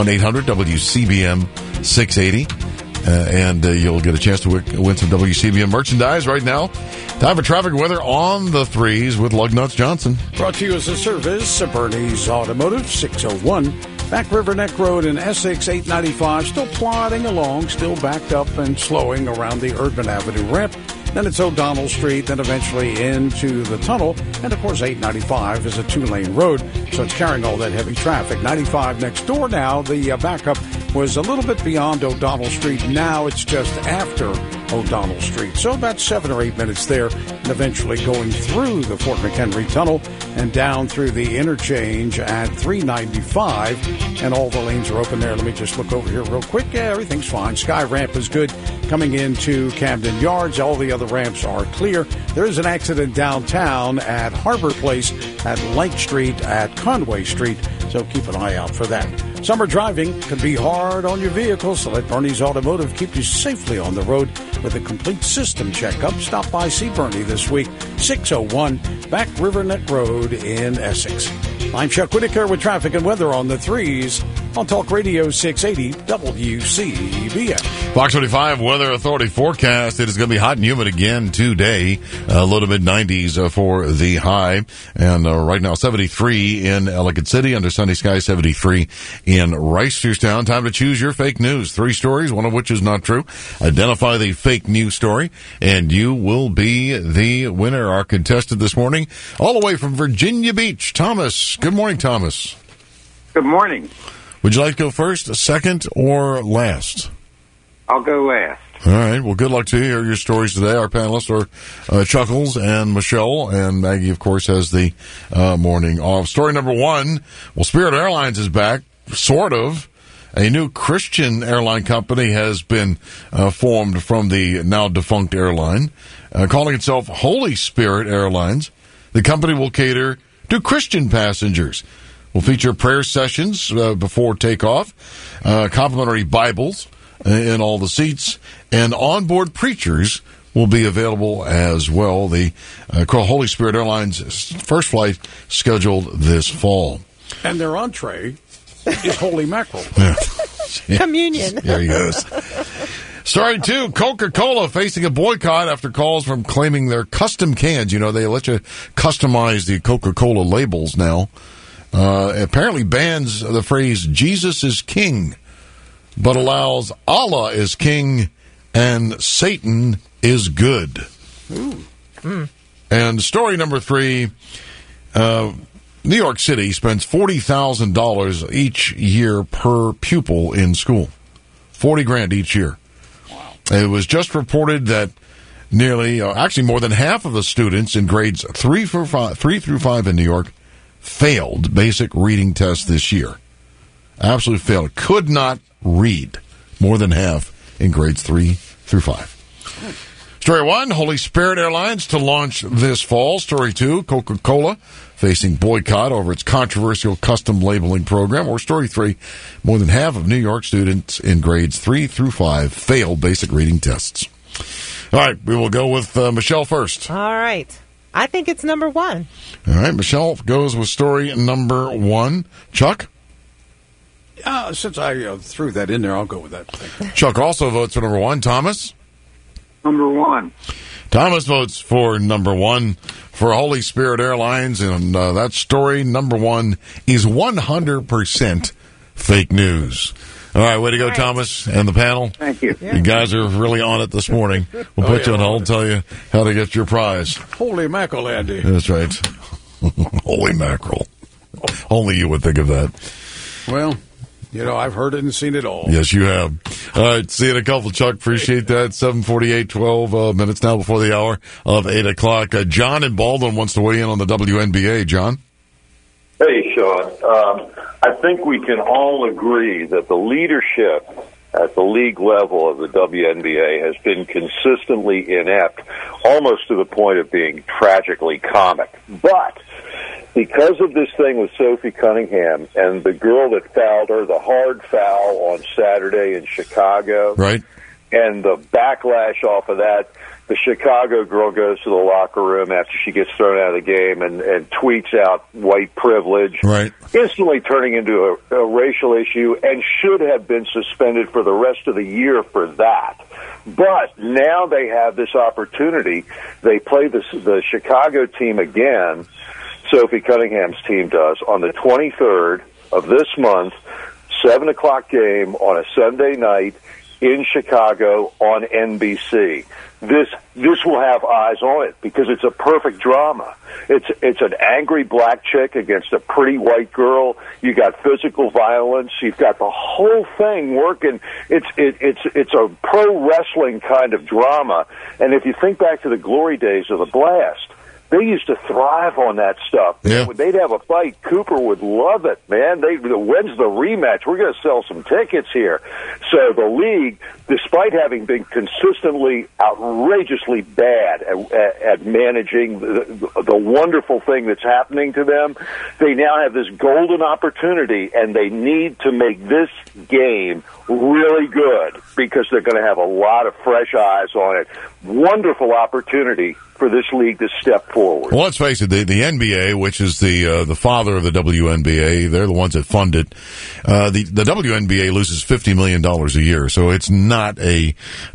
Speaker 20: 1-800-WCBM-680. And you'll get a chance to win some WCBM merchandise right now. Time for traffic and weather on the threes with Lugnuts Johnson.
Speaker 9: Brought to you as a service of Bernie's Automotive, 601 Back River Neck Road in Essex, 895. Still plodding along, still backed up and slowing around the Erdman Avenue ramp. Then it's O'Donnell Street, then eventually into the tunnel. And, of course, 895 is a two-lane road, so it's carrying all that heavy traffic. 95 next door now. The backup was a little bit beyond O'Donnell Street. Now it's just after O'Donnell Street. So about 7 or 8 minutes there, and eventually going through the Fort McHenry Tunnel and down through the interchange at 395. And all the lanes are open there. Let me just look over here real quick. Yeah, everything's fine. Sky Ramp is good. Coming into Camden Yards, all the other ramps are clear. There is an accident downtown at Harbor Place, at Light Street, at Conway Street, so keep an eye out for that. Summer driving can be hard on your vehicle, so let Bernie's Automotive keep you safely on the road with a complete system checkup. Stop by See Bernie this week, 601 Back River Neck Road in Essex. I'm Chuck Whitaker with traffic and weather on the threes on Talk Radio 680 WCBM.
Speaker 20: Fox 25 Weather Authority forecast. It is going to be hot and humid again today. Low to mid-90s for the high. And right now 73 in Ellicott City. Under sunny skies, 73 in Reisterstown. Time to choose your fake news. 3 stories, one of which is not true. Identify the fake news story, and you will be the winner. Our contestant this morning, all the way from Virginia Beach, Thomas. Good morning, Thomas.
Speaker 5: Good morning.
Speaker 20: Would you like to go first, second, or last?
Speaker 5: I'll go last.
Speaker 20: All right. Well, good luck to you. Here are your stories today. Our panelists are Chuckles and Michelle, and Maggie, of course, has the morning off. Story number 1. Well, Spirit Airlines is back, sort of. A new Christian airline company has been formed from the now defunct airline, calling itself Holy Spirit Airlines. The company will cater to Christian passengers. Will feature prayer sessions before takeoff, complimentary Bibles in all the seats, and onboard preachers will be available as well. The Holy Spirit Airlines first flight scheduled this fall.
Speaker 9: And their entree is holy mackerel.
Speaker 6: Communion.
Speaker 20: There he goes. Story 2, Coca-Cola facing a boycott after calls from claiming their custom cans. You know, they let you customize the Coca-Cola labels now. Apparently bans the phrase Jesus is king, but allows Allah is king and Satan is good. And story number 3, New York City spends $40,000 each year per pupil in school. $40,000 each year. Wow. It was just reported that nearly, actually more than half of the students in grades 3 through 5 in New York failed basic reading tests this year. Absolutely failed. Could not read. More than half in grades 3 through 5. Story 1, Holy Spirit Airlines to launch this fall. Story 2, Coca-Cola facing boycott over its controversial custom labeling program. Or story 3, more than half of New York students in grades 3 through 5 failed basic reading tests. All right, we will go with Michelle first.
Speaker 6: All right. I think it's number 1.
Speaker 20: All right, Michelle goes with story number 1. Chuck?
Speaker 9: Since I threw that in there, I'll go with that.
Speaker 20: Chuck also votes for number 1. Thomas?
Speaker 5: Number 1.
Speaker 20: Thomas votes for number 1 for Holy Spirit Airlines, and that story, number 1, is 100% fake news. All right, way to go, Thomas, and the panel.
Speaker 5: Thank you.
Speaker 20: You guys are really on it this morning. We'll put you on hold and tell you how to get your prize.
Speaker 9: Holy mackerel, Andy.
Speaker 20: That's right. Holy mackerel. Only you would think of that.
Speaker 9: Well, I've heard it and seen it all.
Speaker 20: Yes, you have. All right, see you in a couple, Chuck. Appreciate that. 7:48, 12 minutes now before the hour of 8 o'clock. John in Baldwin wants to weigh in on the WNBA. John?
Speaker 7: Hey, Sean. I think we can all agree that the leadership at the league level of the WNBA has been consistently inept, almost to the point of being tragically comic. But because of this thing with Sophie Cunningham and the girl that fouled her, the hard foul on Saturday in Chicago,
Speaker 20: right,
Speaker 7: and the backlash off of that, the Chicago girl goes to the locker room after she gets thrown out of the game and tweets out white privilege,
Speaker 20: right,
Speaker 7: instantly turning into a racial issue, and should have been suspended for the rest of the year for that. But now they have this opportunity. They play the Chicago team again, Sophie Cunningham's team does, on the 23rd of this month, 7 o'clock game on a Sunday night in Chicago on NBC. This will have eyes on it because it's a perfect drama. It's an angry black chick against a pretty white girl. You got physical violence. You've got the whole thing working. It's a pro wrestling kind of drama. And if you think back to the glory days of the Blast, they used to thrive on that stuff.
Speaker 20: Yeah.
Speaker 7: When they'd have a fight, Cooper would love it, man. When's the rematch? We're going to sell some tickets here. So the league, despite having been consistently outrageously bad at managing the wonderful thing that's happening to them, they now have this golden opportunity, and they need to make this game really good because they're going to have a lot of fresh eyes on it. Wonderful opportunity for this league to step forward.
Speaker 20: Well, let's face it, the NBA, which is the father of the WNBA, they're the ones that fund it. The WNBA loses $50 million a year, so it's not a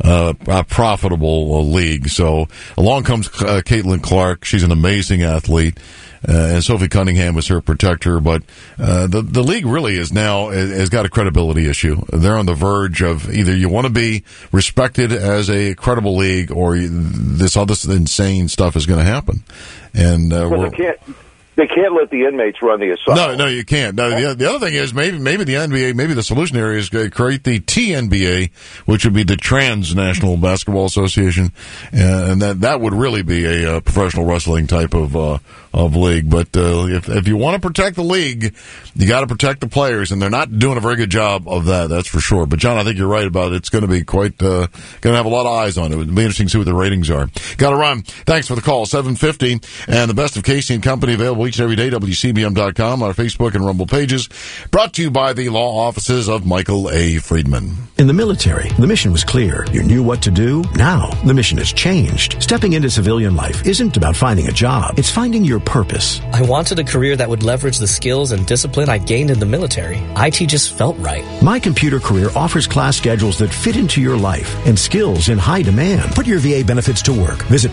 Speaker 20: profitable league. So along comes Caitlin Clark. She's an amazing athlete. And Sophie Cunningham is her protector, but the league really is now has got a credibility issue. They're on the verge of either you want to be respected as a credible league, or this other insane stuff is going to happen. And
Speaker 7: they can't let the inmates run the asylum.
Speaker 20: No, you can't. No, the other thing is maybe the NBA, maybe the solution area is to create the TNBA, which would be the Trans National Basketball Association, and that would really be a professional wrestling type of of league. But if you want to protect the league, you got to protect the players, and they're not doing a very good job of that. That's for sure. But John, I think you're right about it. It's going to be quite going to have a lot of eyes on it. It'll be interesting to see what the ratings are. Got to run. Thanks for the call. 7:50, and the best of Casey and Company available each and every day. WCBM.com, our Facebook and Rumble pages. Brought to you by the law offices of Michael A. Friedman.
Speaker 11: In the military, the mission was clear. You knew what to do. Now, the mission has changed. Stepping into civilian life isn't about finding a job. It's finding your purpose.
Speaker 15: I wanted a career that would leverage the skills and discipline I gained in the military. IT just felt right.
Speaker 11: My Computer Career offers class schedules that fit into your life and skills in high demand. Put your VA benefits to work. Visit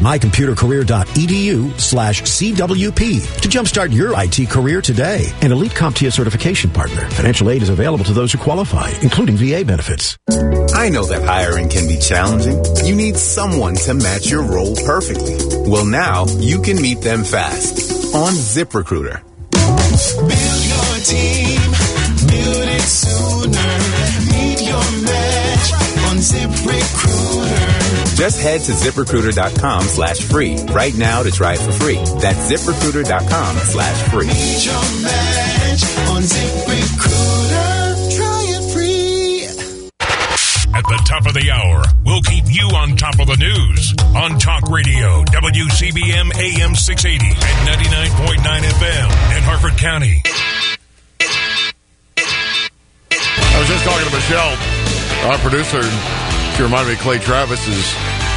Speaker 11: mycomputercareer.edu/CWP to jumpstart your IT career today. An elite CompTIA certification partner. Financial aid is available to those who qualify, including VA benefits.
Speaker 16: I know that hiring can be challenging. You need someone to match your role perfectly. Well, now you can meet them fast on ZipRecruiter.
Speaker 18: Build your team, build it sooner. Meet your match on ZipRecruiter.
Speaker 16: Just head to ZipRecruiter.com/free right now to try it for free. That's ZipRecruiter.com/free.
Speaker 18: Meet your match on ZipRecruiter. Try it free.
Speaker 12: At the top of the hour, we'll keep you on top of the news on Talk Radio, WCBM AM 680 and 99.9 FM in Harford County.
Speaker 20: I was just talking to Michelle, our producer. She reminded me of Clay Travis's.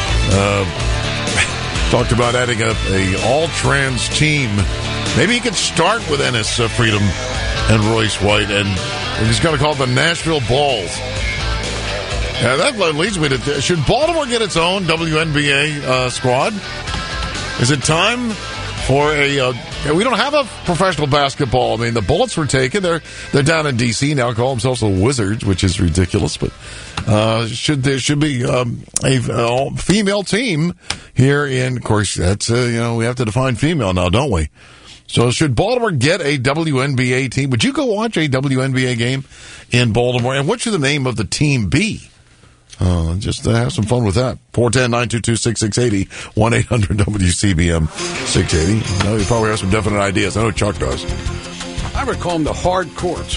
Speaker 20: Talked about adding a all-trans team. Maybe he could start with Ennis Freedom and Royce White, and he's going to call it the Nashville Balls. Yeah, that leads me to, should Baltimore get its own WNBA squad? Is it time for we don't have a professional basketball. I mean, the Bullets were taken. They're down in D.C. now, call themselves the Wizards, which is ridiculous. But there should be a female team here in, of course, that's, we have to define female now, don't we? So should Baltimore get a WNBA team? Would you go watch a WNBA game in Baltimore? And what should the name of the team be? Just have some fun with that. 410-922-6680, 1-800-WCBM-680. You probably have some definite ideas. I know Chuck does.
Speaker 9: I would call them the hard courts.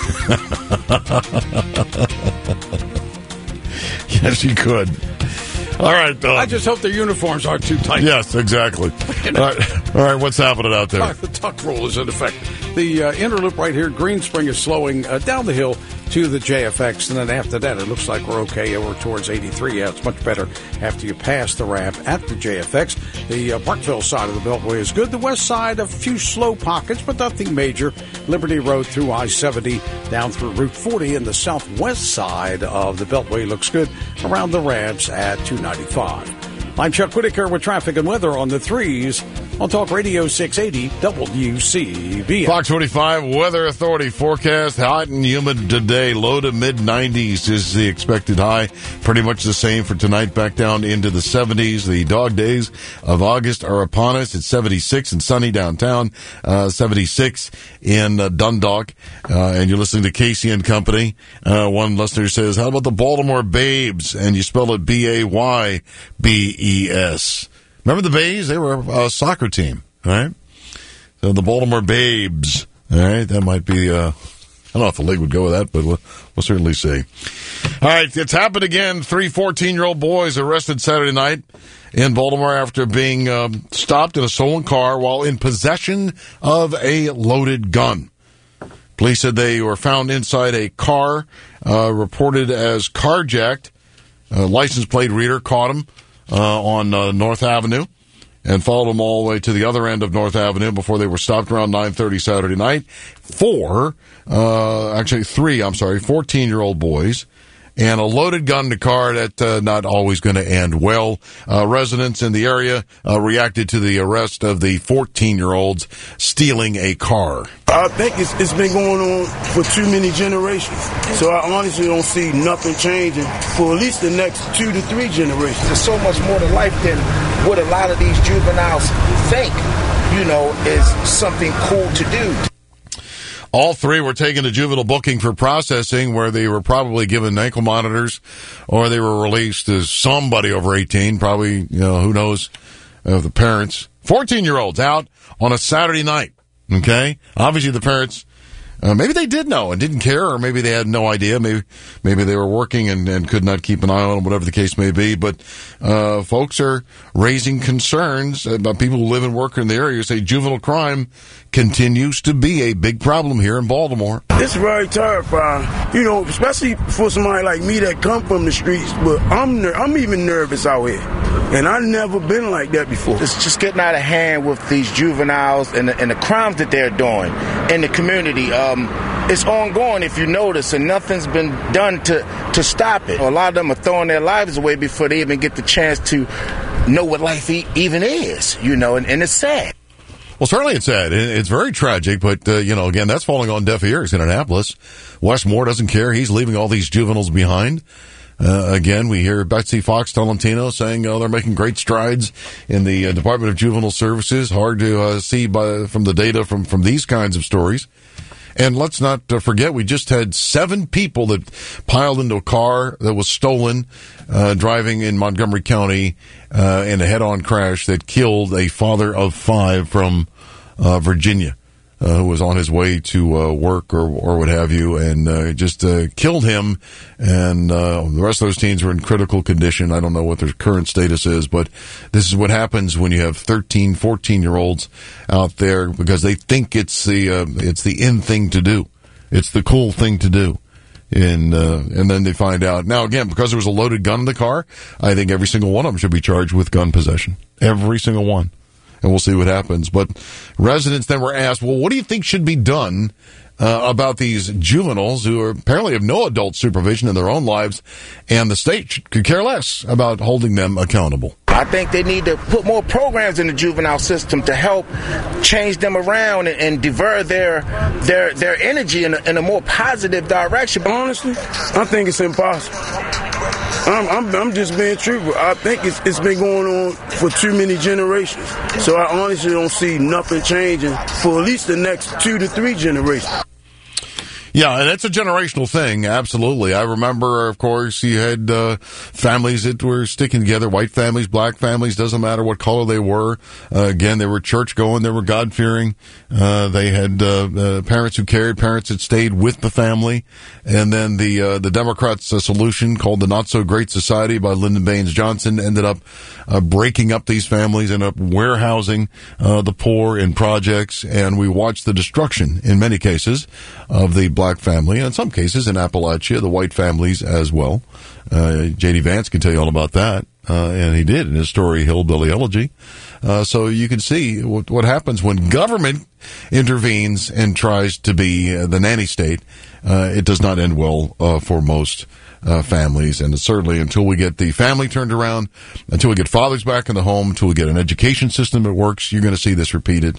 Speaker 20: Yes, you could. All right.
Speaker 9: I just hope their uniforms aren't too tight.
Speaker 20: Yes, exactly. All right, what's happening out there?
Speaker 9: The tuck rule is in effect. The Interloop right here, Green Spring is slowing down the hill to the JFX, and then after that, it looks like we're okay over towards 83. Yeah, it's much better after you pass the ramp at the JFX. The Parkville side of the Beltway is good. The west side, a few slow pockets, but nothing major. Liberty Road through I-70 down through Route 40, and the southwest side of the Beltway looks good around the ramps at 295. I'm Chuck Whitaker with traffic and weather on the 3s on Talk Radio 680 WCB.
Speaker 20: Fox 45 Weather Authority forecast. Hot and humid today. Low to mid-90s is the expected high. Pretty much the same for tonight. Back down into the 70s. The dog days of August are upon us. It's 76 and sunny downtown. 76 in Dundalk. And you're listening to Casey and Company. One listener says, how about the Baltimore Babes? And you spell it B-A-Y-B-E-S. Remember the Bays? They were a soccer team, all right? So the Baltimore Babes, all right? That might be, I don't know if the league would go with that, but we'll certainly see. All right, it's happened again. 3 14-year-old boys arrested Saturday night in Baltimore after being stopped in a stolen car while in possession of a loaded gun. Police said they were found inside a car, reported as carjacked. License plate reader caught them on North Avenue and followed them all the way to the other end of North Avenue before they were stopped around 9:30 Saturday night. 3 14-year-old boys and a loaded gun in the car. That not always going to end well. Residents in the area reacted to the arrest of the 14-year-olds stealing a car.
Speaker 19: I think it's been going on for too many generations. So I honestly don't see nothing changing for at least the next 2 to 3 generations.
Speaker 26: There's so much more to life than what a lot of these juveniles think, is something cool to do.
Speaker 20: All 3 were taken to juvenile booking for processing, where they were probably given ankle monitors, or they were released as somebody over 18, probably, who knows, of the parents. 14-year-olds out on a Saturday night. Okay? Obviously, the parents, maybe they did know and didn't care, or maybe they had no idea. Maybe they were working and could not keep an eye on them, whatever the case may be. But folks are raising concerns about people who live and work in the area who say juvenile crime continues to be a big problem here in Baltimore.
Speaker 19: It's very terrifying, especially for somebody like me that come from the streets. But I'm even nervous out here, and I've never been like that before.
Speaker 26: It's just getting out of hand with these juveniles and the crimes that they're doing in the community. It's ongoing, if you notice, and nothing's been done to stop it. A lot of them are throwing their lives away before they even get the chance to know what life even is, and it's sad.
Speaker 20: Well, certainly it's sad. It's very tragic, but, again, that's falling on deaf ears in Annapolis. Wes Moore doesn't care. He's leaving all these juveniles behind. Again, we hear Betsy Fox Tolentino saying, they're making great strides in the Department of Juvenile Services. Hard to see from the data from these kinds of stories. And let's not forget, we just had 7 people that piled into a car that was stolen, driving in Montgomery County, in a head-on crash that killed a father of 5 from Virginia, who was on his way to work or what have you, and just killed him. And the rest of those teens are in critical condition. I don't know what their current status is, but this is what happens when you have 13, 14-year-olds out there because they think it's the in thing to do. It's the cool thing to do. And then they find out. Now, again, because there was a loaded gun in the car, I think every single one of them should be charged with gun possession. Every single one. And we'll see what happens. But residents then were asked, well, what do you think should be done about these juveniles who apparently have no adult supervision in their own lives, and the state could care less about holding them accountable?
Speaker 26: I think they need to put more programs in the juvenile system to help change them around and divert their energy in a more positive direction.
Speaker 19: Honestly, I think it's impossible. I'm just being truthful. I think it's been going on for too many generations. So I honestly don't see nothing changing for at least the next 2 to 3 generations.
Speaker 20: Yeah, and it's a generational thing, absolutely. I remember, of course, you had families that were sticking together, white families, black families, doesn't matter what color they were. Again, they were church-going, they were God-fearing. They had parents who cared, parents that stayed with the family. And then the Democrats' solution, called the Not-So-Great Society by Lyndon Baines Johnson, ended up breaking up these families, ended up warehousing the poor in projects, and we watched the destruction, in many cases, of the black family, and in some cases in Appalachia, the white families as well. J.D. Vance can tell you all about that, and he did in his story, Hillbilly Elegy. So you can see what happens when government intervenes and tries to be the nanny state. It does not end well for most families, and certainly until we get the family turned around, until we get fathers back in the home, until we get an education system that works, you're going to see this repeated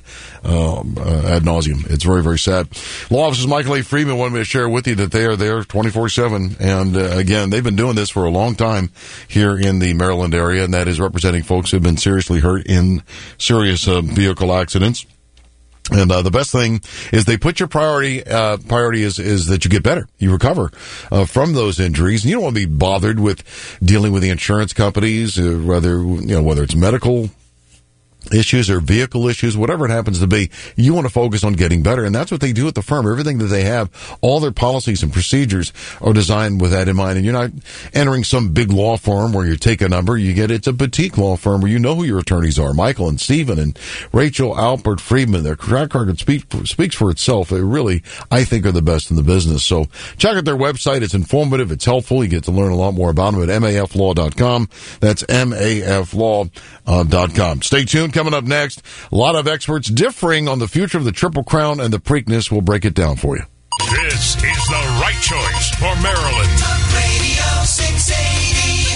Speaker 20: ad nauseum. It's very, very sad. Law officers Michael A. Friedman wanted me to share with you that they are there 24/7, and again, they've been doing this for a long time here in the Maryland area, and that is representing folks who have been seriously hurt in serious vehicle accidents. And the best thing is they put your priority is that you get better. You recover from those injuries. And you don't want to be bothered with dealing with the insurance companies, whether it's medical issues or vehicle issues, whatever it happens to be. You want to focus on getting better, and that's what they do at the firm. Everything that they have, all their policies and procedures are designed with that in mind. And you're not entering some big law firm where you take a number. It's a boutique law firm where you know who your attorneys are. Michael and Stephen and Rachel Alpert Friedman. Their track record speaks for itself. They really, I think, are the best in the business. So check out their website. It's informative. It's helpful. You get to learn a lot more about them at maflaw.com. That's maflaw.com. Stay tuned. Coming up next, a lot of experts differing on the future of the Triple Crown and the Preakness. We'll break it down for you.
Speaker 12: This is the right choice for Maryland.
Speaker 18: Talk Radio 680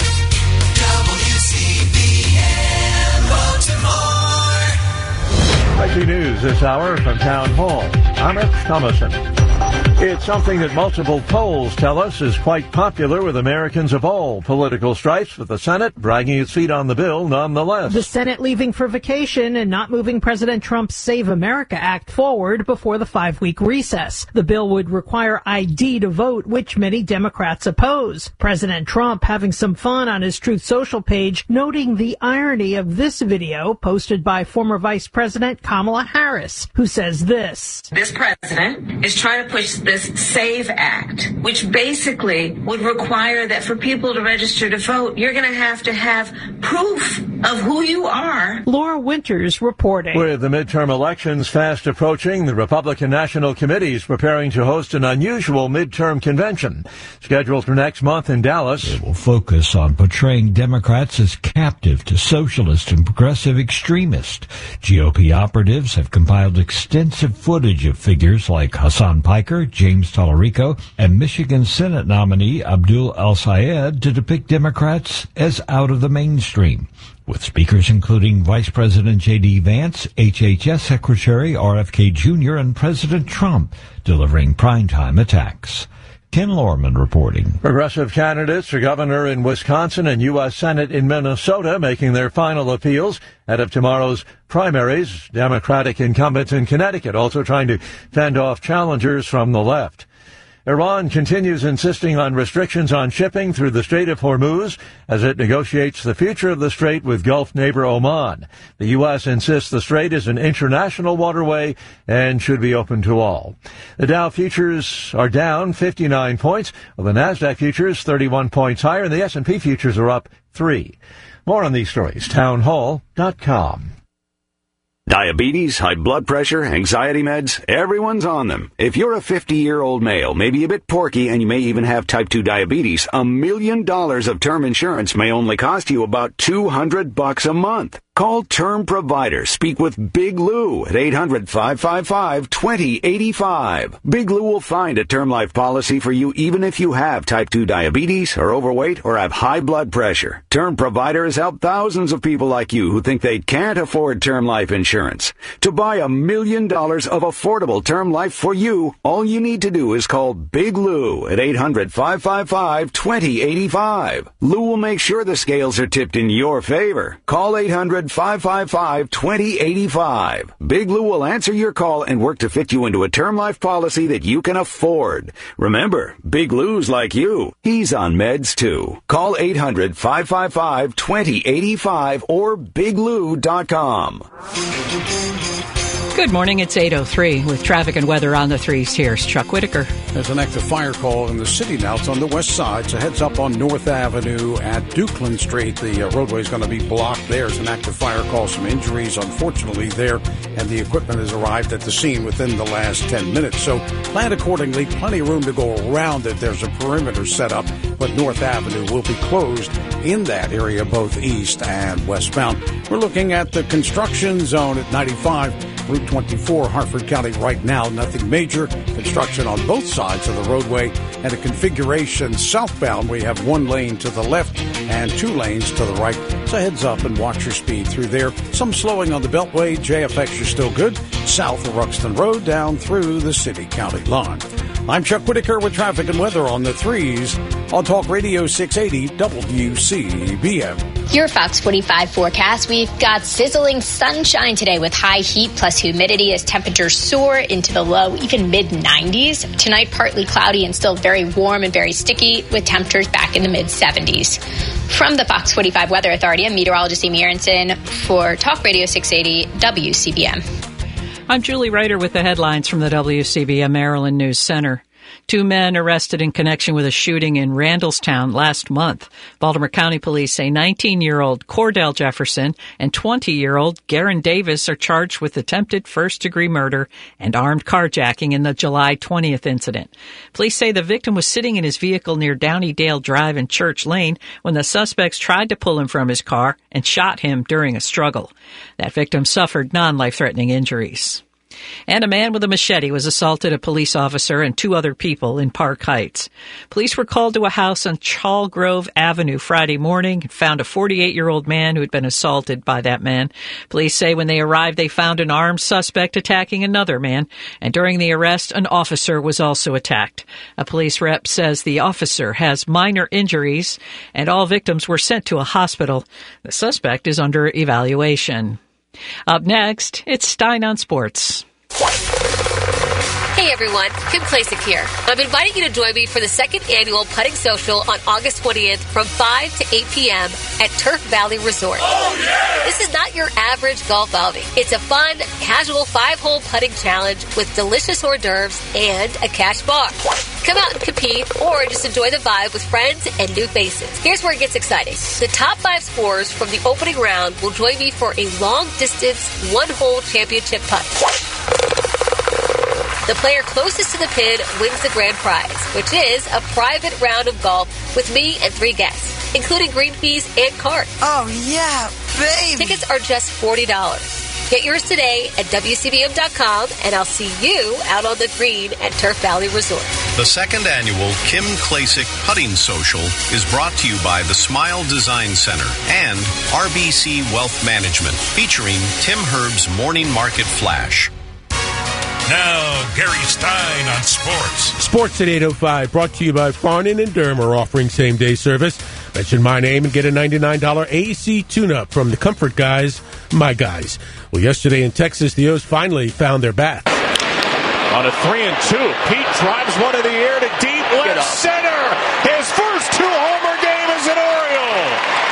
Speaker 18: WCBM Baltimore.
Speaker 1: Breaking news this hour from Town Hall. I'm Ed Thomason. It's something that multiple polls tell us is quite popular with Americans of all political stripes, with the Senate dragging its feet on the bill nonetheless.
Speaker 8: The Senate leaving for vacation and not moving President Trump's Save America Act forward before the 5-week recess. The bill would require ID to vote, which many Democrats oppose. President Trump having some fun on his Truth Social page, noting the irony of this video posted by former Vice President Kamala Harris, who says this.
Speaker 10: This president is trying to push this SAVE Act, which basically would require that for people to register to vote, you're going to have proof of who you are.
Speaker 8: Laura Winters reporting.
Speaker 1: With the midterm elections fast approaching, the Republican National Committee is preparing to host an unusual midterm convention scheduled for next month in Dallas.
Speaker 17: It will focus on portraying Democrats as captive to socialist and progressive extremists. GOP operatives have compiled extensive footage of figures like Hassan Piker, James Tallarico, and Michigan Senate nominee Abdul El-Sayed to depict Democrats as out of the mainstream, with speakers including Vice President J.D. Vance, HHS Secretary RFK Jr., and President Trump delivering primetime attacks. Ken Lorman reporting.
Speaker 1: Progressive candidates for governor in Wisconsin and U.S. Senate in Minnesota making their final appeals ahead of tomorrow's primaries. Democratic incumbents in Connecticut also trying to fend off challengers from the left. Iran continues insisting on restrictions on shipping through the Strait of Hormuz as it negotiates the future of the strait with Gulf neighbor Oman. The U.S. insists the strait is an international waterway and should be open to all. The Dow futures are down 59 points, while the NASDAQ futures 31 points higher, and the S&P futures are up 3. More on these stories, townhall.com.
Speaker 21: Diabetes, high blood pressure, anxiety meds, everyone's on them. If you're a 50-year-old male, maybe a bit porky, and you may even have type 2 diabetes, $1 million of term insurance may only cost you about $200 a month. Call Term Provider. Speak with Big Lou at 800-555-2085. Big Lou will find a term life policy for you even if you have type 2 diabetes, are overweight, or have high blood pressure. Term Provider has helped thousands of people like you who think they can't afford term life insurance. To buy $1 million of affordable term life for you, all you need to do is call Big Lou at 800-555-2085. Lou will make sure the scales are tipped in your favor. Call 800-555-2085. Big Lou will answer your call and work to fit you into a term life policy that you can afford. Remember, Big Lou's like you. He's on meds too. Call 800-555-2085 or biglou.com.
Speaker 23: Good morning. It's 8:03 with traffic and weather on the threes. Here's Chuck Whitaker.
Speaker 9: There's an active fire call in the city now. It's on the west side, so heads up on North Avenue at Dukeland Street. The roadway is going to be blocked. There's an active fire call. Some injuries, unfortunately, there, and the equipment has arrived at the scene within the last 10 minutes. So plan accordingly. Plenty of room to go around it. There's a perimeter set up, but North Avenue will be closed in that area, both east and westbound. We're looking at the construction zone at 95. Route 24, Harford County right now. Nothing major. Construction on both sides of the roadway and a configuration southbound. We have one lane to the left and two lanes to the right. So heads up and watch your speed through there. Some slowing on the Beltway. JFX are still good. South of Ruxton Road down through the city-county line. I'm Chuck Whitaker with traffic and weather on the threes on Talk Radio 680 WCBM.
Speaker 22: Your Fox 45 forecast. We've got sizzling sunshine today with high heat plus humidity as temperatures soar into the low, even mid-90s. Tonight, partly cloudy and still very warm and very sticky with temperatures back in the mid-70s. From the Fox 45 Weather Authority, I'm meteorologist Amy Aronson for Talk Radio 680 WCBM.
Speaker 23: I'm Julie Ryder with the headlines from the WCBM Maryland News Center. 2 men arrested in connection with a shooting in Randallstown last month. Baltimore County Police say 19-year-old Cordell Jefferson and 20-year-old Garen Davis are charged with attempted first-degree murder and armed carjacking in the July 20th incident. Police say the victim was sitting in his vehicle near Downey-Dale Drive and Church Lane when the suspects tried to pull him from his car and shot him during a struggle. That victim suffered non-life-threatening injuries. And a man with a machete was assaulted a police officer and 2 other people in Park Heights. Police were called to a house on Chalgrove Avenue Friday morning and found a 48-year-old man who had been assaulted by that man. Police say when they arrived, they found an armed suspect attacking another man, and during the arrest, an officer was also attacked. A police rep says the officer has minor injuries, and all victims were sent to a hospital. The suspect is under evaluation. Up next, it's Stein on Sports.
Speaker 2: Hey everyone, Kim Klasick here. I'm inviting you to join me for the 2nd annual Putting Social on August 20th from 5 to 8 p.m. at Turf Valley Resort. Oh, yeah! This is not your average golf outing. It's a fun, casual 5-hole putting challenge with delicious hors d'oeuvres and a cash bar. Come out and compete or just enjoy the vibe with friends and new faces. Here's where it gets exciting. The top 5 scorers from the opening round will join me for a long-distance, 1-hole championship putt. The player closest to the pin wins the grand prize, which is a private round of golf with me and 3 guests, including green fees and cards.
Speaker 3: Oh, yeah, baby!
Speaker 2: Tickets are just $40. Get yours today at WCBM.com, and I'll see you out on the green at Turf Valley Resort.
Speaker 4: The 2nd annual Kim Klasick Putting Social is brought to you by the Smile Design Center and RBC Wealth Management, featuring Tim Herb's Morning Market Flash.
Speaker 12: Now, Gary Stein on sports.
Speaker 13: Sports at 8:05, brought to you by Farnan and Dermer, offering same-day service. Mention my name and get a $99 AC tune-up from the Comfort Guys, my guys. Well, yesterday in Texas, the O's finally found their bat.
Speaker 14: On a 3-2, Pete drives one in the air to deep left center. His first 2-homer game as an Oriole.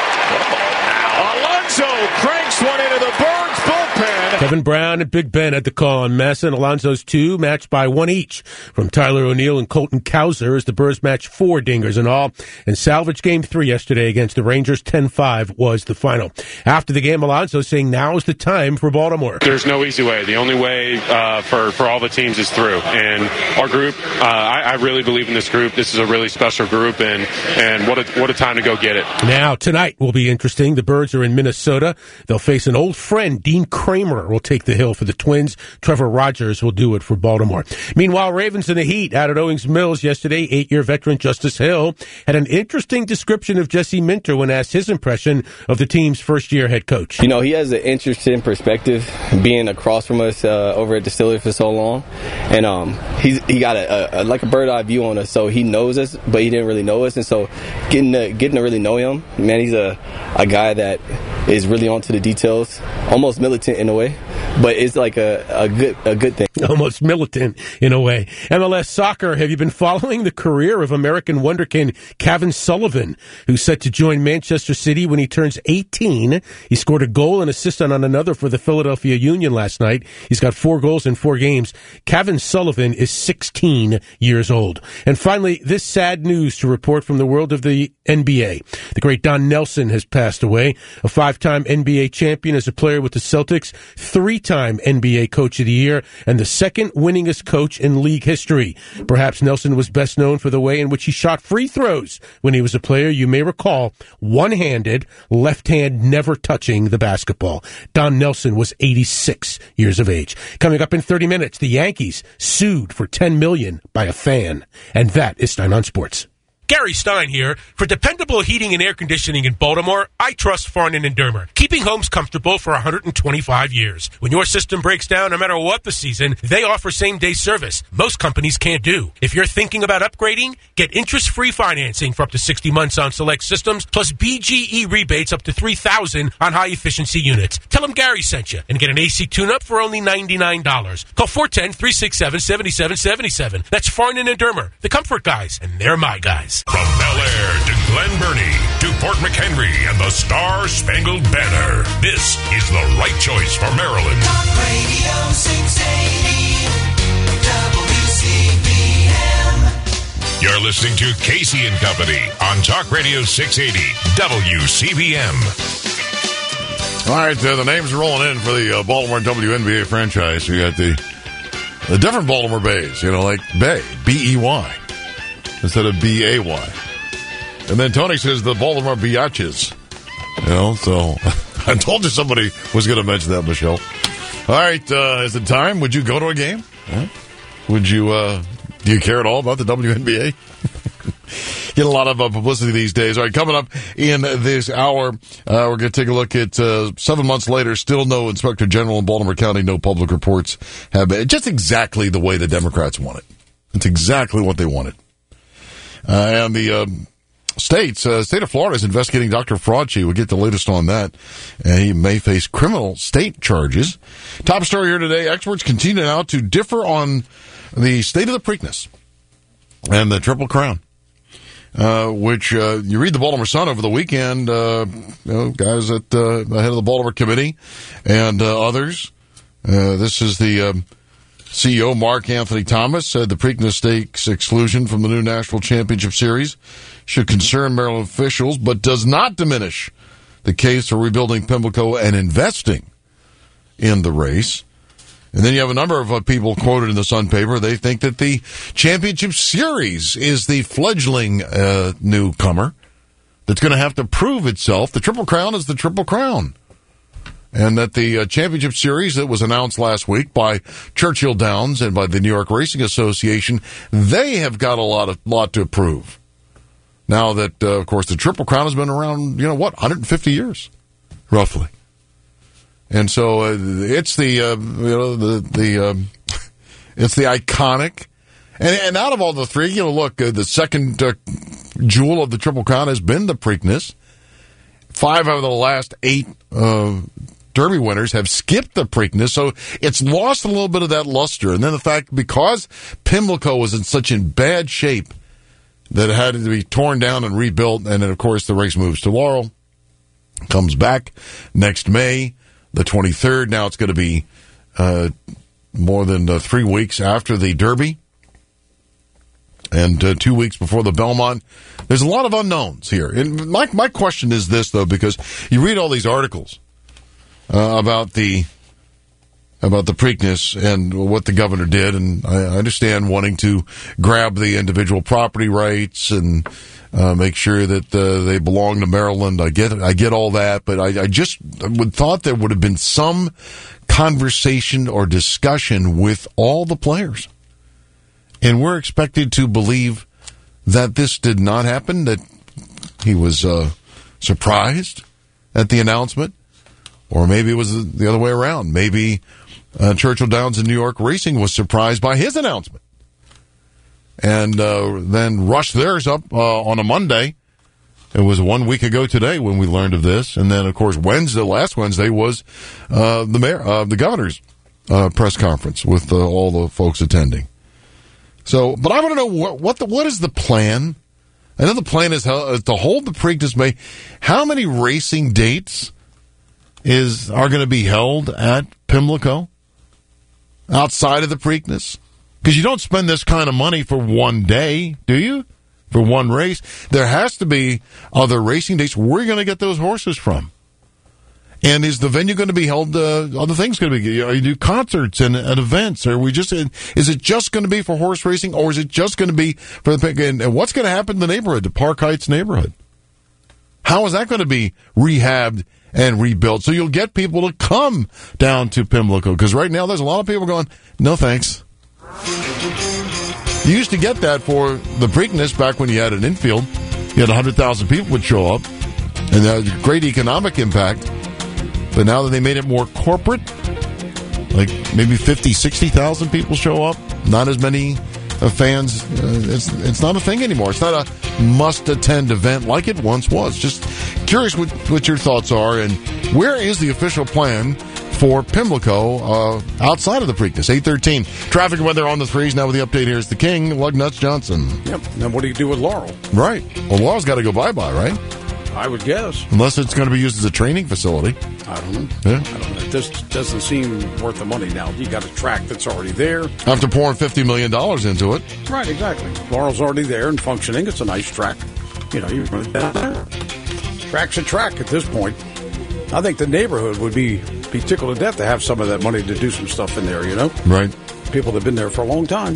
Speaker 14: Alonso cranks one into the Birds bullpen.
Speaker 13: Kevin Brown and Big Ben had the call on Massa and Alonso's 2, matched by 1 each from Tyler O'Neill and Colton Cowser as the Birds matched 4 dingers in all and salvaged Game 3 yesterday against the Rangers. 10-5 was the final. After the game, Alonso saying now is the time for Baltimore.
Speaker 24: There's no easy way. The only way for all the teams is through. And our group, I really believe in this group. This is a really special group, and what a time to go get it.
Speaker 13: Now, tonight will be interesting. The Birds are in Minnesota. They'll face an old friend. Dean Kramer will take the hill for the Twins. Trevor Rogers will do it for Baltimore. Meanwhile, Ravens in the heat out at Owings Mills yesterday. 8-year veteran Justice Hill had an interesting description of Jesse Minter when asked his impression of the team's first-year head coach.
Speaker 27: You know, he has an interesting perspective being across from us over at the Steelers for so long. And he got a like a bird-eye view on us, so he knows us, but he didn't really know us. And so getting to really know him, man, he's a guy that is really onto the details, almost militant in a way, but it's like a good thing.
Speaker 13: Almost militant in a way. MLS Soccer, have you been following the career of American wonderkin Kevin Sullivan, who's set to join Manchester City when he turns 18? He scored a goal and assist on another for the Philadelphia Union last night. He's got 4 goals in 4 games. Kevin Sullivan is 16 years old. And finally, this sad news to report from the world of the NBA. The great Don Nelson has passed away, a 5-time NBA champion as a player with the Celtics, 3-time NBA Coach of the Year, and the second winningest coach in league history. Perhaps Nelson was best known for the way in which he shot free throws when he was a player. You may recall, one-handed, left hand never touching the basketball. Don Nelson was 86 years of age. Coming up in 30 minutes, the Yankees sued for $10 million by a fan. And that is Stein on Sports.
Speaker 28: Gary Stein here. For dependable heating and air conditioning in Baltimore, I trust Farnan and Dermer, keeping homes comfortable for 125 years. When your system breaks down, no matter what the season, they offer same-day service. Most companies can't do. If you're thinking about upgrading, get interest-free financing for up to 60 months on select systems, plus BGE rebates up to $3,000 on high-efficiency units. Tell them Gary sent you and get an AC tune-up for only $99. Call 410-367-7777. That's Farnan and Dermer, the comfort guys, and they're my guys.
Speaker 12: From Bel Air to Glen Burnie to Fort McHenry and the Star-Spangled Banner, this is the right choice for Maryland.
Speaker 18: Talk Radio 680 WCBM.
Speaker 12: You're listening to Casey and Company on Talk Radio 680 WCBM.
Speaker 20: All right, the names are rolling in for the Baltimore WNBA franchise. We got the different Baltimore Bays, like Bay, B-E-Y. Instead of B-A-Y. And then Tony says the Baltimore Biatches. So I told you somebody was going to mention that, Michelle. All right, is it time? Would you go to a game? Huh? Would you, do you care at all about the WNBA? Get a lot of publicity these days. All right, coming up in this hour, we're going to take a look at 7 months later, still no Inspector General in Baltimore County, no public reports have been. Just exactly the way the Democrats want it. It's exactly what they wanted. And the state of Florida is investigating Dr. Fraudchi. We'll get the latest on that. He may face criminal state charges. Top story here today, experts continue now to differ on the state of the Preakness and the Triple Crown. Which you read the Baltimore Sun over the weekend, guys at the head of the Baltimore Committee and others. This is the CEO, Mark Anthony Thomas, said the Preakness Stakes exclusion from the new National Championship Series should concern Maryland officials, but does not diminish the case for rebuilding Pimlico and investing in the race. And then you have a number of people quoted in the Sun paper. They think that the Championship Series is the fledgling newcomer that's going to have to prove itself. The Triple Crown is the Triple Crown. And that the Championship Series that was announced last week by Churchill Downs and by the New York Racing Association, they have got a lot to prove. Now that, of course, the Triple Crown has been around, 150 years, roughly. And so it's the it's the iconic, and out of all the three, look, the second jewel of the Triple Crown has been the Preakness. 5 out of the last 8 Derby winners have skipped the Preakness, so it's lost a little bit of that luster. And then the fact, because Pimlico was in bad shape that it had to be torn down and rebuilt, and then of course the race moves to Laurel, comes back next May. The 23rd. Now it's going to be more than 3 weeks after the Derby and 2 weeks before the Belmont. There's a lot of unknowns here. And my question is this, though, because you read all these articles about the Preakness and what the governor did, and I understand wanting to grab the individual property rights and make sure that they belong to Maryland. I get all that, but I just would thought there would have been some conversation or discussion with all the players. And we're expected to believe that this did not happen, that he was surprised at the announcement, or maybe it was the other way around. Maybe Churchill Downs in New York Racing was surprised by his announcement. And then rushed theirs up on a Monday. It was 1 week ago today when we learned of this. And then, of course, last Wednesday was the governor's press conference with all the folks attending. So, but I want to know what is the plan? I know the plan is to hold the Preakness May. How many racing dates are going to be held at Pimlico outside of the Preakness? Because you don't spend this kind of money for one day, do you? For one race. There has to be other racing dates. Where are you going to get those horses from? And is the venue going to be held, other things going to be, you do concerts and events? Or is it just going to be for horse racing, or is it just going to be for and what's going to happen in the neighborhood, the Park Heights neighborhood? How is that going to be rehabbed and rebuilt? So you'll get people to come down to Pimlico, because right now there's a lot of people going, no thanks. You used to get that for the Preakness back when you had an infield. You had 100,000 people would show up, and that had great economic impact. But now that they made it more corporate, like maybe 50, 60,000 people show up, not as many fans. It's not a thing anymore. It's not a must-attend event like it once was. Just curious what your thoughts are, and where is the official plan for Pimlico outside of the Preakness? 8:13. Traffic and weather on the threes. Now with the update, here's the King, Lugnuts Johnson.
Speaker 9: Yep. Then what do you do with Laurel?
Speaker 20: Right. Well, Laurel's got to go bye-bye, right?
Speaker 9: I would guess.
Speaker 20: Unless it's going to be used as a training facility.
Speaker 9: I don't know.
Speaker 20: Yeah.
Speaker 9: I don't know. This doesn't seem worth the money now. You got a track that's already there.
Speaker 20: After pouring $50 million into it.
Speaker 9: Right, exactly. Laurel's already there and functioning. It's a nice track. You're going to track's a track at this point. I think the neighborhood would be tickled to death to have some of that money to do some stuff in there,
Speaker 20: Right.
Speaker 9: People that have been there for a long time.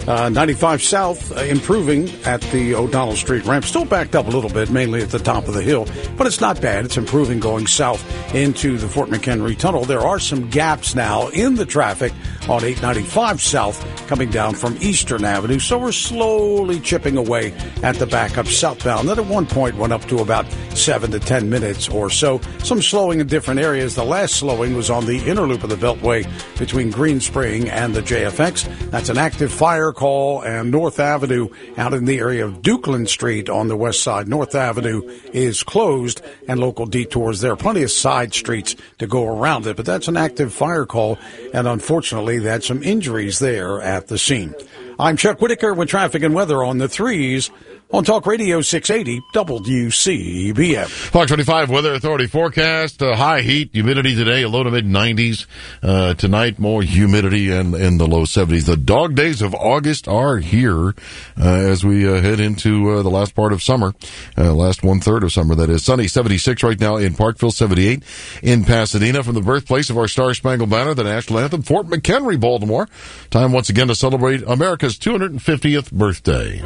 Speaker 9: 95 South improving at the O'Donnell Street ramp. Still backed up a little bit, mainly at the top of the hill, but it's not bad. It's improving going south into the Fort McHenry Tunnel. There are some gaps now in the traffic on 895 South coming down from Eastern Avenue, so we're slowly chipping away at the backup southbound. That at one point went up to about 7 to 10 minutes or so. Some slowing in different areas. The last slowing was on the inner loop of the Beltway between Green Spring and the JFX. That's an active fire call, and North Avenue out in the area of Dukeland Street on the west side. North Avenue is closed and local detours there. Plenty of side streets to go around it, but that's an active fire call, and unfortunately that's some injuries there at the scene. I'm Chuck Whitaker with traffic and weather on the 3s on Talk Radio 680 WCBM.
Speaker 20: Fox 25 Weather Authority forecast. High heat, humidity today, a low to mid-90s. Tonight, more humidity and in the low 70s. The dog days of August are here as we head into the last part of summer. Last one-third of summer, that is. Sunny, 76 right now in Parkville, 78 in Pasadena. From the birthplace of our Star-Spangled Banner, the national anthem, Fort McHenry, Baltimore. Time once again to celebrate America's 250th birthday.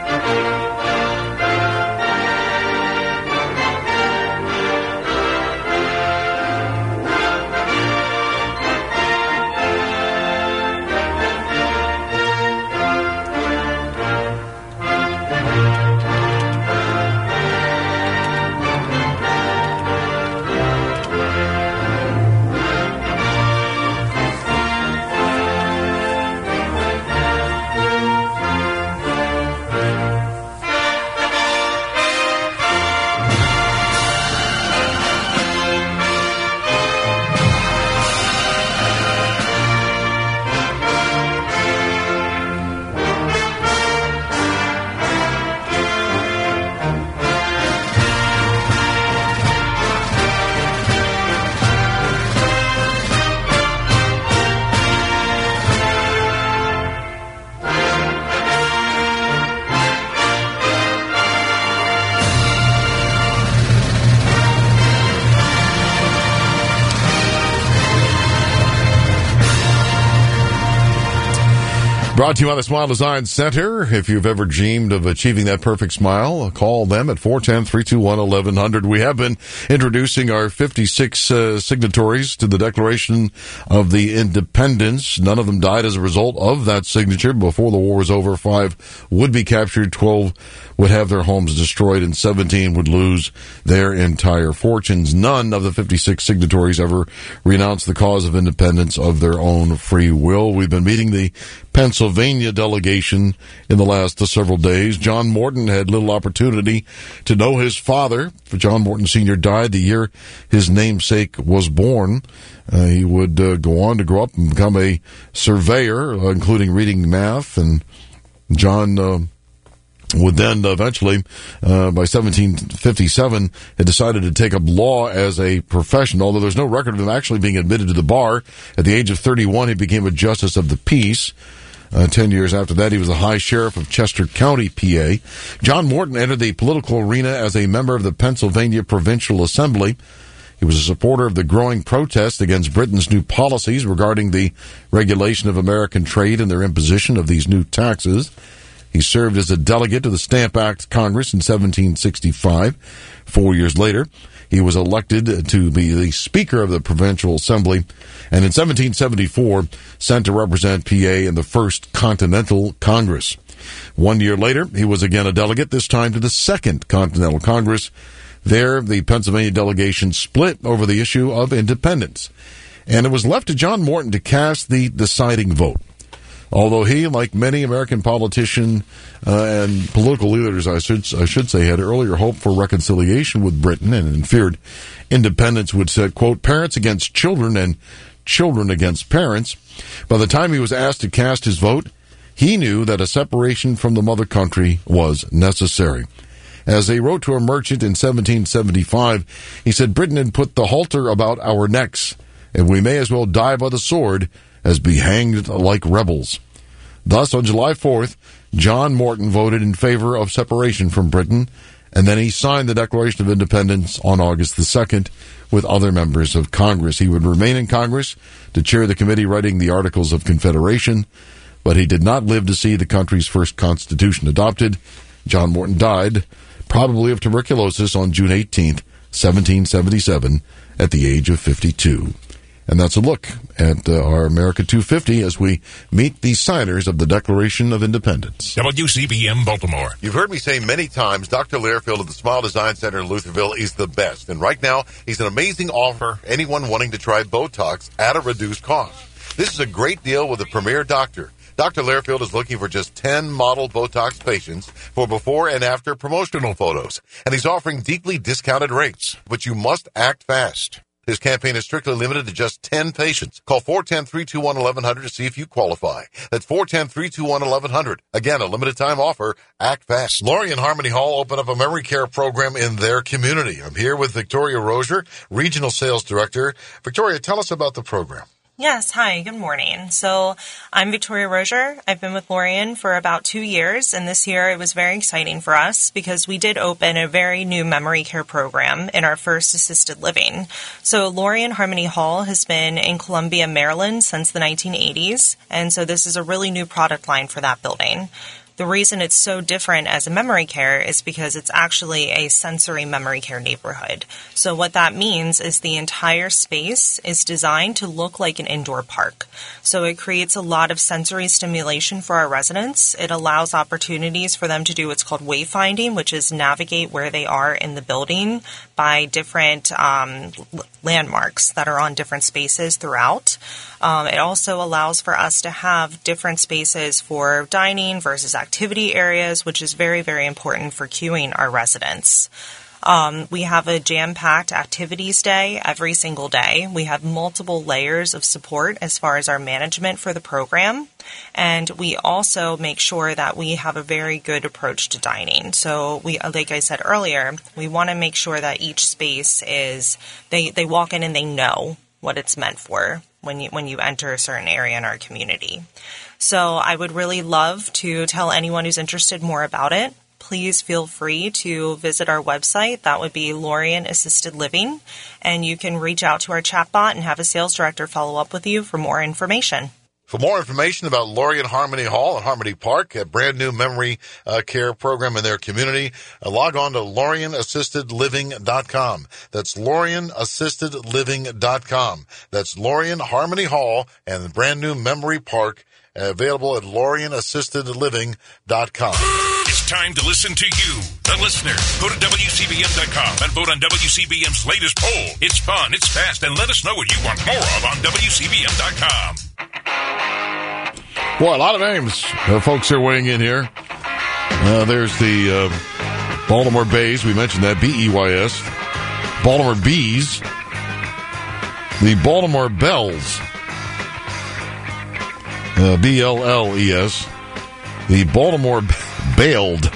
Speaker 20: Brought to you by the Smile Design Center. If you've ever dreamed of achieving that perfect smile, call them at 410-321-1100. We have been introducing our 56 signatories to the Declaration of the Independence. None of them died as a result of that signature. Before the war was over, 5 would be captured, 12 would have their homes destroyed, and 17 would lose their entire fortunes. None of the 56 signatories ever renounced the cause of independence of their own free will. We've been meeting the Pennsylvania delegation in the last several days. John Morton had little opportunity to know his father. John Morton Sr. died the year his namesake was born. He would go on to grow up and become a surveyor, including reading math, and John would then eventually, by 1757, had decided to take up law as a profession, although there's no record of him actually being admitted to the bar. At the age of 31, he became a justice of the peace. 10 years after that, he was the High Sheriff of Chester County, PA. John Morton entered the political arena as a member of the Pennsylvania Provincial Assembly. He was a supporter of the growing protest against Britain's new policies regarding the regulation of American trade and their imposition of these new taxes. He served as a delegate to the Stamp Act Congress in 1765. 4 years later, he was elected to be the Speaker of the Provincial Assembly, and in 1774, sent to represent PA in the First Continental Congress. 1 year later, he was again a delegate, this time to the Second Continental Congress. There, the Pennsylvania delegation split over the issue of independence, and it was left to John Morton to cast the deciding vote. Although he, like many American politicians and political leaders, I should say, had earlier hoped for reconciliation with Britain and feared independence would set, quote, parents against children and children against parents, by the time he was asked to cast his vote, he knew that a separation from the mother country was necessary. As he wrote to a merchant in 1775, he said, Britain had put the halter about our necks, and we may as well die by the sword as be hanged like rebels. Thus, on July 4th, John Morton voted in favor of separation from Britain, and then he signed the Declaration of Independence on August the 2nd with other members of Congress. He would remain in Congress to chair the committee writing the Articles of Confederation. but he did not live to see the country's first constitution adopted. John Morton died, probably of tuberculosis, on June 18th, 1777, at the age of 52. And that's a look at our America 250 as we meet the signers of the Declaration of Independence.
Speaker 12: WCBM Baltimore.
Speaker 20: You've heard me say many times, Dr. Lairfield of the Smile Design Center in Lutherville is the best. And right now, he's an amazing offer for anyone wanting to try Botox at a reduced cost. This is a great deal with a premier doctor. Dr. Lairfield is looking for just 10 model Botox patients for before and after promotional photos. And he's offering deeply discounted rates, but you must act fast. This campaign is strictly limited to just 10 patients. Call 410-321-1100 to see if you qualify. That's 410-321-1100. Again, a limited time offer. Act fast. Lori and Harmony Hall open up a memory care program in their community. I'm here with Victoria Rozier, Regional Sales Director. Victoria, tell us about the program.
Speaker 5: Yes. Hi. Good morning. So I'm Victoria Rozier. I've been with Lorien for about 2 years, and this year it was very exciting for us because we did open a very new memory care program in our first assisted living. So Lorien Harmony Hall has been in Columbia, Maryland since the 1980s, and so this is a really new product line for that building. The reason it's so different as a memory care is because it's actually a sensory memory care neighborhood. So what that means is the entire space is designed to look like an indoor park. So it creates a lot of sensory stimulation for our residents. It allows opportunities for them to do what's called wayfinding, which is navigate where they are in the building by different landmarks that are on different spaces throughout. It also allows for us to have different spaces for dining versus activity areas, which is very, very important for queuing our residents. We have a jam-packed activities day every single day. We have multiple layers of support as far as our management for the program. And we also make sure that we have a very good approach to dining. So we, like I said earlier, we want to make sure that each space is, they walk in and they know what it's meant for when you enter a certain area in our community. So I would really love to tell anyone who's interested more about it. Please feel free to visit our website. That would be Lorien Assisted Living. And you can reach out to our chatbot and have a sales director follow up with you for more information.
Speaker 20: For more information about Lorien Harmony Hall and Harmony Park, a brand new memory care program in their community, log on to LorienAssistedLiving.com. That's LorienAssistedLiving.com. That's Lorien Harmony Hall and the brand new memory park, available at LorienAssistedLiving.com.
Speaker 12: It's time to listen to you, the listener. Go to WCBM.com and vote on WCBM's latest poll. It's fun, it's fast, and let us know what you want more of on WCBM.com.
Speaker 20: Boy, a lot of names. Folks are weighing in here. There's the Baltimore Bays. We mentioned that, B-E-Y-S. Baltimore Bees. The Baltimore Bells. B-L-L-E-S. The Baltimore Bailed.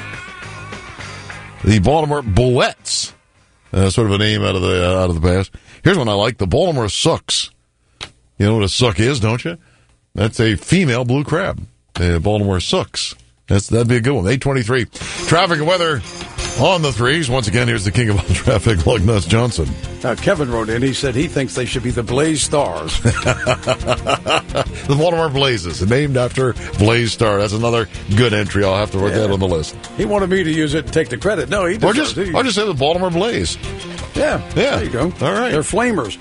Speaker 20: The Baltimore Bullets. Sort of a name out of the past. Here's one I like. The Baltimore Sucks. You know what a suck is, don't you? That's a female blue crab. Baltimore Sucks. That'd be a good one. 8:23. Traffic and weather on the threes. Once again, here's the king of all traffic, Lugnuts Johnson.
Speaker 9: Kevin wrote in. He said he thinks they should be the Blaze Stars.
Speaker 20: The Baltimore Blazes, named after Blaze Star. That's another good entry. I'll have to work that on the list.
Speaker 9: He wanted me to use it and take the credit. No, he
Speaker 20: Or
Speaker 9: deserves it.
Speaker 20: just say the Baltimore Blaze.
Speaker 9: Yeah. There you go.
Speaker 20: All right.
Speaker 9: They're flamers.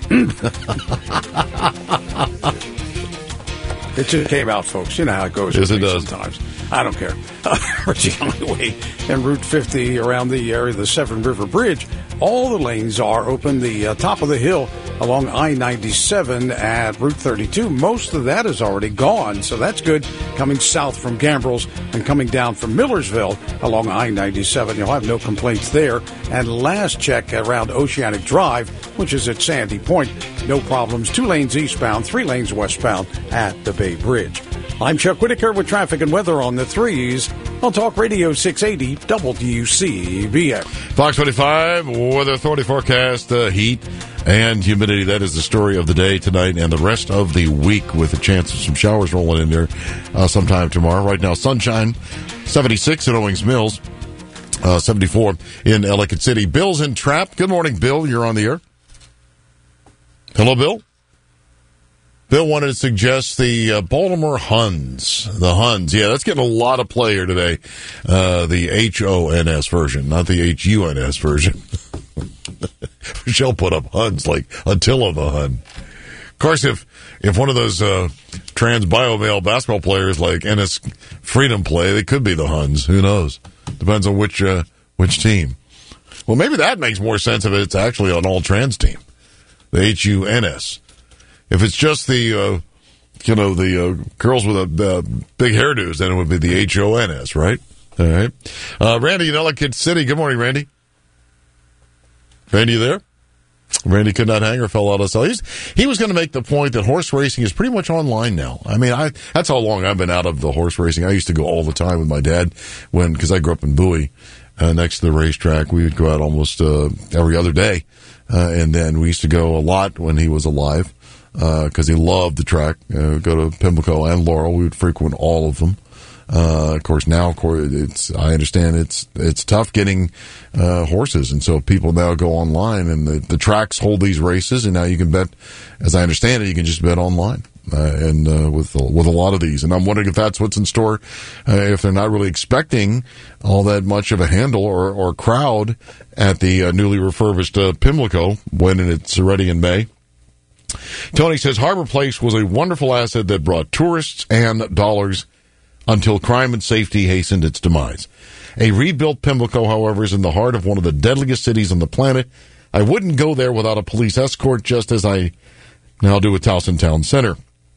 Speaker 9: It just came out, folks. You know how it goes.
Speaker 20: Yes, it does.
Speaker 9: Sometimes. I don't care. Richie Highway and Route 50 around the area of the Severn River Bridge. All the lanes are open. The top of the hill along I-97 at Route 32. Most of that is already gone, so that's good. Coming south from Gambrills and coming down from Millersville along I-97. You'll have no complaints there. And last check around Oceanic Drive, which is at Sandy Point. No problems. 2 lanes eastbound, 3 lanes westbound at the Bay Bridge. I'm Chuck Whitaker with traffic and weather on the threes on Talk Radio 680 WCBM.
Speaker 20: Fox 25, Weather Authority forecast, heat and humidity. That is the story of the day tonight and the rest of the week, with a chance of some showers rolling in there sometime tomorrow. Right now, sunshine, 76 in Owings Mills, 74 in Ellicott City. Bill's in Trap. Good morning, Bill. You're on the air. Hello, Bill. Bill wanted to suggest the Baltimore Huns. The Huns. Yeah, that's getting a lot of play here today. The H-O-N-S version, not the H-U-N-S version. Michelle put up Huns like Attila the Hun. Of course, if one of those trans bio-male basketball players like Ennis Freedom play, they could be the Huns. Who knows? Depends on which team. Well, maybe that makes more sense if it's actually an all-trans team. The H-U-N-S. If it's just the, the girls with the big hairdos, then it would be the H-O-N-S, right? All right. Randy in Ellicott City. Good morning, Randy. Randy, you there? Randy could not hang or fell out of cell. He was going to make the point that horse racing is pretty much online now. I mean, that's how long I've been out of the horse racing. I used to go all the time with my dad because I grew up in Bowie. Next to the racetrack, we would go out almost every other day, and then we used to go a lot when he was alive because he loved the track. Go to Pimlico and Laurel. We would frequent all of them. Of course, now I understand it's tough getting horses, and so people now go online, and the tracks hold these races, and now you can bet. As I understand it, you can just bet online. With a lot of these, and I'm wondering if that's what's in store, if they're not really expecting all that much of a handle or crowd at the newly refurbished Pimlico when it's ready in May. Tony says Harbor Place was a wonderful asset that brought tourists and dollars until crime and safety hastened its demise. A rebuilt Pimlico, however, is in the heart of one of the deadliest cities on the planet. I wouldn't go there without a police escort, just as I now do with Towson Town Center.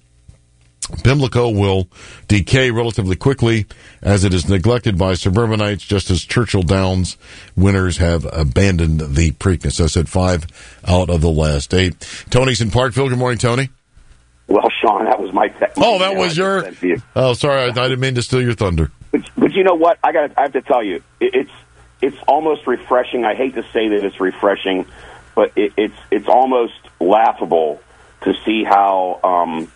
Speaker 20: Pimlico will decay relatively quickly as it is neglected by suburbanites, just as Churchill Downs winners have abandoned the Preakness. I said 5 out of the last 8. Tony's in Parkville. Good morning, Tony.
Speaker 6: Well, Sean, that was my
Speaker 20: that was your... Oh, sorry, I didn't mean to steal your thunder.
Speaker 6: But you know what? I have to tell you, it's almost refreshing. I hate to say that it's refreshing, but it's almost laughable to see how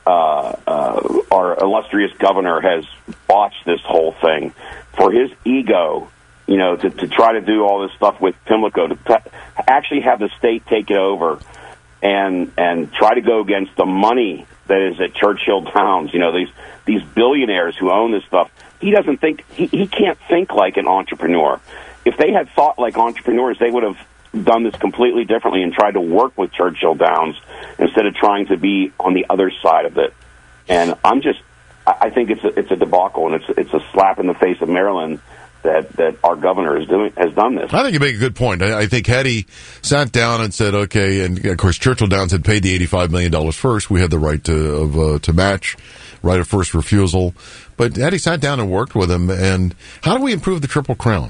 Speaker 6: our illustrious governor has botched this whole thing for his ego, to try to do all this stuff with Pimlico, to actually have the state take it over and try to go against the money that is at Churchill Downs. These billionaires who own this stuff. He doesn't think, he can't think like an entrepreneur. If they had thought like entrepreneurs, they would have done this completely differently and tried to work with Churchill Downs instead of trying to be on the other side of it. And I think it's a debacle, and it's a slap in the face of Maryland that our governor has done this.
Speaker 20: I think you make a good point. I think had he sat down and said, okay, and of course Churchill Downs had paid the $85 million first. We had the right to match, right of first refusal. But had he sat down and worked with him, and how do we improve the Triple Crown?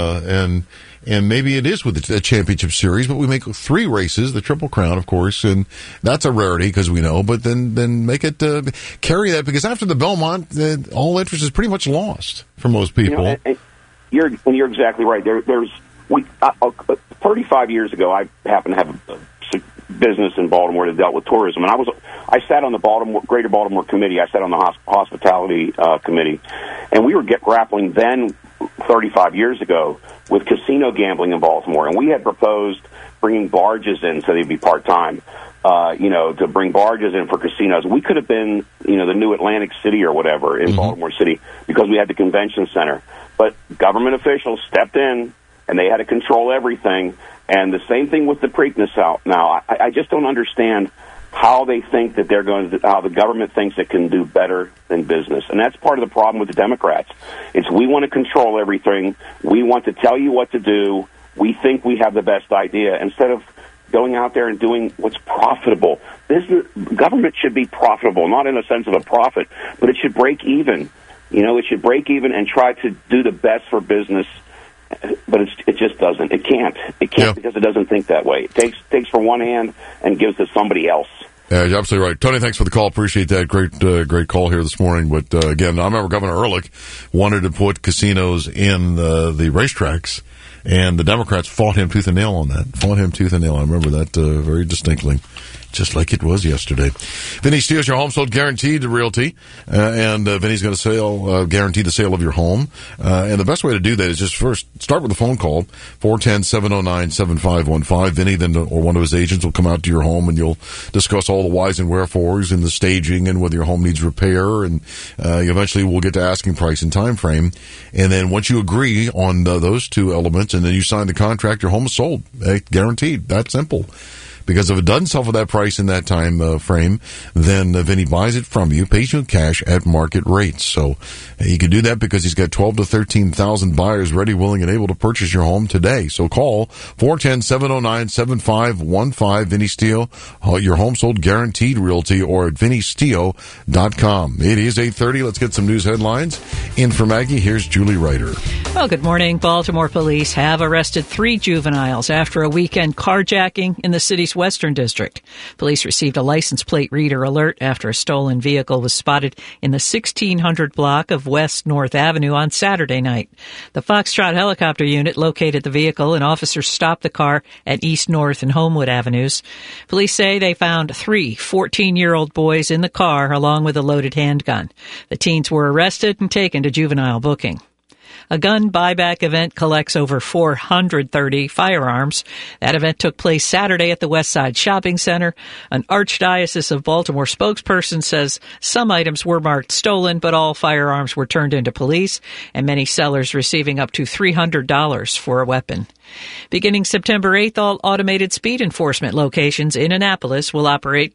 Speaker 20: And maybe it is with the championship series, but we make 3 races, the Triple Crown, of course, and that's a rarity because we know, but then make it carry that, because after the Belmont, all interest is pretty much lost for most people.
Speaker 6: You're exactly right. There's 35 years ago, I happened to have a business in Baltimore that dealt with tourism, and I sat on the Greater Baltimore Committee. I sat on the hospitality committee, and we were grappling then 35 years ago with casino gambling in Baltimore, and we had proposed bringing barges in so they'd be part-time, to bring barges in for casinos. We could have been, the new Atlantic City or whatever in Baltimore City because we had the convention center. But government officials stepped in, and they had to control everything. And the same thing with the Preakness out now. I just don't understand how they think that how the government thinks it can do better than business. And that's part of the problem with the Democrats. We want to control everything. We want to tell you what to do. We think we have the best idea instead of going out there and doing what's profitable. Government should be profitable, not in a sense of a profit, but it should break even. It should break even and try to do the best for business. But it just doesn't. It can't. Because it doesn't think that way. It takes from one hand and gives to somebody else.
Speaker 20: Yeah, you're absolutely right. Tony, thanks for the call. Appreciate that. Great call here this morning. But again, I remember Governor Ehrlich wanted to put casinos in the racetracks, and the Democrats fought him tooth and nail on that. I remember that very distinctly. just like it was yesterday. Vinny Steele's your home sold guaranteed realty, and Vinny's going to guarantee the sale of your home. And the best way to do that is just first start with a phone call, 410-709-7515. Vinny then or one of his agents will come out to your home, and you'll discuss all the whys and wherefores and the staging and whether your home needs repair, and eventually we'll get to asking price and time frame. And then once you agree on those two elements, and then you sign the contract, your home is sold, guaranteed. That simple. Because if it doesn't sell for that price in that time frame, then Vinny buys it from you, pays you in cash at market rates. So he can do that because he's got 12 to 13,000 buyers ready, willing, and able to purchase your home today. So call 410-709-7515. Vinny Steele, your home sold guaranteed realty, or at VinnySteele.com. It is 8:30. Let's get some news headlines. In for Maggie, here's Julie Ryder.
Speaker 23: Well, good morning. Baltimore police have arrested 3 juveniles after a weekend carjacking in the city's Western District. Police received a license plate reader alert after a stolen vehicle was spotted in the 1600 block of West North Avenue on Saturday night. The Foxtrot helicopter unit located the vehicle, and officers stopped the car at East North and Homewood Avenues. Police say they found 3 14-year-old boys in the car along with a loaded handgun. The teens were arrested and taken to juvenile booking. A gun buyback event collects over 430 firearms. That event took place Saturday at the Westside Shopping Center. An Archdiocese of Baltimore spokesperson says some items were marked stolen, but all firearms were turned into police, and many sellers receiving up to $300 for a weapon. Beginning September 8th, all automated speed enforcement locations in Annapolis will operate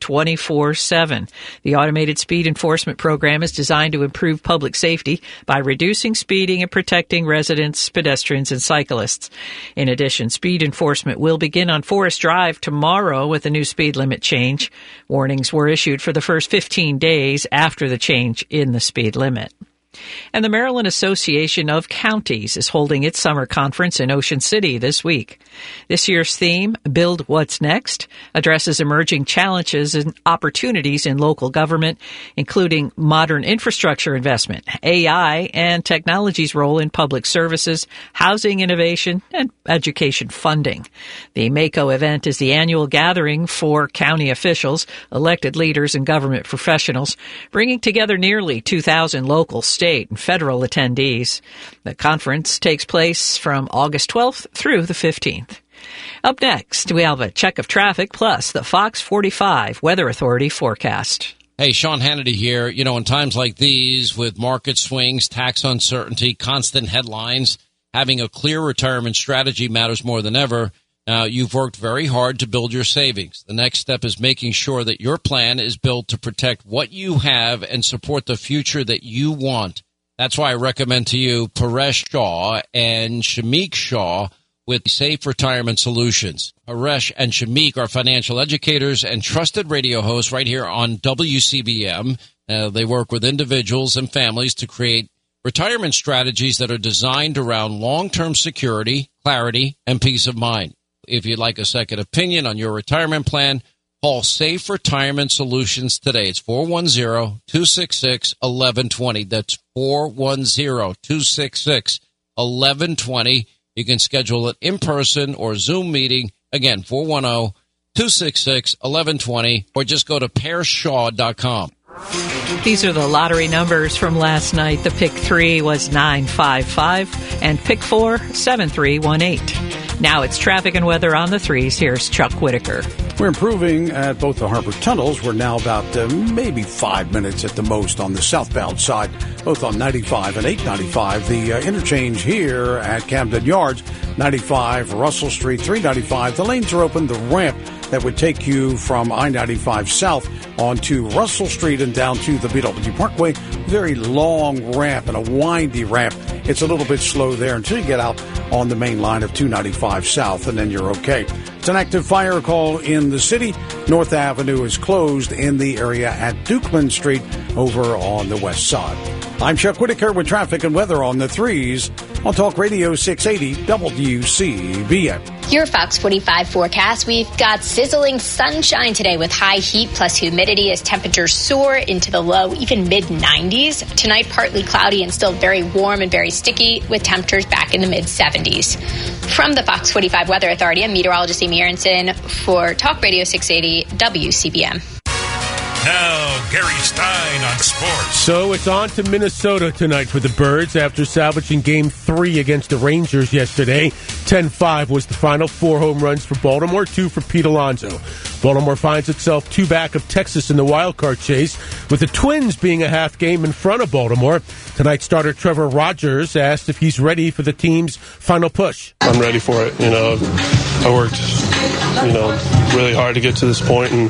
Speaker 23: 24/7. The automated speed enforcement program is designed to improve public safety by reducing speeding and protecting residents, pedestrians, and cyclists. In addition, speed enforcement will begin on Forest Drive tomorrow with a new speed limit change. Warnings were issued for the first 15 days after the change in the speed limit. And the Maryland Association of Counties is holding its summer conference in Ocean City this week. This year's theme, Build What's Next, addresses emerging challenges and opportunities in local government, including modern infrastructure investment, AI, and technology's role in public services, housing innovation, and education funding. The MACO event is the annual gathering for county officials, elected leaders, and government professionals, bringing together nearly 2,000 local, state, and federal attendees. The conference takes place from August 12th through the 15th. Up next, we have a check of traffic plus the Fox 45 Weather Authority forecast.
Speaker 7: Hey, Sean Hannity here. You know, in times like these, with market swings, tax uncertainty, constant headlines, having a clear retirement strategy matters more than ever. Now, you've worked very hard to build your savings. The next step is making sure that your plan is built to protect what you have and support the future that you want. That's why I recommend to you Paresh Shaw and Shamik Shaw with Safe Retirement Solutions. Paresh and Shamik are financial educators and trusted radio hosts right here on WCBM. They work with individuals and families to create retirement strategies that are designed around long-term security, clarity, and peace of mind. If you'd like a second opinion on your retirement plan, call Safe Retirement Solutions today. It's 410-266-1120. That's 410-266-1120. You can schedule it in person or Zoom meeting. Again, 410-266-1120, or just go to PairShaw.com.
Speaker 23: These are the lottery numbers from last night. The pick 3 was 955 and pick 4, 7318. Now it's traffic and weather on the 3s. Here's Chuck Whitaker.
Speaker 9: We're improving at both the Harbor tunnels. We're now about maybe 5 minutes at the most on the southbound side, both on 95 and 895. The interchange here at Camden Yards, 95 Russell Street, 395. The lanes are open. The ramp that would take you from I-95 south onto Russell Street and down to the BW Parkway. Very long ramp and a windy ramp. It's a little bit slow there until you get out on the main line of 295 south, and then you're okay. It's an active fire call in the city. North Avenue is closed in the area at Dukeman Street over on the west side. I'm Chuck Whitaker with traffic and weather on the 3s on Talk Radio 680 WCBM.
Speaker 22: Your Fox 45 forecast. We've got sizzling sunshine today with high heat plus humidity as temperatures soar into the low, even mid-90s. Tonight, partly cloudy and still very warm and very sticky with temperatures back in the mid-70s. From the Fox 45 Weather Authority, I'm meteorologist Amy Aronson for Talk Radio 680 WCBM.
Speaker 12: Now, Gary Stein on sports.
Speaker 13: So it's on to Minnesota tonight for the Birds after salvaging Game 3 against the Rangers yesterday. 10-5 was the final. 4 home runs for Baltimore, 2 for Pete Alonso. Baltimore finds itself 2 back of Texas in the wildcard chase, with the Twins being a half game in front of Baltimore. Tonight starter Trevor Rogers asked if he's ready for the team's final push.
Speaker 8: I'm ready for it. I worked, really hard to get to this point, and,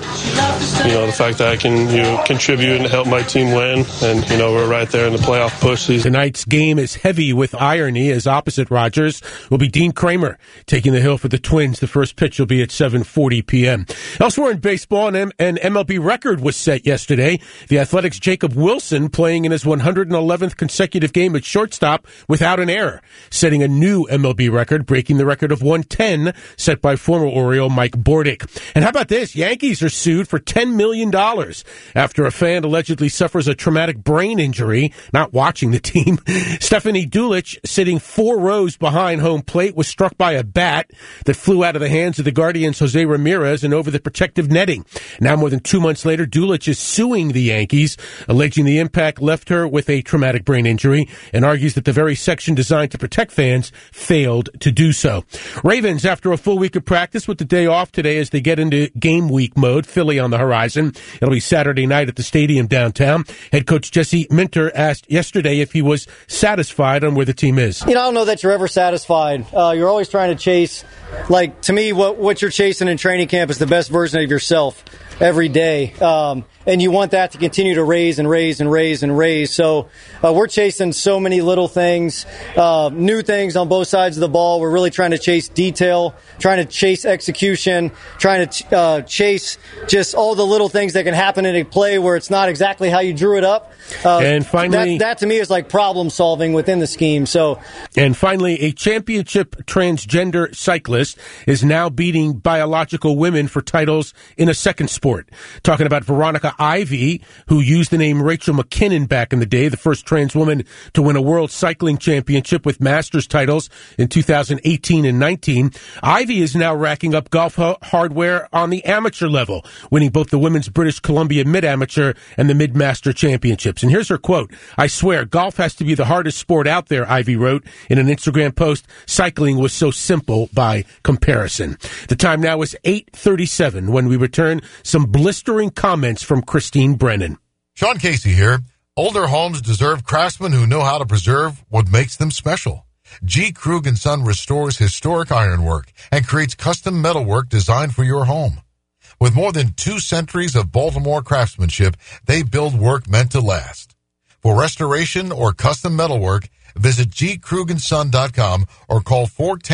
Speaker 8: the fact that I can contribute and help my team win, and, we're right there in the playoff push.
Speaker 13: Tonight's game is heavy with irony, as opposite Rogers will be Dean Kramer taking the hill for the Twins. The first pitch will be at 7:40 p.m. Elsewhere in baseball, an MLB record was set yesterday. The Athletics' Jacob Wilson playing in his 111th consecutive game at shortstop without an error, setting a new MLB record, breaking the record of 110 set by former Oriole Mike Bordick. And how about this? Yankees are sued for $10 million after a fan allegedly suffers a traumatic brain injury not watching the team. Stephanie Dulich, sitting 4 rows behind home plate, was struck by a bat that flew out of the hands of the Guardians' Jose Ramirez and over the protective netting. Now, more than 2 months later, Dulich is suing the Yankees, alleging the impact left her with a traumatic brain injury, and argues that the very section designed to protect fans failed to do so. Ravens, after a full week of practice with the day off today as they get into game week mode, Philly on the horizon. It'll be Saturday night at the stadium downtown. Head coach Jesse Minter asked yesterday if he was satisfied on where the team is.
Speaker 10: I don't know that you're ever satisfied. You're always trying to chase, to me, what you're chasing in training camp is the best version of yourself every day. And you want that to continue to raise and raise and raise and raise. So we're chasing so many little things, new things on both sides of the ball. We're really trying to chase detail, trying to chase execution, trying to chase just all the little things that can happen in a play where it's not exactly how you drew it up.
Speaker 13: And finally,
Speaker 10: that to me is like problem solving within the scheme.
Speaker 13: And finally, a championship transgender cyclist is now beating biological women for titles in a second sport. Talking about Veronica Ivy, who used the name Rachel McKinnon back in the day, the first trans woman to win a world cycling championship with Masters titles in 2018 and 19. Ivy is now racking up golf hardware on the amateur level, winning both the Women's British Columbia Mid-Amateur and the Mid-Master Championships. And here's her quote: "I swear, golf has to be the hardest sport out there," Ivy wrote in an Instagram post. "Cycling was so simple by comparison." The time now is 8:37. When we return, some blistering comments from Christine Brennan.
Speaker 20: Sean Casey here. Older homes deserve craftsmen who know how to preserve what makes them special. G. Krug & Son restores historic ironwork and creates custom metalwork designed for your home. With more than 2 centuries of Baltimore craftsmanship, they build work meant to last. For restoration or custom metalwork, visit gkrugandson.com or call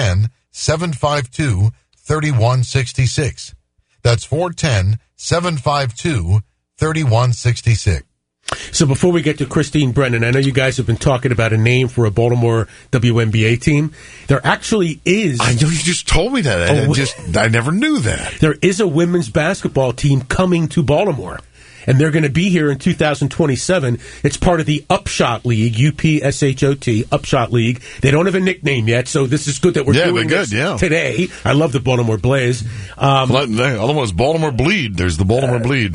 Speaker 20: 410-752-3166. That's 410-752-3166.
Speaker 13: So before we get to Christine Brennan, I know you guys have been talking about a name for a Baltimore WNBA team. There actually is.
Speaker 20: I know you just told me that. I never knew that.
Speaker 13: There is a women's basketball team coming to Baltimore, and they're going to be here in 2027. It's part of the Upshot League, UPSHOT, Upshot League. They don't have a nickname yet, so this is good that we're doing this today. I love the Baltimore Blaze.
Speaker 20: Otherwise, Baltimore Bleed. There's the Baltimore Bleed.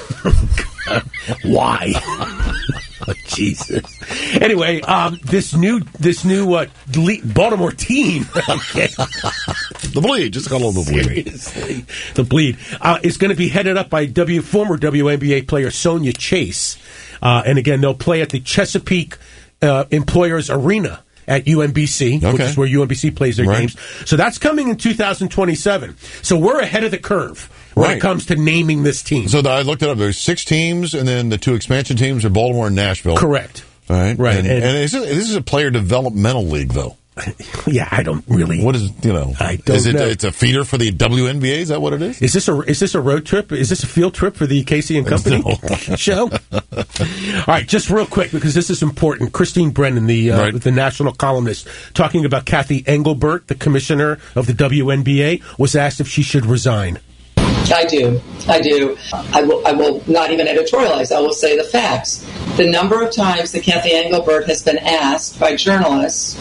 Speaker 13: Why? Oh, Jesus. Anyway, this new Baltimore team,
Speaker 20: the Bleed, just call them the Bleed.
Speaker 13: Seriously, the Bleed is going to be headed up by former WNBA player Sonia Chase, and again they'll play at the Chesapeake Employers Arena at UMBC, which is where UMBC plays their games. So that's coming in 2027. So we're ahead of the curve when it comes to naming this team.
Speaker 20: So I looked it up. There's 6 teams, and then the 2 expansion teams are Baltimore and Nashville.
Speaker 13: Correct.
Speaker 20: Right.
Speaker 13: Right.
Speaker 20: And this is a player developmental league, though.
Speaker 13: Yeah, I don't really.
Speaker 20: What is,
Speaker 13: I don't know.
Speaker 20: It's a feeder for the WNBA? Is that what it is?
Speaker 13: Is this a road trip? Is this a field trip for the Casey and Company show? All right, just real quick, because this is important. Christine Brennan, the national columnist, talking about Kathy Engelbert, the commissioner of the WNBA, was asked if she should resign.
Speaker 1: I do. I will not even editorialize. I will say the facts. The number of times that Kathy Engelbert has been asked by journalists,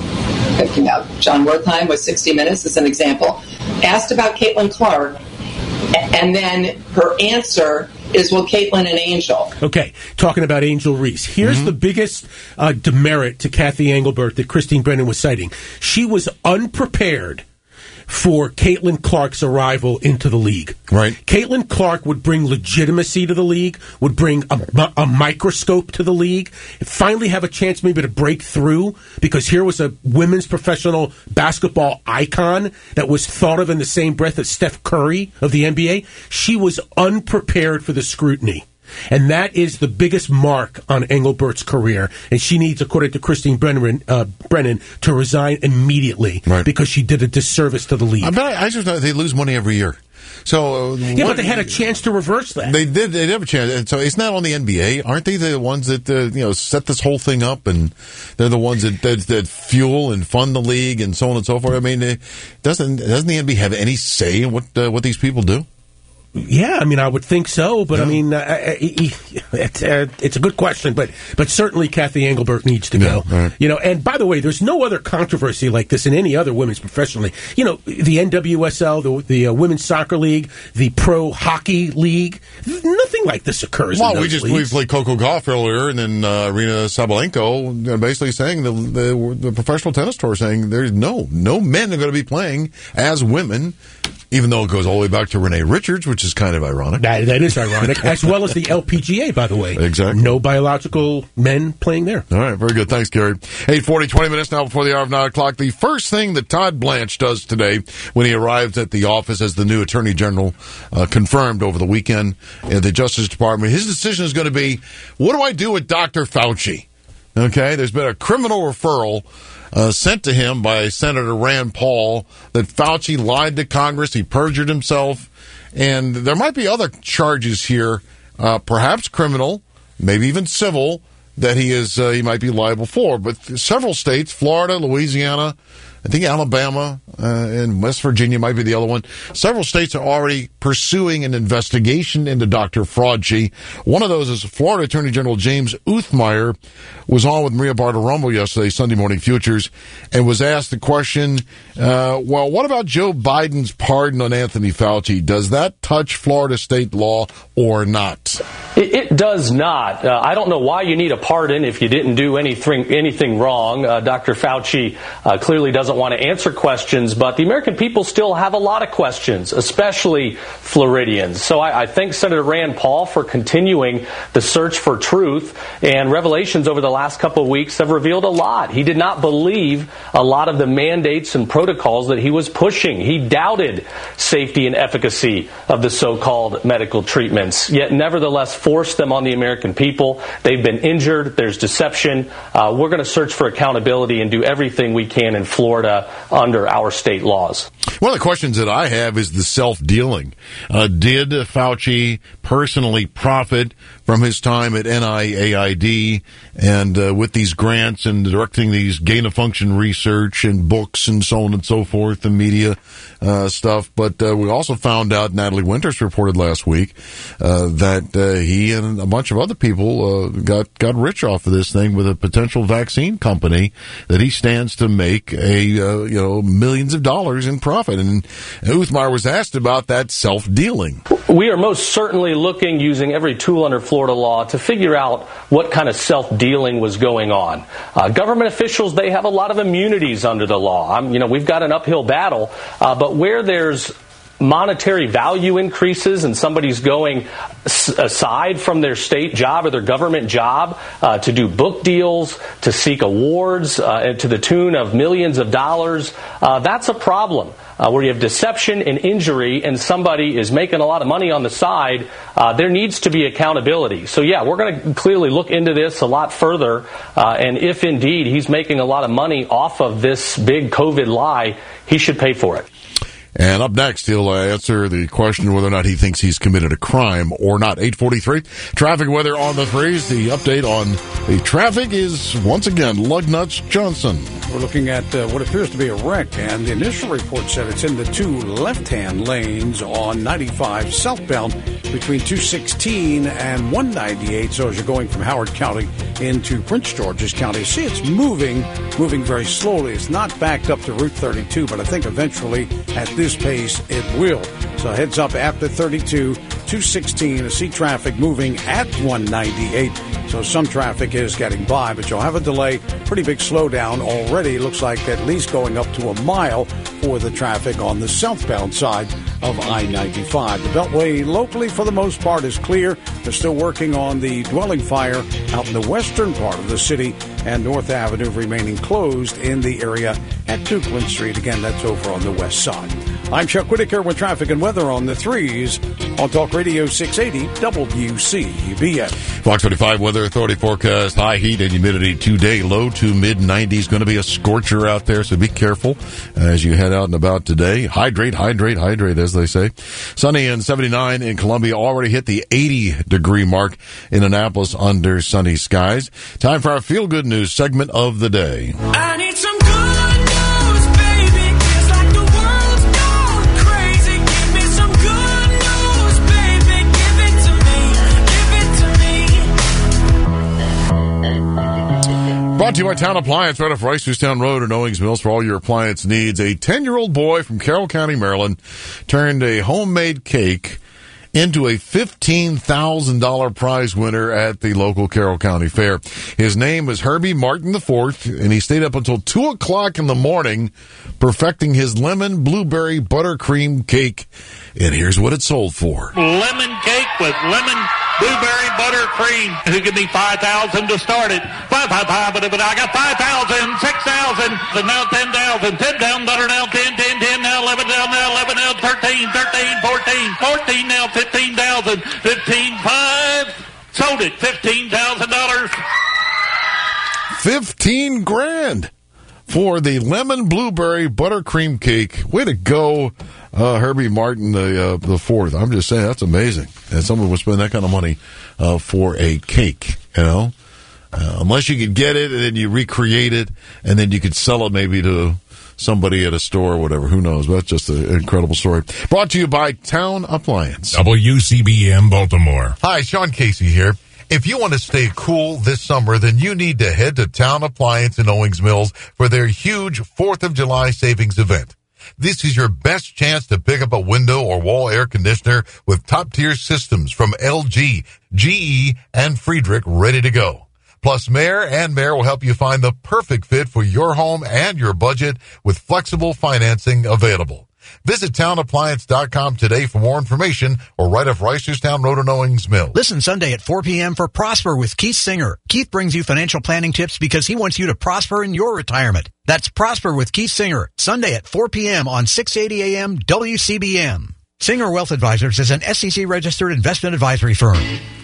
Speaker 1: John Wertheim with 60 Minutes as an example, asked about Caitlin Clark, and then her answer is, well, Caitlin an angel.
Speaker 13: Okay, talking about Angel Reese. Here's the biggest demerit to Kathy Engelbert that Christine Brennan was citing. She was unprepared for Caitlin Clark's arrival into the league.
Speaker 20: Right.
Speaker 13: Caitlin Clark would bring legitimacy to the league, would bring a microscope to the league, finally have a chance maybe to break through, because here was a women's professional basketball icon that was thought of in the same breath as Steph Curry of the NBA. She was unprepared for the scrutiny. And that is the biggest mark on Engelbert's career. And she needs, according to Christine Brennan, to resign immediately because she did a disservice to the league.
Speaker 20: I just know they lose money every year. So
Speaker 13: but they had a chance to reverse that.
Speaker 20: They did. They did have a chance. And so it's not on the NBA. Aren't they the ones that set this whole thing up, and they're the ones that fuel and fund the league and so on and so forth? I mean, doesn't the NBA have any say in what these people do?
Speaker 13: Yeah, I mean, I would think so, but I mean, it's a good question, but certainly Kathy Engelbert needs to go. Right. And by the way, there's no other controversy like this in any other women's professionally. The NWSL, the Women's Soccer League, the Pro Hockey League, nothing like this occurs.
Speaker 20: Well, we played Coco Gauff earlier, and then Arina Sabalenko basically saying the professional tennis tour saying there's no men are going to be playing as women. Even though it goes all the way back to Renee Richards, which is kind of ironic.
Speaker 13: That is ironic, as well as the LPGA, by the way.
Speaker 20: Exactly.
Speaker 13: No biological men playing there.
Speaker 20: All right, very good. Thanks, Gary. 8:40, 20 minutes now before the hour of 9 o'clock. The first thing that Todd Blanche does today when he arrives at the office as the new Attorney General, confirmed over the weekend in the Justice Department, his decision is going to be, what do I do with Dr. Fauci? Okay, there's been a criminal referral sent to him by Senator Rand Paul that Fauci lied to Congress, he perjured himself, and there might be other charges here, perhaps criminal, maybe even civil, that he might be liable for. But several states, Florida, Louisiana, I think Alabama, and West Virginia might be the other one. Several states are already pursuing an investigation into Dr. Fauci. One of those is Florida Attorney General James Uthmeyer was on with Maria Bartiromo yesterday, Sunday Morning Futures, and was asked the question, well, what about Joe Biden's pardon on Anthony Fauci? Does that touch Florida state law or not?
Speaker 11: It does not. I don't know why you need a pardon if you didn't do anything wrong. Dr. Fauci clearly doesn't want to answer questions, but the American people still have a lot of questions, especially Floridians. So I thank Senator Rand Paul for continuing the search for truth, and revelations over the last couple of weeks have revealed a lot. He did not believe a lot of the mandates and protocols that he was pushing. He doubted safety and efficacy of the so-called medical treatments, yet nevertheless forced them on the American people. They've been injured. There's deception. We're going to search for accountability and do everything we can in Florida under our state laws.
Speaker 20: One of the questions that I have is the self-dealing. Did Fauci personally profit from his time at NIAID and with these grants and directing these gain-of-function research and books and so on and so forth and media stuff? But we also found out, Natalie Winters reported last week, that he and a bunch of other people got rich off of this thing with a potential vaccine company that he stands to make millions of dollars in profit. And Uthmeyer was asked about that self-dealing.
Speaker 11: We are most certainly looking, using every tool under Florida law, to figure out what kind of self-dealing was going on. Government officials, they have a lot of immunities under the law. We've got an uphill battle, but where there's monetary value increases and somebody's going aside from their state job or their government job to do book deals, to seek awards to the tune of millions of dollars, that's a problem. where you have deception and injury and somebody is making a lot of money on the side, there needs to be accountability. So, yeah, we're going to clearly look into this a lot further. And if indeed he's making a lot of money off of this big COVID lie, he should pay for it.
Speaker 20: And up next, he'll answer the question whether or not he thinks he's committed a crime or not. 8:43, traffic weather on the threes. The update on the traffic is, once again, Lugnuts Johnson.
Speaker 9: We're looking at what appears to be a wreck, and the initial report said it's in the two left-hand lanes on 95 southbound between 216 and 198. So as you're going from Howard County into Prince George's County, see it's moving very slowly. It's not backed up to Route 32, but I think eventually at this pace it will. So heads up after 32, 216, I see traffic moving at 198. So some traffic is getting by, but you'll have a delay, pretty big slowdown already. Looks like at least going up to a mile for the traffic on the southbound side of I-95. The Beltway locally, for the most part, is clear. They're still working on the dwelling fire out in the western part of the city, and North Avenue remaining closed in the area at Dukeland Street. Again, that's over on the west side. I'm Chuck Whitaker with traffic and weather on the threes on Talk Radio 680 WCBM.
Speaker 20: Fox 45 Weather Authority forecast, high heat and humidity today, low to mid-90s. Going to be a scorcher out there, so be careful as you head out and about today. Hydrate, as they say. Sunny and 79 in Columbia, already hit the 80-degree mark in Annapolis under sunny skies. Time for our feel-good news segment of the day.
Speaker 18: I need some good news, baby. It's like the world's gone crazy. Give me some good news, baby. Give it to me.
Speaker 20: Brought to you by Town Appliance, right off Rice-Town Road in Owings Mills for all your appliance needs. A 10-year-old boy from Carroll County, Maryland, turned a homemade cake into a $15,000 prize winner at the local Carroll County Fair. His name is Herbie Martin IV, and he stayed up until 2 o'clock in the morning perfecting his lemon blueberry buttercream cake. And here's what it sold for.
Speaker 3: Lemon cake with lemon blueberry buttercream. Who give me $5,000 to start it? But I got 5,000, 6,000, now 10,000, 10,000, now 10, 10, 10, now 11, now 11, now 13, 13, 14, 14, now 15,000, 15, 5. Sold it, $15,000.
Speaker 20: 15 grand for the lemon blueberry buttercream cake. Way to go, Herbie Martin the fourth. I'm just saying, that's amazing. And someone would spend that kind of money for a cake, you know? Unless you could get it and then you recreate it and then you could sell it maybe to somebody at a store or whatever. Who knows? But that's just an incredible story. Brought to you by Town Appliance.
Speaker 12: WCBM Baltimore.
Speaker 15: Hi, Sean Casey here. If you want to stay cool this summer, then you need to head to Town Appliance in Owings Mills for their huge 4th of July savings event. This is your best chance to pick up a window or wall air conditioner with top-tier systems from LG, GE, and Friedrich ready to go. Plus, Mayor and Mayor will help you find the perfect fit for your home and your budget with flexible financing available. Visit townappliance.com today for more information or right off Rice-Town Road in Owings Mills.
Speaker 16: Listen Sunday at 4 p.m. for Prosper with Keith Singer. Keith brings you financial planning tips because he wants you to prosper in your retirement. That's Prosper with Keith Singer, Sunday at 4 p.m. on 680 AM WCBM. Singer Wealth Advisors is an SEC-registered investment advisory firm.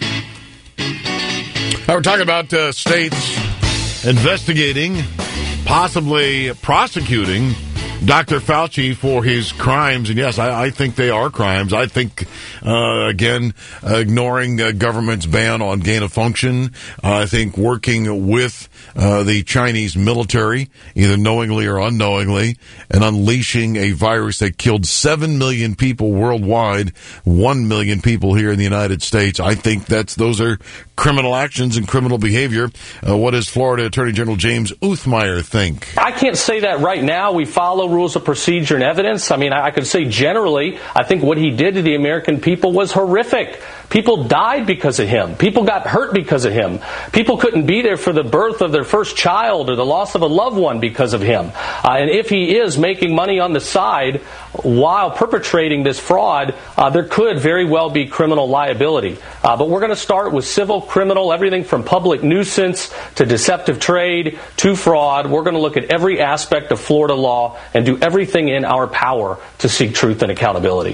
Speaker 20: We're talking about states investigating, possibly prosecuting Dr. Fauci for his crimes. And yes, I think they are crimes. I think, again, ignoring government's ban on gain of function. I think working with the Chinese military, either knowingly or unknowingly, and unleashing a virus that killed 7 million people worldwide, 1 million people here in the United States. I think those are criminal actions and criminal behavior. What does Florida Attorney General James Uthmeier think?
Speaker 11: I can't say that right now. We follow rules of procedure and evidence. I mean, I could say generally, I think what he did to the American people was horrific. People died because of him. People got hurt because of him. People couldn't be there for the birth of their first child or the loss of a loved one because of him. And if he is making money on the side, while perpetrating this fraud, there could very well be criminal liability. But we're going to start with civil, criminal, everything from public nuisance to deceptive trade to fraud. We're going to look at every aspect of Florida law and do everything in our power to seek truth and accountability.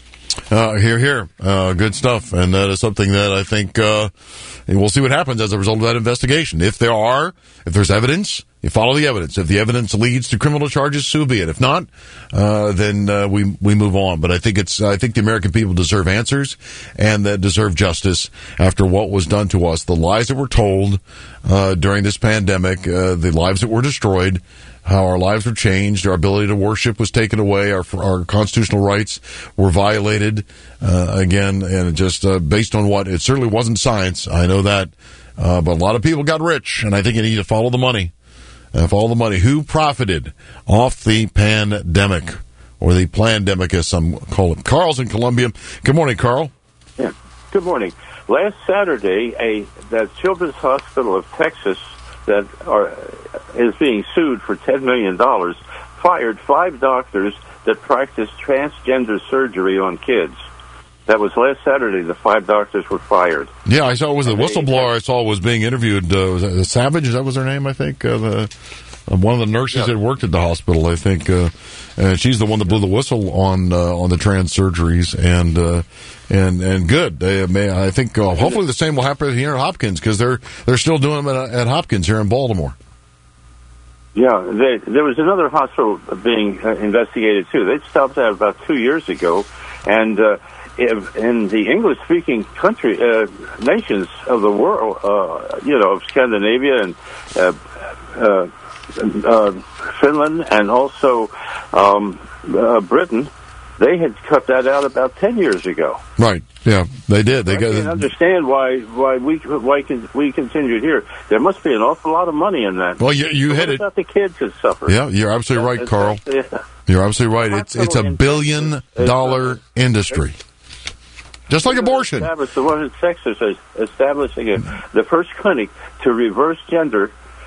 Speaker 20: Here. Good stuff. And that is something that I think we'll see what happens as a result of that investigation. If there's evidence, you follow the evidence. If the evidence leads to criminal charges, so be it. If not, then we move on. But I think the American people deserve answers and that deserve justice after what was done to us. The lies that were told during this pandemic, the lives that were destroyed, how our lives were changed, our ability to worship was taken away, our constitutional rights were violated again, and just based on what? It certainly wasn't science, I know that, but a lot of people got rich, and I think you need to follow the money. Follow the money. Who profited off the pandemic, or the plandemic as some call it? Carl's in Columbia. Good morning, Carl.
Speaker 2: Yeah, good morning. Last Saturday, the Children's Hospital of Texas that is being sued for $10 million, fired 5 doctors that practiced transgender surgery on kids. That was last Saturday. The 5 doctors were fired.
Speaker 20: Yeah, I saw it was the whistleblower I saw was being interviewed. Was it Savage? That was her name, I think. One of the nurses that worked at the hospital, I think. She's the one that blew the whistle on the trans surgeries, and good. I think hopefully the same will happen here at Hopkins, because they're still doing them at Hopkins here in Baltimore.
Speaker 2: Yeah, there was another hospital being investigated too. They stopped that about 2 years ago, and in the English-speaking country nations of the world, of Scandinavia and Finland and also Britain, they had cut that out about 10 years ago.
Speaker 20: Right. Yeah, they did.
Speaker 2: I can't understand why we continued here. There must be an awful lot of money in that.
Speaker 20: Well, you hit it.
Speaker 2: About the kids that suffer.
Speaker 20: Yeah, you're absolutely right, Carl. You're absolutely right. It's a $1 billion industry. Just like abortion.
Speaker 2: The one in Texas is establishing the first clinic to reverse gender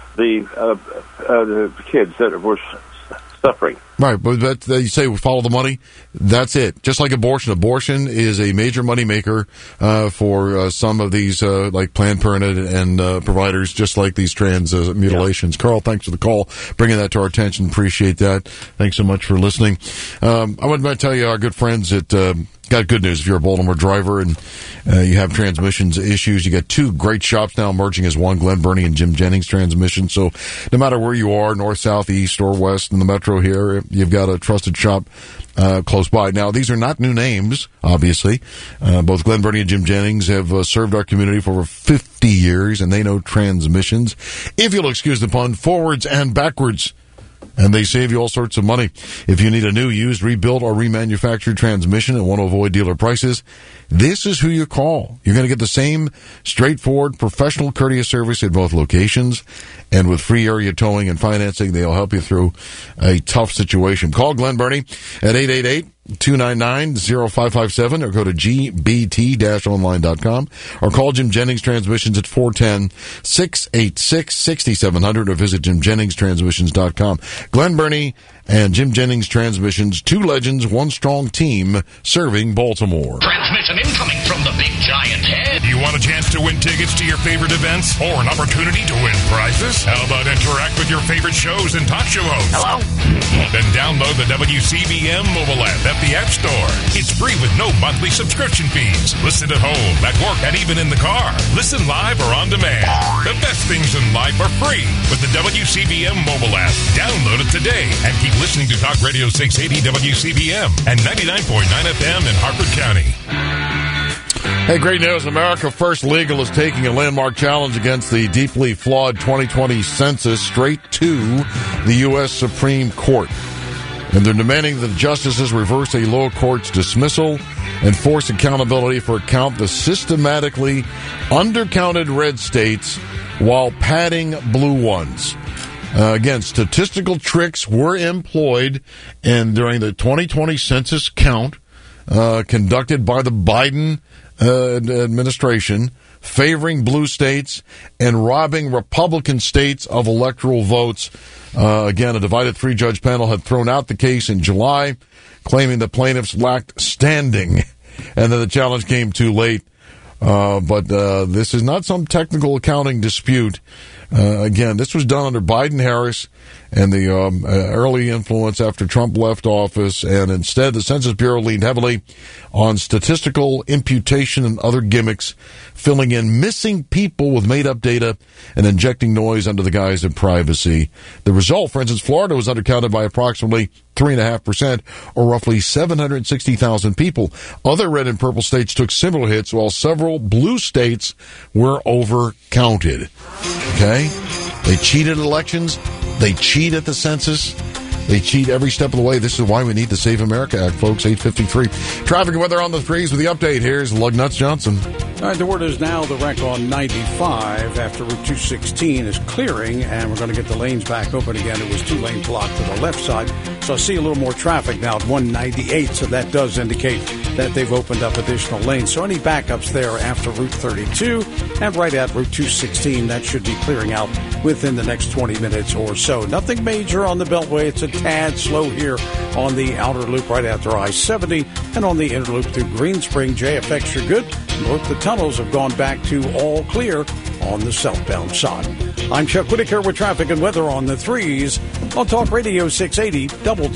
Speaker 2: the kids that were suffering.
Speaker 20: Right, but you say we follow the money. That's it. Just like abortion. Abortion is a major moneymaker for some of these, like Planned Parenthood and providers, just like these trans mutilations. Yeah. Carl, thanks for the call, bringing that to our attention. Appreciate that. Thanks so much for listening. I wanted to tell you, our good friends at got good news if you're a Baltimore driver and you have transmissions issues. You got 2 great shops now emerging as one, Glen Burnie and Jim Jennings Transmission. So no matter where you are, north, south, east, or west in the metro here, you've got a trusted shop close by. Now, these are not new names, obviously. Both Glen Burnie and Jim Jennings have served our community for over 50 years, and they know transmissions. If you'll excuse the pun, forwards and backwards. And they save you all sorts of money. If you need a new, used, rebuilt, or remanufactured transmission and want to avoid dealer prices, this is who you call. You're going to get the same straightforward, professional, courteous service at both locations. And with free area towing and financing, they'll help you through a tough situation. Call Glen Burnie at 888-299-0557 or go to gbt-online.com or call Jim Jennings Transmissions at 410-686-6700 or visit jimjenningstransmissions.com. Glen Burnie and Jim Jennings Transmissions, 2 legends, 1 strong team serving Baltimore.
Speaker 12: Transmission incoming from the big giant head. You want a chance to win tickets to your favorite events or an opportunity to win prizes? How about interact with your favorite shows and talk show hosts? Hello? Then download the WCBM mobile app at the App Store. It's free with no monthly subscription fees. Listen at home, at work, and even in the car. Listen live or on demand. The best things in life are free with the WCBM mobile app. Download it today and keep listening to Talk Radio 680 WCBM and 99.9 FM in Harford County.
Speaker 20: Hey, great news. America First Legal is taking a landmark challenge against the deeply flawed 2020 census straight to the U.S. Supreme Court. And they're demanding that the justices reverse a lower court's dismissal and force accountability for the systematically undercounted red states while padding blue ones. Again, statistical tricks were employed during the 2020 census count, conducted by the Biden administration, favoring blue states and robbing Republican states of electoral votes. Again, a divided three-judge panel had thrown out the case in July, claiming the plaintiffs lacked standing, and that the challenge came too late. But this is not some technical accounting dispute. Again, this was done under Biden-Harris and the early influence after Trump left office, and instead the Census Bureau leaned heavily on statistical imputation and other gimmicks, filling in missing people with made-up data and injecting noise under the guise of privacy. The result, for instance, Florida was undercounted by approximately 3.5%, or roughly 760,000 people. Other red and purple states took similar hits, while several blue states were overcounted. Okay? They cheated elections. They cheat at the census. They cheat every step of the way. This is why we need the Save America Act, folks. 8:53. Traffic and weather on the threes with the update. Here's Lugnuts Johnson.
Speaker 9: All right, the word is now the wreck on 95 after Route 216 is clearing, and we're going to get the lanes back open again. It was 2 lanes blocked to the left side, so I see a little more traffic now at 198, so that does indicate that they've opened up additional lanes. So any backups there after Route 32 and right at Route 216, that should be clearing out within the next 20 minutes or so. Nothing major on the Beltway. It's a tad slow here on the outer loop right after I-70 and on the inner loop through Green Spring. JFX, you're good. Both the tunnels have gone back to all clear on the southbound side. I'm Chuck Whitaker with traffic and weather on the threes on Talk Radio 680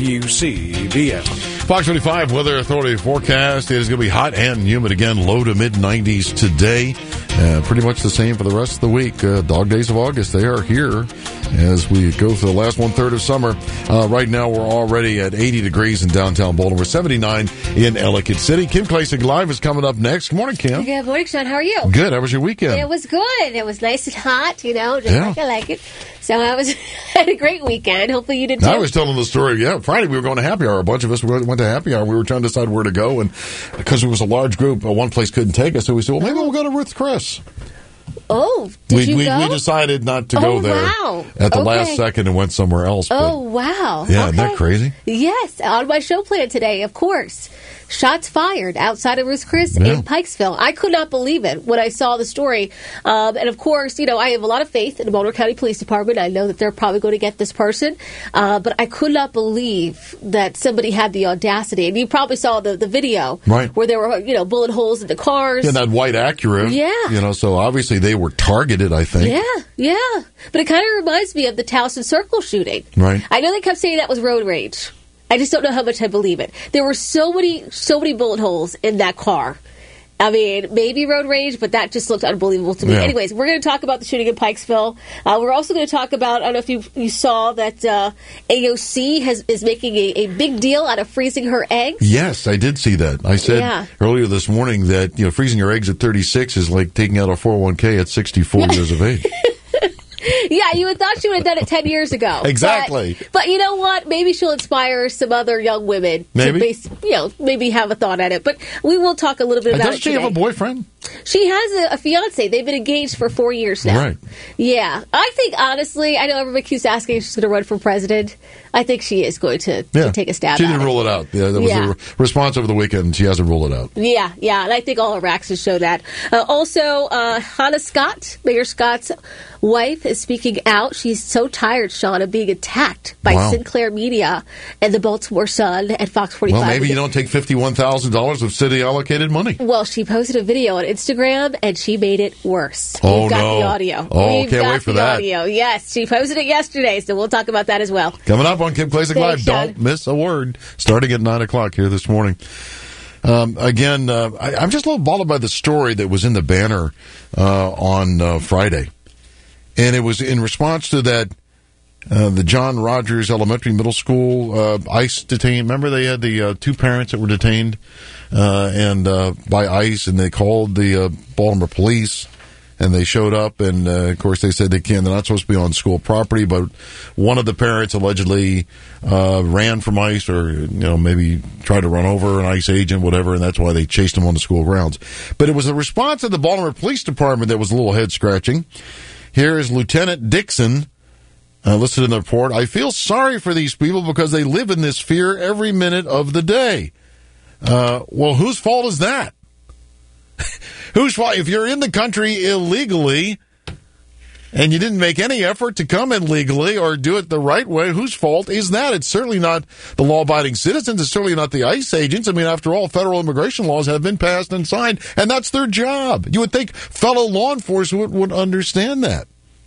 Speaker 9: WCBM.
Speaker 20: Fox 25 Weather Authority forecast. It is going to be hot and humid again, low to mid-90s today. Pretty much the same for the rest of the week. Dog days of August, they are here as we go through the last one-third of summer. Right now, we're already at 80 degrees in downtown Baltimore, 79 in Ellicott City. Kim Klacik Live is coming up next. Good morning, Kim.
Speaker 4: Good morning, Sean. How are you?
Speaker 20: Good. How was your weekend?
Speaker 4: It was good. It was nice and hot, just like I like it. So I had a great weekend. Hopefully you did too.
Speaker 20: I was telling the story. Yeah, Friday we were going to happy hour. A bunch of us went to happy hour. We were trying to decide where to go, and because it was a large group, one place couldn't take us, so we said, well, maybe we'll go to Ruth's Chris.
Speaker 4: Oh, did you go?
Speaker 20: We decided not to go there at the last second and went somewhere else.
Speaker 4: But, wow.
Speaker 20: Yeah, isn't that crazy?
Speaker 4: Yes, on my show plan today, of course. Shots fired outside of Ruth's Chris in Pikesville. I could not believe it when I saw the story. And of course, I have a lot of faith in the Baltimore County Police Department. I know that they're probably going to get this person. But I could not believe that somebody had the audacity. And you probably saw the video where there were, bullet holes in the cars.
Speaker 20: Yeah, that white Acura.
Speaker 4: Yeah.
Speaker 20: So obviously they were targeted, I think.
Speaker 4: Yeah. But it kind of reminds me of the Towson Circle shooting.
Speaker 20: Right.
Speaker 4: I know they kept saying that was road rage. I just don't know how much I believe it. There were so many bullet holes in that car. I mean, maybe road rage, but that just looked unbelievable to me.
Speaker 20: Yeah.
Speaker 4: Anyways, we're going to talk about the shooting in Pikesville. We're also going to talk about, I don't know if you saw that AOC is making a big deal out of freezing her eggs.
Speaker 20: Yes, I did see that. I said earlier this morning that freezing your eggs at 36 is like taking out a 401k at 64 years of age.
Speaker 4: Yeah, you would thought she would have done it 10 years ago.
Speaker 20: Exactly.
Speaker 4: But you know what? Maybe she'll inspire some other young women to maybe have a thought at it. But we will talk a little bit about it
Speaker 20: today. Does she have a boyfriend?
Speaker 4: She has a fiance. They've been engaged for 4 years now.
Speaker 20: Right.
Speaker 4: Yeah. I think, honestly, I know everybody keeps asking if she's going to run for president. I think she is going to take a stab at it.
Speaker 20: She didn't rule it out. Yeah, that was the response over the weekend. She hasn't ruled it out.
Speaker 4: Yeah. And I think all her actions show that. Also, Hannah Scott, Mayor Scott's wife, is speaking out. She's so tired, Sean, of being attacked by Sinclair Media and the Baltimore Sun and Fox 45.
Speaker 20: Well, maybe you don't take $51,000 of city allocated money.
Speaker 4: Well, she posted a video on Instagram and she made it worse.
Speaker 20: Oh,
Speaker 4: We've got the audio.
Speaker 20: Oh, can't wait for that.
Speaker 4: Audio. Yes, she posted it yesterday, so we'll talk about that as well.
Speaker 20: Coming up on Kim Klacik Live. Don't miss a word. Starting at 9 o'clock here this morning. I'm just a little bothered by the story that was in the banner on Friday. And it was in response to that, the John Rogers Elementary Middle School ICE detained. Remember they had the two parents that were detained by ICE, and they called the Baltimore police, and they showed up, and of course they said they're not supposed to be on school property, but one of the parents allegedly ran from ICE, or maybe tried to run over an ICE agent, whatever, and that's why they chased him on the school grounds. But it was the response of the Baltimore Police Department that was a little head-scratching. Here is Lieutenant Dixon, listed in the report. I feel sorry for these people because they live in this fear every minute of the day. Well, whose fault is that? Whose fault? If you're in the country illegally and you didn't make any effort to come in legally or do it the right way, whose fault is that? It's certainly not the law-abiding citizens. It's certainly not the ICE agents. I mean, after all, federal immigration laws have been passed and signed, and that's their job. You would think fellow law enforcement would understand that.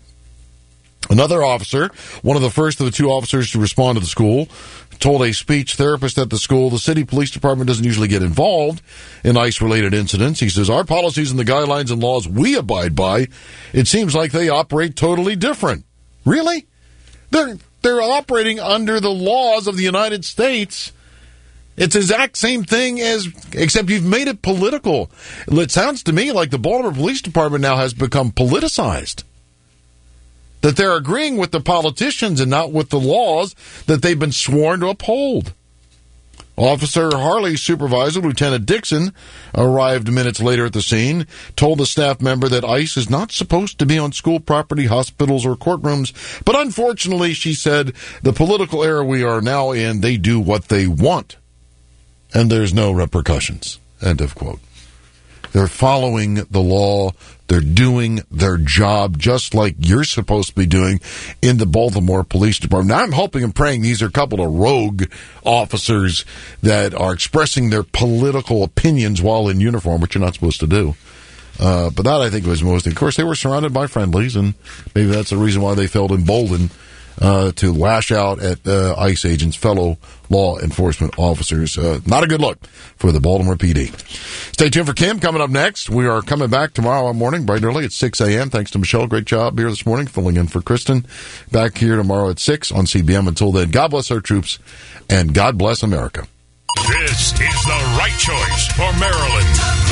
Speaker 20: Another officer, one of the first of the two officers to respond to the school, told a speech therapist at the school the city police department doesn't usually get involved in ICE-related incidents. He says, our policies and the guidelines and laws we abide by, it seems like they operate totally different. Really? They're operating under the laws of the United States. It's the exact same thing except you've made it political. It sounds to me like the Baltimore Police Department now has become politicized. That they're agreeing with the politicians and not with the laws that they've been sworn to uphold. Officer Harley's supervisor, Lieutenant Dixon, arrived minutes later at the scene, told the staff member that ICE is not supposed to be on school property, hospitals, or courtrooms. But unfortunately, she said, the political era we are now in, they do what they want. And there's no repercussions. End of quote. They're following the law. They're doing their job just like you're supposed to be doing in the Baltimore Police Department. Now, I'm hoping and praying these are a couple of rogue officers that are expressing their political opinions while in uniform, which you're not supposed to do. But that, I think, was most. Of course, they were surrounded by friendlies, and maybe that's the reason why they felt emboldened to lash out at ICE agents, fellow law enforcement officers. Not a good look for the Baltimore PD. Stay tuned for Kim coming up next. We are coming back tomorrow morning, bright and early at 6 a.m. Thanks to Michelle. Great job here this morning, filling in for Kristen. Back here tomorrow at 6 on CBM. Until then, God bless our troops, and God bless America.
Speaker 12: This is the right choice for Maryland.